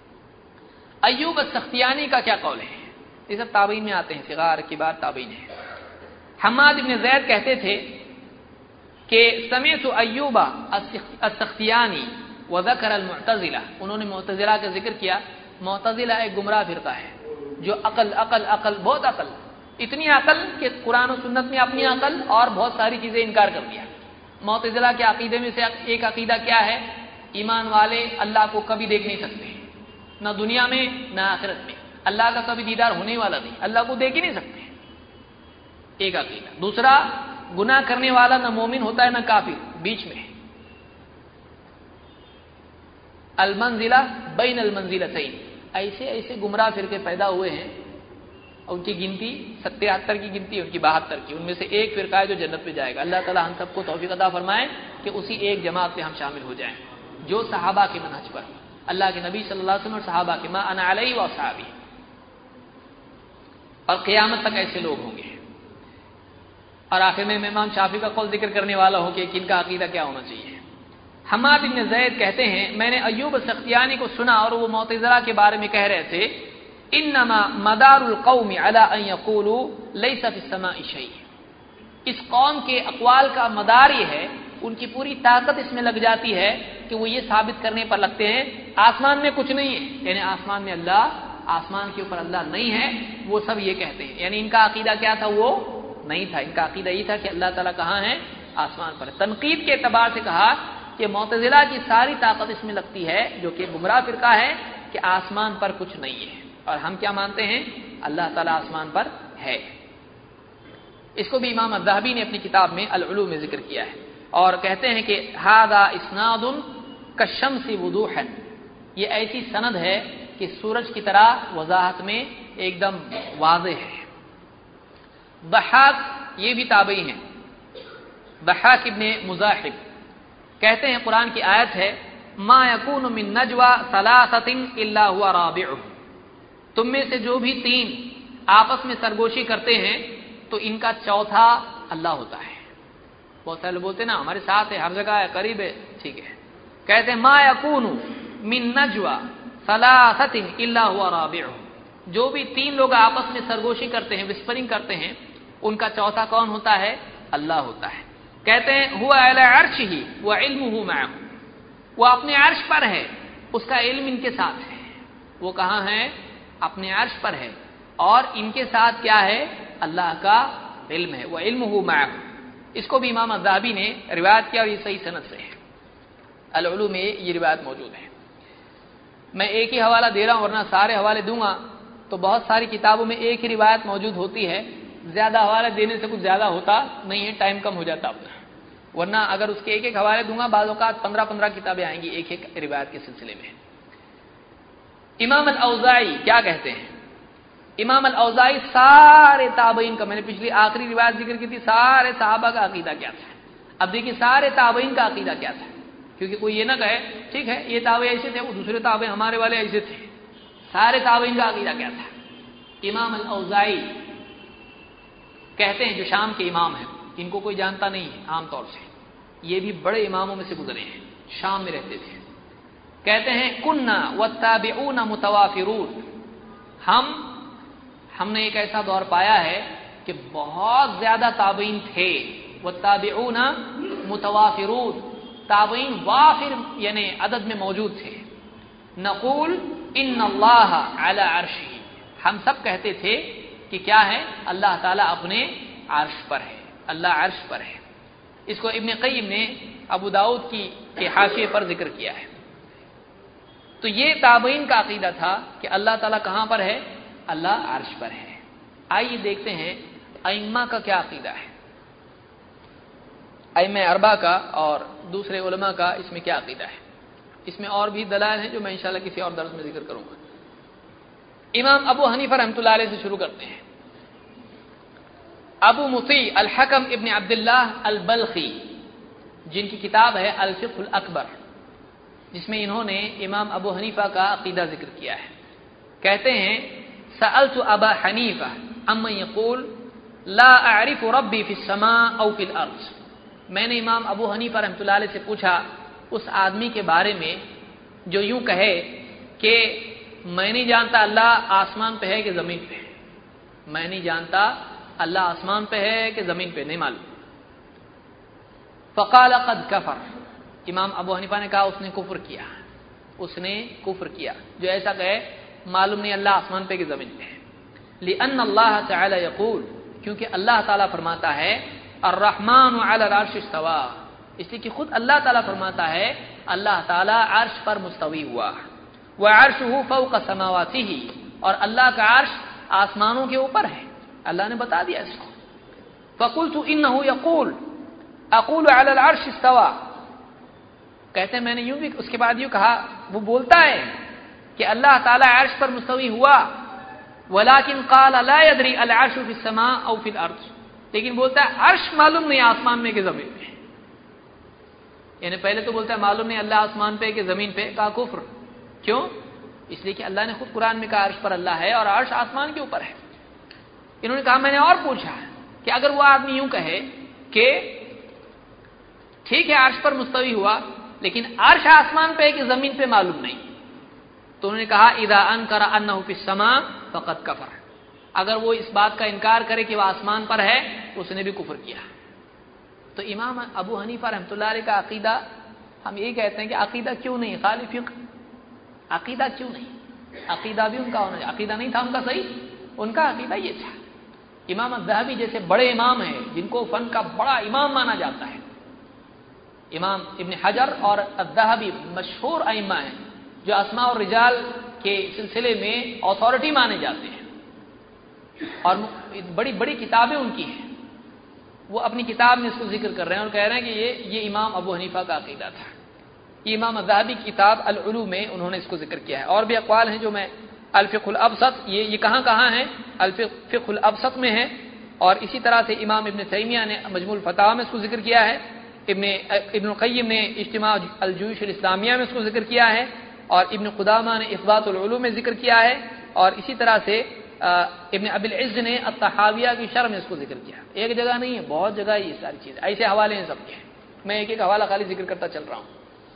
ایوب السختیانی کا کیا قول ہے؟ یہ سب تابعین میں آتے ہیں، صغار کبار تابعین ہیں. حماد بن زید کہتے تھے کہ سمعت ایوب السختیانی وذکر المعتزلہ، انہوں نے معتزلہ کا ذکر کیا معتزلہ ایک گمراہ فرقہ ہے جو عقل بہت عقل، اتنی عقل کہ قرآن و سنت میں اپنی عقل اور بہت ساری چیزیں انکار کر دیا۔ معتزلہ کے عقیدے میں سے ایک عقیدہ کیا ہے؟ ایمان والے اللہ کو کبھی دیکھ نہیں سکتے، نہ دنیا میں نہ آخرت میں، اللہ کا کبھی دیدار ہونے والا نہیں، اللہ کو دیکھ ہی نہیں سکتے، ایک عقیدہ۔ دوسرا، گناہ کرنے والا نہ مومن ہوتا ہے نہ کافر، بیچ میں المنزلہ بین المنزلتین۔ ایسے گمراہ فرقے پیدا ہوئے ہیں، ان کی گنتی 77 کی گنتی ہے، ان کی 72 کی، ان میں سے ایک فرقہ ہے جو جنت میں جائے گا۔ اللہ تعالی ہم سب کو توفیق عطا فرمائے کہ اسی ایک جماعت میں ہم شامل ہو جائیں جو صحابہ کے منہج پر، اللہ کے نبی صلی اللہ علیہ وسلم اور صحابہ کے ما انا علیہ و اصحابی، اور قیامت تک ایسے لوگ ہوں گے۔ اور آخر میں امام شافعی کا قول ذکر کرنے والا ہو کہ ان کا عقیدہ کیا ہونا چاہیے۔ حماد بن زید کہتے ہیں میں نے ایوب سختیانی کو سنا اور وہ معتزلہ کے بارے میں کہہ رہے تھے انما مدار القوم على ان يقولوا ليس في السماء شيء، اس قوم کے اقوال کا مدار یہ ہے، ان کی پوری طاقت اس میں لگ جاتی ہے کہ وہ یہ ثابت کرنے پر لگتے ہیں آسمان میں کچھ نہیں ہے، یعنی آسمان میں اللہ، آسمان کے اوپر اللہ نہیں ہے، وہ سب یہ کہتے ہیں۔ یعنی ان کا عقیدہ کیا تھا؟ وہ نہیں تھا، ان کا عقیدہ یہ تھا کہ اللہ تعالیٰ کہاں ہے؟ آسمان پر۔ تنقید کے اعتبار سے کہا کہ معتزلہ کی ساری طاقت اس میں لگتی ہے، جو کہ گمراہ فرقہ ہے، کہ آسمان پر کچھ نہیں ہے، اور ہم کیا مانتے ہیں؟ اللہ تعالیٰ آسمان پر ہے۔ اس کو بھی امام الذہبی نے اپنی کتاب میں العلوم میں ذکر کیا ہے، اور کہتے ہیں کہ ھذا اسناد کالشمس وضوحا، یہ ایسی سند ہے کہ سورج کی طرح وضاحت میں ایک دم واضح ہے۔ ضحاک یہ بھی تابعی ہیں، ضحاک ابن مزاحم کہتے ہیں قرآن کی آیت ہے ما یکون من نجوى ثلاثة الا هو رابعهم، تم میں سے جو بھی تین آپس میں سرگوشی کرتے ہیں تو ان کا چوتھا اللہ ہوتا ہے۔ بہت سارے لوگ بولتے ہیں نا ہمارے ساتھ ہے، ہر جگہ ہے، قریب ہے، ٹھیک ہے۔ کہتے ہیں ما یکون من نجوى ثلاثة الا هو رابعهم، جو بھی تین لوگ آپس میں سرگوشی کرتے ہیں، وسپرنگ کرتے ہیں، ان کا چوتھا کون ہوتا ہے؟ اللہ ہوتا ہے۔ کہتے ہیں هو علی عرشہ وعلمہ معہ، وہ اپنے عرش پر ہے، اس کا علم ان کے ساتھ ہے۔ وہ کہاں ہے؟ اپنے عرش پر ہے، اور ان کے ساتھ کیا ہے؟ اللہ کا علم ہے، وعلمہ معہ۔ اس کو بھی امام الذہبی نے روایت کیا اور یہ صحیح سند سے ہے، العلوم میں یہ روایت موجود ہے۔ میں ایک ہی حوالہ دے رہا ہوں، ورنہ سارے حوالے دوں گا تو بہت ساری کتابوں میں ایک ہی روایت موجود ہوتی ہے، زیادہ حوالے دینے سے کچھ زیادہ ہوتا نہیں ہے، ٹائم کم ہو جاتا اپنا، ورنہ اگر اس کے ایک حوالے دوں گا بعض اوقات 15 کتابیں آئیں گی ایک روایت کے سلسلے میں۔ امام الاوزاعی کیا کہتے ہیں؟ امام الاوزاعی سارے تابعین کا، میں نے پچھلی آخری روایت ذکر کی تھی سارے صحابہ کا عقیدہ کیا تھا، اب دیکھیے سارے تابعین کا عقیدہ کیا تھا، کیونکہ کوئی یہ نہ کہے ٹھیک ہے یہ تابعی ایسے تھے، وہ دوسرے تابعی ہمارے والے ایسے تھے، سارے تابعین کا عقیدہ کیا تھا؟ امام الاوزاعی کہتے ہیں، جو شام کے امام ہیں، ان کو کوئی جانتا نہیں ہے عام طور سے، یہ بھی بڑے اماموں میں سے گزرے ہیں، شام میں رہتے تھے۔ کہتے ہیں کننا والتابعون متوافرون، ہم نے ایک ایسا دور پایا ہے کہ بہت زیادہ تابعین تھے، والتابعون متوافرون، تابعین وافر یعنی عدد میں موجود تھے۔ نقول ان اللہ علی عرشہ، ہم سب کہتے تھے کہ کیا ہے؟ اللہ تعالیٰ اپنے عرش پر ہے، اللہ عرش پر ہے۔ اس کو ابن قیم نے ابو داؤد کے حاشیے پر ذکر کیا ہے۔ تو یہ تابعین کا عقیدہ تھا کہ اللہ تعالیٰ کہاں پر ہے؟ اللہ عرش پر ہے۔ آئیے دیکھتے ہیں ائمہ کا کیا عقیدہ ہے، ائمہ اربعہ کا اور دوسرے علماء کا اس میں کیا عقیدہ ہے۔ اس میں اور بھی دلائل ہیں جو میں انشاءاللہ کسی اور درس میں ذکر کروں گا۔ امام ابو حنیفہ رحمۃ اللہ علیہ سے شروع کرتے ہیں۔ ابو مطیع الحکم ابن عبداللہ البلخی، جن کی کتاب ہے الفقہ الاکبر، جس میں انہوں نے امام ابو حنیفہ کا عقیدہ ذکر کیا ہے، کہتے ہیں سألت ابا حنیفہ عمن یقول لا اعرف ربی فی السماء او فی الارض، میں نے امام ابو حنیفہ رحمۃ اللہ علیہ سے پوچھا اس آدمی کے بارے میں جو یوں کہے کہ میں نہیں جانتا اللہ آسمان پہ ہے کہ زمین پہ ہے، میں نہیں جانتا اللہ آسمان پہ ہے کہ زمین پہ، نہیں معلوم۔ فقال قد کفر، امام ابو حنیفہ نے کہا اس نے کفر کیا، اس نے کفر کیا، جو ایسا کہے معلوم نہیں اللہ آسمان پہ کہ زمین پہ ہے. لأن اللہ تعالی یقول، کیونکہ اللہ تعالیٰ فرماتا ہے الرحمن علی العرش استوى، اس لیے کہ خود اللہ تعالیٰ فرماتا ہے اللہ تعالیٰ عرش پر مستوی ہوا. وعرشہ فوق سماواته، اور اللہ کا عرش آسمانوں کے اوپر ہے، اللہ نے بتا دیا اس کو. فقلت انه يقول اقول علی العرش استوى، کہتے ہیں میں نے یوں بھی اس کے بعد یوں کہا، وہ بولتا ہے کہ اللہ تعالیٰ عرش پر مستوی ہوا، ولكن قال لا يدري العرش في السماء او في الارض، لیکن بولتا ہے عرش معلوم نہیں آسمان میں کہ زمین پہ. یعنی پہلے تو بولتا ہے معلوم نہیں اللہ آسمان پہ کہ زمین پہ، کہا کفر. کیوں؟ اس لیے کہ اللہ نے خود قرآن میں کہا عرش پر اللہ ہے اور عرش آسمان کے اوپر ہے. انہوں نے کہا میں نے اور پوچھا کہ اگر وہ آدمی یوں کہے کہ ٹھیک ہے عرش پر مستوی ہوا لیکن عرش آسمان پہ ہے کہ زمین پہ معلوم نہیں، تو انہوں نے کہا اذا انکر انہ فی السماء فقد کفر، اگر وہ اس بات کا انکار کرے کہ وہ آسمان پر ہے اس نے بھی کفر کیا. تو امام ابو حنیفہ رحمۃ اللہ علیہ کا عقیدہ، ہم یہ کہتے ہیں کہ عقیدہ کیوں نہیں، خالی فقہ، عقیدہ کیوں نہیں؟ عقیدہ بھی ان کا ہونا چاہیے. عقیدہ نہیں تھا ان کا صحیح، ان کا عقیدہ یہ تھا. امام الذہبی جیسے بڑے امام ہیں جن کو فن کا بڑا امام مانا جاتا ہے، امام ابن حجر اور الذہبی مشہور ائمہ ہیں جو اسماء اور رجال کے سلسلے میں اتھارٹی مانے جاتے ہیں، اور بڑی بڑی کتابیں ان کی ہیں. وہ اپنی کتاب میں اس کو ذکر کر رہے ہیں اور کہہ رہے ہیں کہ یہ امام ابو حنیفہ کا عقیدہ تھا. یہ امام الذہبی کی کتاب العلوم میں انہوں نے اس کو ذکر کیا ہے. اور بھی اقوال ہیں جو میں الفقہ الابسط، یہ کہاں ہیں؟ الفقہ الابسط میں ہے. اور اسی طرح سے امام ابن تیمیہ نے مجموع الفتاوی میں اس کو ذکر کیا ہے، ابن القیم نے اجتماع الجیوش الاسلامیہ میں اس کو ذکر کیا ہے، اور ابن قدامہ نے اثبات العلوم میں ذکر کیا ہے، اور اسی طرح سے ابن ابی العز نے الطحاویہ کی شرح میں اس کو ذکر کیا. ایک جگہ نہیں ہے، بہت جگہ یہ ساری چیزیں، ایسے حوالے ہیں سب کے. میں ایک ایک حوالہ خالی ذکر کرتا چل رہا ہوں.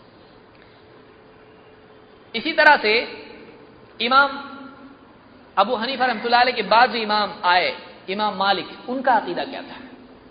اسی طرح سے امام ابو حنیفہ رحمۃ اللہ علیہ کے بعد جو امام آئے، امام مالک، ان کا عقیدہ کیا تھا؟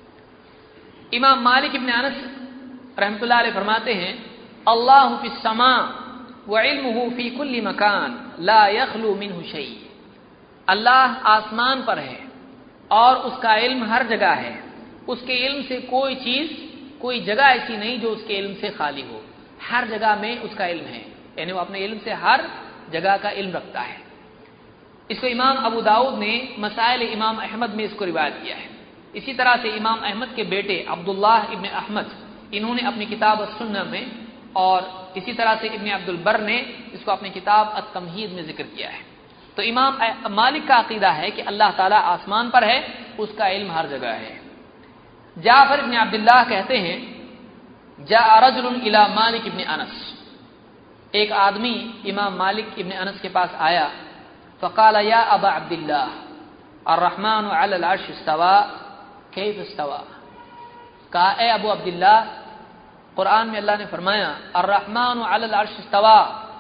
امام مالک ابن انس رحمۃ اللہ علیہ فرماتے ہیں اللہ فی السماء وعلمہ فی کل مکان لا یخلو منہ شیء، اللہ آسمان پر ہے اور اس کا علم ہر جگہ ہے، اس کے علم سے کوئی چیز، کوئی جگہ ایسی نہیں جو اس کے علم سے خالی ہو، ہر جگہ میں اس کا علم ہے، یعنی وہ اپنے علم سے ہر جگہ کا علم رکھتا ہے. اس کو امام ابو داؤد نے مسائل امام احمد میں اس کو روایت کیا ہے. اسی طرح سے امام احمد کے بیٹے عبداللہ ابن احمد، انہوں نے اپنی کتاب السنہ میں، اور اسی طرح سے ابن عبد البر نے اس کو اپنی کتاب التمہید میں ذکر کیا ہے. تو امام مالک کا عقیدہ ہے کہ اللہ تعالیٰ آسمان پر ہے، اس کا علم ہر جگہ ہے. جعفر ابن عبداللہ کہتے ہیں جاء رجل الی مالک ابن انس، ایک آدمی امام مالک ابن انس کے پاس آیا، فقال یا ابا عبداللہ الرحمن علی العرش استوى کیف استوى، کہا اے ابو عبداللہ، قرآن میں اللہ نے فرمایا الرحمن علی العرش استوى،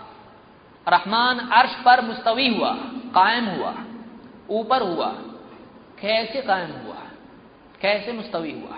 رحمان عرش پر مستوی ہوا، قائم ہوا، اوپر ہوا، کیسے قائم ہوا، کیسے مستوی ہوا؟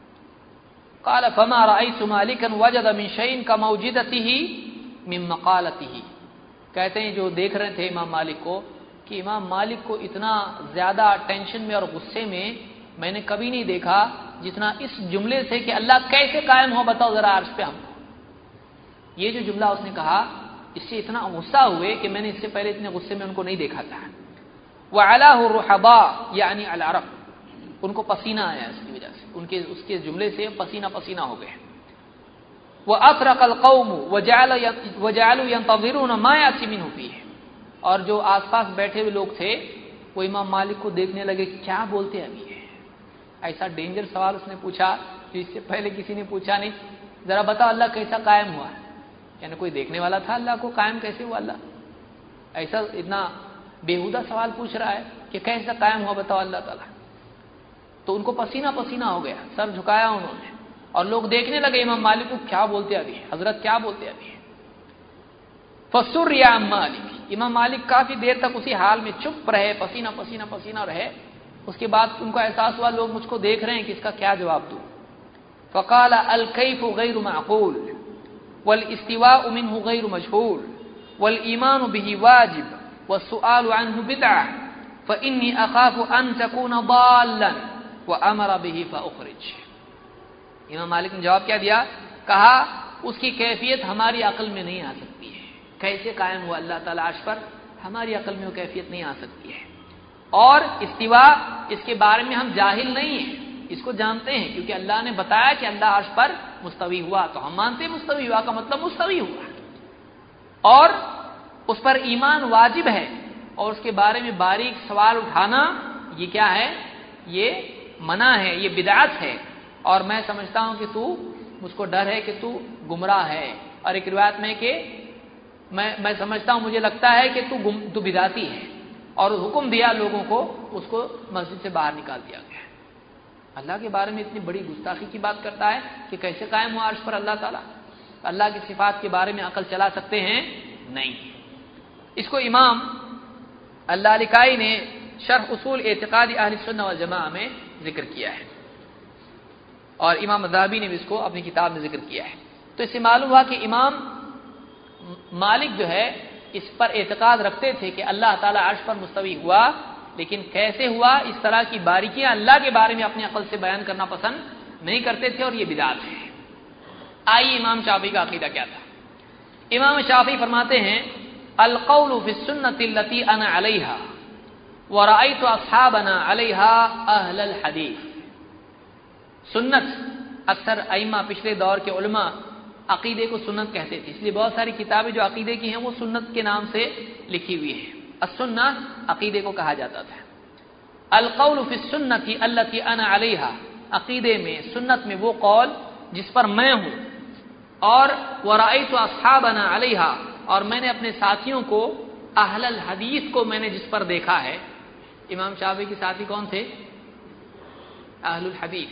قال فما رأيت مالكا وجد من شيء كموجدته من مقالته، کہتے ہیں جو دیکھ رہے تھے امام مالک کو کہ امام مالک کو اتنا زیادہ ٹینشن میں اور غصے میں نے کبھی نہیں دیکھا جتنا اس جملے سے کہ اللہ کیسے قائم ہو بتاؤ ذرا عرش پہ ہم کو. یہ جو جملہ اس نے کہا اس سے اتنا غصہ ہوئے کہ میں نے اس سے پہلے اتنے غصے میں ان کو نہیں دیکھا تھا. وعلاه الرحباء یعنی العرق، ان کو پسینہ آیا اس کی وجہ سے، اس کے جملے سے پسینہ پسینہ ہو گئے. وَأَطْرَقَ الْقَوْمُ وَجَعَلُوا يَنْتَظِرُونَ مَا يَأْتِي مِنْهُ فِيهِ، اور جو آس پاس بیٹھے ہوئے لوگ تھے وہ امام مالک کو دیکھنے لگے کہ کیا بولتے ہیں ابھی. ایسا ڈینجر سوال اس نے پوچھا جو اس سے پہلے کسی نے پوچھا نہیں. ذرا بتاؤ اللہ کیسا قائم ہوا، یعنی کوئی دیکھنے والا تھا اللہ کو قائم کیسے ہوا؟ اللہ ایسا اتنا بےہودہ سوال پوچھ رہا ہے کہ کیسا قائم ہوا بتاؤ اللہ تعالیٰ. تو ان کو پسینہ پسینہ ہو گیا، سر جھکایا انہوں نے، اور لوگ دیکھنے لگے امام مالک کو کیا بولتے ابھی، حضرت کیا بولتے ابھی. فسر یا مالک، امام مالک کافی دیر تک اسی حال میں چپ رہے، پسینہ پسینہ پسینہ رہے. اس کے بعد ان کو احساس ہوا لوگ مجھ کو دیکھ رہے ہیں کہ اس کا کیا جواب دوں. فقال الکیف غیر معقول والاستواء منه غیر مجهول والایمان به واجب والسؤال عنه بدعة فإني أخاف أن تكون ضالا وأمر به فأخرج. امام مالک نے جواب کیا دیا؟ کہا اس کی کیفیت ہماری عقل میں نہیں آ سکتی ہے. کیسے قائم ہوا اللہ تعالیٰ عرش پر؟ ہماری عقل میں وہ کیفیت نہیں آ سکتی ہے. اور استوا اس کے بارے میں ہم جاہل نہیں ہیں، اس کو جانتے ہیں کیونکہ اللہ نے بتایا کہ اللہ عرش پر مستوی ہوا، تو ہم مانتے ہیں مستوی ہوا کا مطلب مستوی ہوا، اور اس پر ایمان واجب ہے. اور اس کے بارے میں باریک سوال اٹھانا یہ کیا ہے؟ یہ منع ہے، یہ بدعت ہے. اور میں سمجھتا ہوں کہ مجھ کو ڈر ہے کہ تو گمراہ ہے. اور ایک روایت میں کہ میں سمجھتا ہوں، مجھے لگتا ہے کہ تو بدعتی ہے. اور حکم دیا لوگوں کو، اس کو مسجد سے باہر نکال دیا گیا. اللہ کے بارے میں اتنی بڑی گستاخی کی بات کرتا ہے کہ کیسے قائم ہوا عرش پر اللہ تعالیٰ؟ اللہ کی صفات کے بارے میں عقل چلا سکتے ہیں؟ نہیں. اس کو امام اللالکائی نے شرح اصول اعتقاد اہل سنہ والجماعہ میں ذکر کیا ہے، اور امام ذہبی نے بھی اس کو اپنی کتاب میں ذکر کیا ہے. تو اس سے معلوم ہوا کہ امام مالک جو ہے اس پر اعتقاد رکھتے تھے کہ اللہ تعالیٰ عرش پر مستوی ہوا، لیکن کیسے ہوا اس طرح کی باریکیاں اللہ کے بارے میں اپنی عقل سے بیان کرنا پسند نہیں کرتے تھے، اور یہ بدعت ہے. آئیے امام شافعی کا عقیدہ کیا تھا. امام شافعی فرماتے ہیں القول فی السنۃ التی انا علیہا ورأیت اصحابنا علیہا اہل الحدیث. سنت، اکثر ائمہ پچھلے دور کے علماء عقیدے کو سنت کہتے تھے، اس لیے بہت ساری کتابیں جو عقیدے کی ہیں وہ سنت کے نام سے لکھی ہوئی ہیں. السنہ عقیدے کو کہا جاتا تھا. القول فی السنۃ التی انا علیہا، عقیدے میں سنت میں وہ قول جس پر میں ہوں، اور ورأیت اصحابنا علیہا، اور میں نے اپنے ساتھیوں کو اہل الحدیث کو میں نے جس پر دیکھا ہے. امام شافعی کے ساتھی کون تھے؟ اہل الحدیث.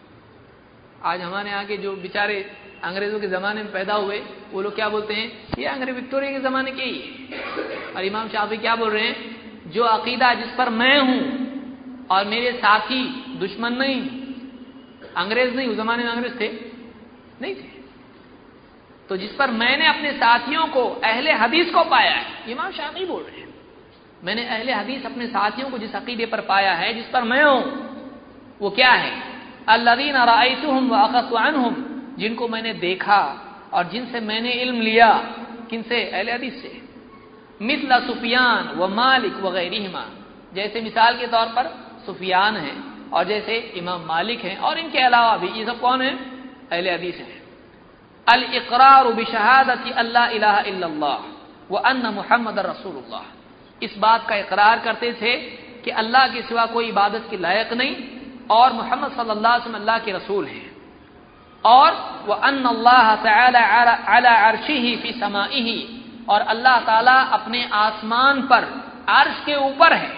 آج ہمارے یہاں کے جو بیچارے انگریزوں کے زمانے میں پیدا ہوئے وہ لوگ کیا بولتے ہیں؟ یہ انگریز وکٹوریا کے زمانے کے ہی ہے. اور امام شافعی کیا بول رہے ہیں؟ جو عقیدہ جس پر میں ہوں اور میرے ساتھی، دشمن نہیں، انگریز نہیں، اس زمانے میں انگریز تھے نہیں تھے، تو جس پر میں نے اپنے ساتھیوں کو اہل حدیث کو پایا ہے، امام شافعی بول رہے ہیں میں نے اہل حدیث اپنے ساتھیوں کو جس عقیدے پر پایا ہے، جس پر میں ہوں، وہ کیا ہے؟ الذین رأیتہم واخذت عنہم، جن کو میں نے دیکھا اور جن سے میں نے علم لیا. کن سے؟ اہل حدیث سے. مثل سفیان و مالک وغیرہما، جیسے مثال کے طور پر سفیان ہیں اور جیسے امام مالک ہیں، اور ان کے علاوہ بھی یہ سب کون ہیں؟ اہل حدیث ہیں. الاقرار بشہادت اللہ الہ الا اللہ وان محمد رسول اللہ، اس بات کا اقرار کرتے تھے کہ اللہ کے سوا کوئی عبادت کے لائق نہیں، اور محمد صلی اللہ علیہ وسلم اللہ کے رسول ہیں. اور وَأَنَّ اللَّهَ تَعَالَى عَلَى عَرْشِهِ فِي سَمَائِهِ، اور اللہ تعالیٰ اپنے آسمان پر عرش کے اوپر ہے،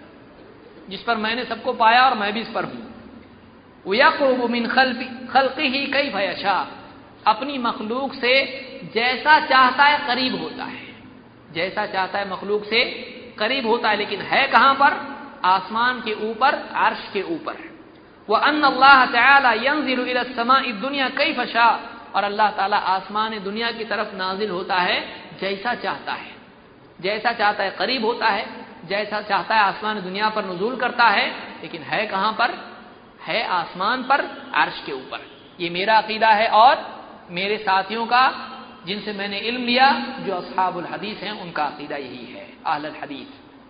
جس پر میں نے سب کو پایا اور میں بھی اس پر ہوں. وَيَقْرُبُ مِنْ خَلْقِهِ كَيْفَ يَشَاءُ، اپنی مخلوق سے جیسا چاہتا ہے قریب ہوتا ہے، جیسا چاہتا ہے مخلوق سے قریب ہوتا ہے، لیکن ہے کہاں پر؟ آسمان کے اوپر، عرش کے اوپر. وَأَنَّ اللَّهَ تَعَالَى يَنزِلُ إِلَى السَّمَاءِ الدُّنْيَا كَيْفَ شَاءَ، اور اللہ تعالیٰ آسمان دنیا کی طرف نازل ہوتا ہے جیسا چاہتا ہے، جیسا چاہتا ہے قریب ہوتا ہے، جیسا چاہتا ہے آسمان دنیا پر نزول کرتا ہے، لیکن ہے کہاں پر؟ ہے آسمان پر، عرش کے اوپر. یہ میرا عقیدہ ہے اور میرے ساتھیوں کا، جن سے میں نے علم لیا، جو اصحاب الحدیث ہیں، ان کا عقیدہ یہی ہے، اہل الحدیث.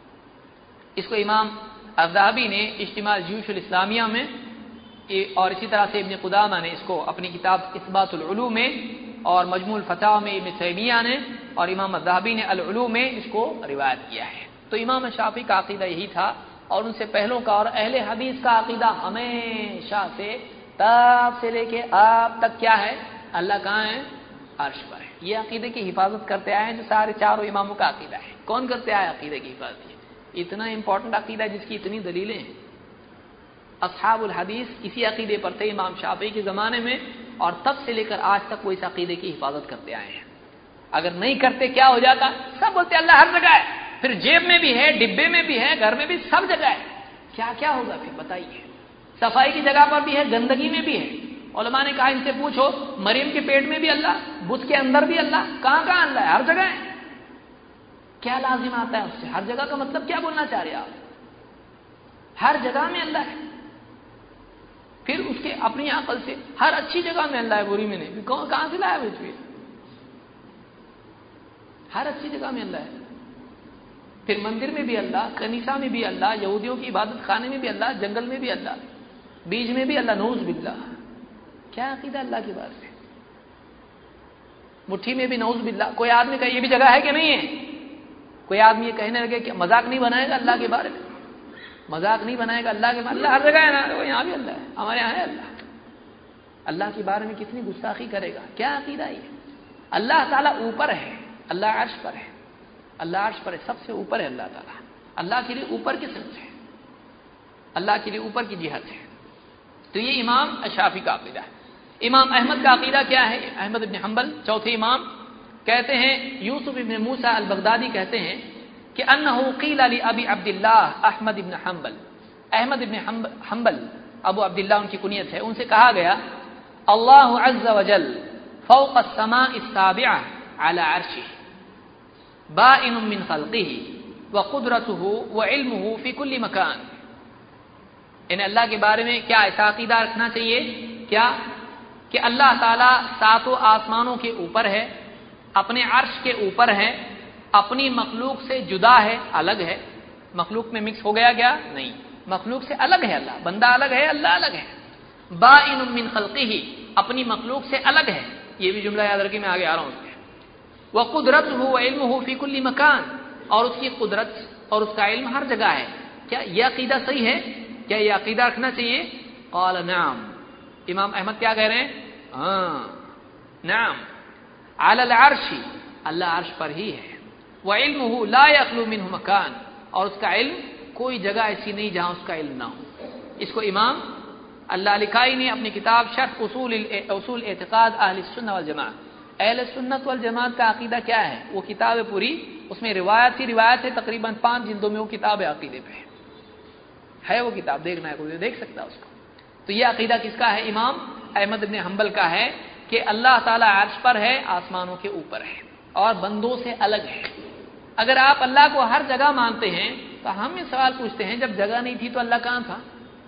اس کو امام الذہبی نے اجتماع الجیوش الاسلامیہ میں، اور اسی طرح سے ابن قدامہ نے اس کو اپنی کتاب اثبات العلوم میں، اور مجموع الفتاوی میں ابن تیمیہ نے، اور امام الذہبی نے العلوم میں اس کو روایت کیا ہے. تو امام شافعی کا عقیدہ یہی تھا، اور ان سے پہلوں کا اور اہل حدیث کا عقیدہ ہمیشہ سے تب سے لے کے اب تک کیا ہے؟ اللہ کہاں ہے؟ عرش پر ہے. یہ عقیدے کی حفاظت کرتے آئے ہیں جو سارے چاروں اماموں کا عقیدہ ہے. کون کرتے آئے عقیدے کی حفاظت؟ اتنا امپورٹنٹ عقیدہ جس کی اتنی دلیلیں ہیں. اصحاب الحدیث اسی عقیدے پر تھے امام شافعی کے زمانے میں، اور تب سے لے کر آج تک وہ اس عقیدے کی حفاظت کرتے آئے ہیں. اگر نہیں کرتے کیا ہو جاتا؟ سب بولتے اللہ ہر جگہ ہے، پھر جیب میں بھی ہے، ڈبے میں بھی ہے، گھر میں بھی، سب جگہ ہے. کیا ہوگا پھر بتائیے؟ صفائی کی جگہ پر بھی ہے، گندگی میں بھی ہے. علماء نے کہا ان سے پوچھو، مریم کے پیٹ میں بھی اللہ، بت کے اندر بھی اللہ، کہاں اللہ ہے؟ ہر جگہ ہے. کیا لازم آتا ہے اس سے؟ ہر جگہ کا مطلب کیا بولنا چاہ رہے آپ؟ ہر جگہ میں اللہ ہے. پھر اس کے اپنی عقل سے ہر اچھی جگہ میں اللہ ہے، بری میں نہیں. کہاں سے لایا بھائی؟ ہر اچھی جگہ میں اللہ ہے. پھر مندر میں بھی اللہ، کنیسہ میں بھی اللہ، یہودیوں کی عبادت خانے میں بھی اللہ، جنگل میں بھی اللہ، بیج میں بھی اللہ. نعوذ باللہ. کیا عقیدہ اللہ کے بارے میں؟ مٹھی میں بھی نعوذ باللہ. کوئی آدمی کا یہ بھی جگہ ہے کہ نہیں ہے؟ کوئی آدمی یہ کہنے لگے کہ مذاق نہیں بنائے گا اللہ کے بارے میں، مذاق نہیں بنائے گا اللہ کے بارے میں. اللہ ہر جگہ ہے نا، یہاں بھی اللہ ہے، ہمارے یہاں ہے اللہ. اللہ کے بارے میں کتنی گستاخی کرے گا؟ کیا عقیدہ یہ؟ اللہ تعالیٰ اوپر ہے، اللہ عرش پر ہے، اللہ عرش پر ہے، سب سے اوپر ہے اللہ تعالیٰ. اللہ کے لیے اوپر کی سمت ہے، اللہ کے لیے اوپر کی جہت ہے. تو یہ امام شافعی کا عقیدہ ہے. امام احمد کا عقیدہ کیا ہے؟ احمد بن حنبل چوتھے امام کہتے ہیں، یوسف بن موسیٰ البغدادی کہتے ہیں کہ انہ قیل لابی Abdullah Ahmad bin Hanbal, Ahmad bin Hanbal Abu Abdullah ان کی کنیت ہے، ان سے کہا گیا اللہ عز وجل فوق السماء السابعہ علی عرشہ بائن من خلقہ وقدرتہ وعلمہ فی کل مکان. انہیں اللہ کے بارے میں کیا ایسا عقیدہ رکھنا چاہیے کیا کہ اللہ تعالیٰ ساتوں آسمانوں کے اوپر ہے، اپنے عرش کے اوپر ہے، اپنی مخلوق سے جدا ہے، الگ ہے. مخلوق میں مکس ہو گیا کیا؟ نہیں، مخلوق سے الگ ہے. اللہ بندہ الگ ہے، اللہ الگ ہے. بائن من خلقہ، اپنی مخلوق سے الگ ہے. یہ بھی جملہ یاد رکھیں، میں آگے آ رہا ہوں اس میں. وقدرتہ وعلمہ فی کل مکان، اور اس کی قدرت اور اس کا علم ہر جگہ ہے. کیا یہ عقیدہ صحیح ہے؟ کیا یہ عقیدہ رکھنا چاہیے؟ قال نعم. امام احمد کیا کہہ رہے ہیں؟ ہاں نعم. علی العرش، اللہ عرش پر ہی ہے. وعلمہ لا یخلو منہ مکان، اور اس کا علم کوئی جگہ ایسی نہیں جہاں اس کا علم نہ ہو. اس کو امام اللہ لکھائی نے اپنی کتاب شرح اصول اعتقاد اہل السنہ والجماعہ، اہل سنت والجماعت کا عقیدہ کیا ہے، وہ کتاب ہے پوری، اس میں روایت ہی روایت ہے، تقریباً 5 جلدوں میں وہ کتاب ہے، عقیدے پہ ہے وہ کتاب. دیکھنا ہے کوئی دیکھ سکتا ہے اس کو. تو یہ عقیدہ کس کا ہے؟ امام احمد بن حنبل کا ہے کہ اللہ تعالیٰ عرش پر ہے، آسمانوں کے اوپر ہے، اور بندوں سے الگ ہے. اگر آپ اللہ کو ہر جگہ مانتے ہیں تو ہم یہ سوال پوچھتے ہیں، جب جگہ نہیں تھی تو اللہ کہاں تھا؟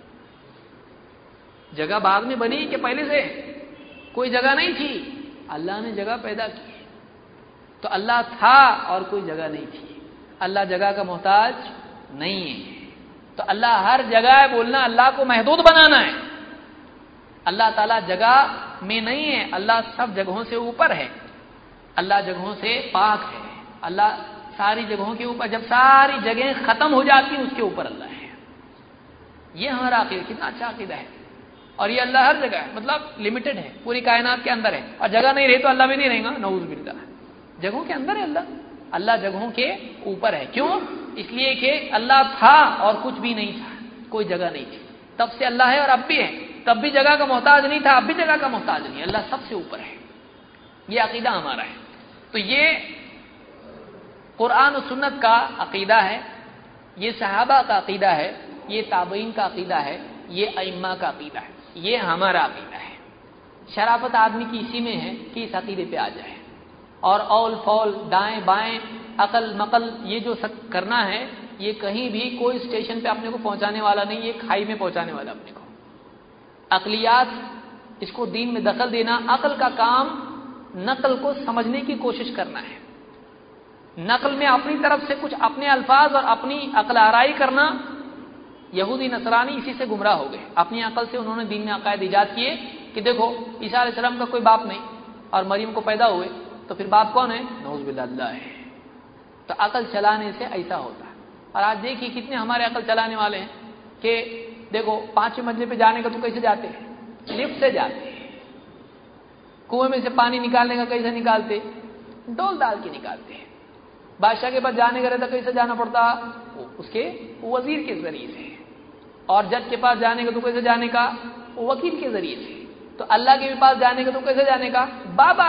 جگہ بعد میں بنی کہ پہلے سے کوئی جگہ نہیں تھی؟ اللہ نے جگہ پیدا کی. تو اللہ تھا اور کوئی جگہ نہیں تھی. اللہ جگہ کا محتاج نہیں ہے. تو اللہ ہر جگہ ہے بولنا اللہ کو محدود بنانا ہے. اللہ تعالیٰ جگہ میں نہیں ہے، اللہ سب جگہوں سے اوپر ہے، اللہ جگہوں سے پاک ہے. اللہ ساری جگہوں کے اوپر، جب ساری جگہیں ختم ہو جاتی ہیں اس کے اوپر اللہ ہے. یہ ہمارا عقیدہ. کتنا اچھا عقیدہ ہے. اور یہ اللہ ہر جگہ ہے، مطلب لمیٹڈ ہے، پوری کائنات کے اندر ہے. اور جگہ نہیں رہی تو اللہ بھی نہیں رہے گا، نعوذ باللہ. جگہوں کے اندر ہے اللہ، اللہ جگہوں کے اوپر ہے. کیوں؟ اس لیے کہ اللہ تھا اور کچھ بھی نہیں تھا، کوئی جگہ نہیں تھی، تب سے اللہ ہے اور اب بھی ہے. تب بھی جگہ کا محتاج نہیں تھا، اب بھی جگہ کا محتاج نہیں. اللہ سب سے اوپر ہے. یہ عقیدہ ہمارا ہے. تو یہ قرآن و سنت کا عقیدہ ہے، یہ صحابہ کا عقیدہ ہے، یہ تابعین کا عقیدہ ہے، یہ ائمہ کا عقیدہ ہے. یہ ہمارا عقیدہ ہے. شرافت آدمی کی اسی میں ہے کہ اس عقیدے پہ آ جائے، اور اول فول دائیں بائیں عقل مقل یہ جو سب کرنا ہے، یہ کہیں بھی کوئی اسٹیشن پہ اپنے کو پہنچانے والا نہیں، یہ کھائی میں پہنچانے والا اپنے کو. عقلیات، اس کو دین میں دخل دینا. عقل کا کام نقل کو سمجھنے کی کوشش کرنا ہے. نقل میں اپنی طرف سے کچھ اپنے الفاظ اور اپنی عقل آرائی کرنا. یہودی نصرانی اسی سے گمراہ ہو گئے. اپنی عقل سے انہوں نے دین میں عقائد ایجاد کیے کہ دیکھو عیسیٰ علیہ السلام کا کوئی باپ نہیں اور مریم کو پیدا ہوئے تو پھر باپ کون ہے؟ نعوذ باللہ اللہ ہے. تو عقل چلانے سے ایسا ہوتا ہے. اور آج دیکھیے کتنے ہمارے عقل چلانے والے ہیں کہ دیکھو 5ویں منزل پہ جانے کا تو کیسے جاتے ہیں؟ لفٹ سے جاتے ہیں. کنویں میں سے پانی نکالنے کا کیسے نکالتے؟ ڈول ڈال کے نکالتے ہیں. بادشاہ کے پاس جانے کا رہتا کیسے جانا پڑتا؟ اس کے وزیر کے ذریعے سے. اور جج کے پاس جانے کا تو کیسے جانے کا؟ وکیل کے ذریعے سے. تو اللہ کے پاس جانے کا تو کیسے جانے کا؟ بابا.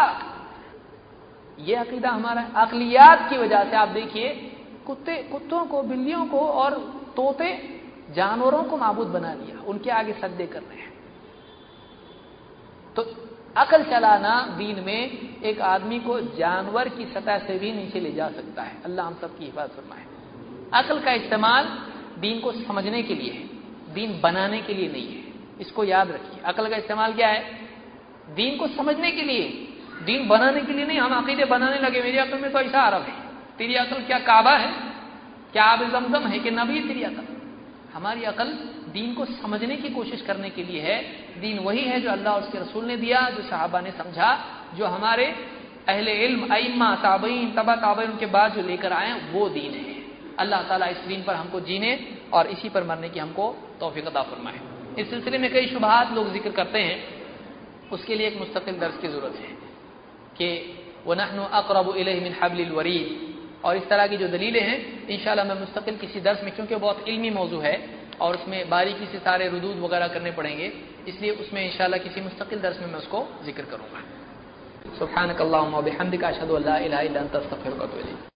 یہ عقیدہ ہمارا ہے. عقلیات کی وجہ سے آپ دیکھیے کتوں کو، بلیوں کو اور طوطے جانوروں کو معبود بنا دیا، ان کے آگے سجدے کر رہے ہیں. تو عقل چلانا دین میں ایک آدمی کو جانور کی سطح سے بھی نیچے لے جا سکتا ہے. اللہ ہم سب کی حفاظت فرمائے. عقل کا استعمال دین کو سمجھنے کے لیے ہے، دین بنانے کے لیے نہیں ہے. اس کو یاد رکھیے. عقل کا استعمال کیا ہے؟ دین کو سمجھنے کے لیے، دین بنانے کے لیے نہیں. ہم عقیدے بنانے لگے، میری عقل میں تو ایسا عرب ہے. تیری عقل کیا کعبہ ہے؟ کیا آب زمزم ہے کہ نبی تیری عقل؟ ہماری عقل دین کو سمجھنے کی کوشش کرنے کے لیے ہے. دین وہی ہے جو اللہ اور اس کے رسول نے دیا، جو صحابہ نے سمجھا، جو ہمارے اہل علم ائمہ تابعین تبع تابعین کے بعد جو لے کر آئے ہیں، وہ دین ہے. اللہ تعالیٰ اس دین پر ہم کو جینے اور اسی پر مرنے کی ہم کو توفیق عطا فرمائے. اس سلسلے میں کئی شبہات لوگ ذکر کرتے ہیں، اس کے لیے ایک مستقل درس کی ضرورت ہے کہ وَنَحْنُ أَقْرَبُ إِلَيْهِ مِنْ حَبْلِ الْوَرِيدِ، اور اس طرح کی جو دلیلیں ہیں انشاءاللہ میں مستقل کسی درس میں، کیونکہ بہت علمی موضوع ہے اور اس میں باریکی سے سارے ردود وغیرہ کرنے پڑیں گے، اس لیے اس میں انشاءاللہ کسی مستقل درس میں اس کو ذکر کروں گا. سبحانک اللہم و بحمدک اشہد ان لا الہ الا انت استغفرک و اتوب الیک.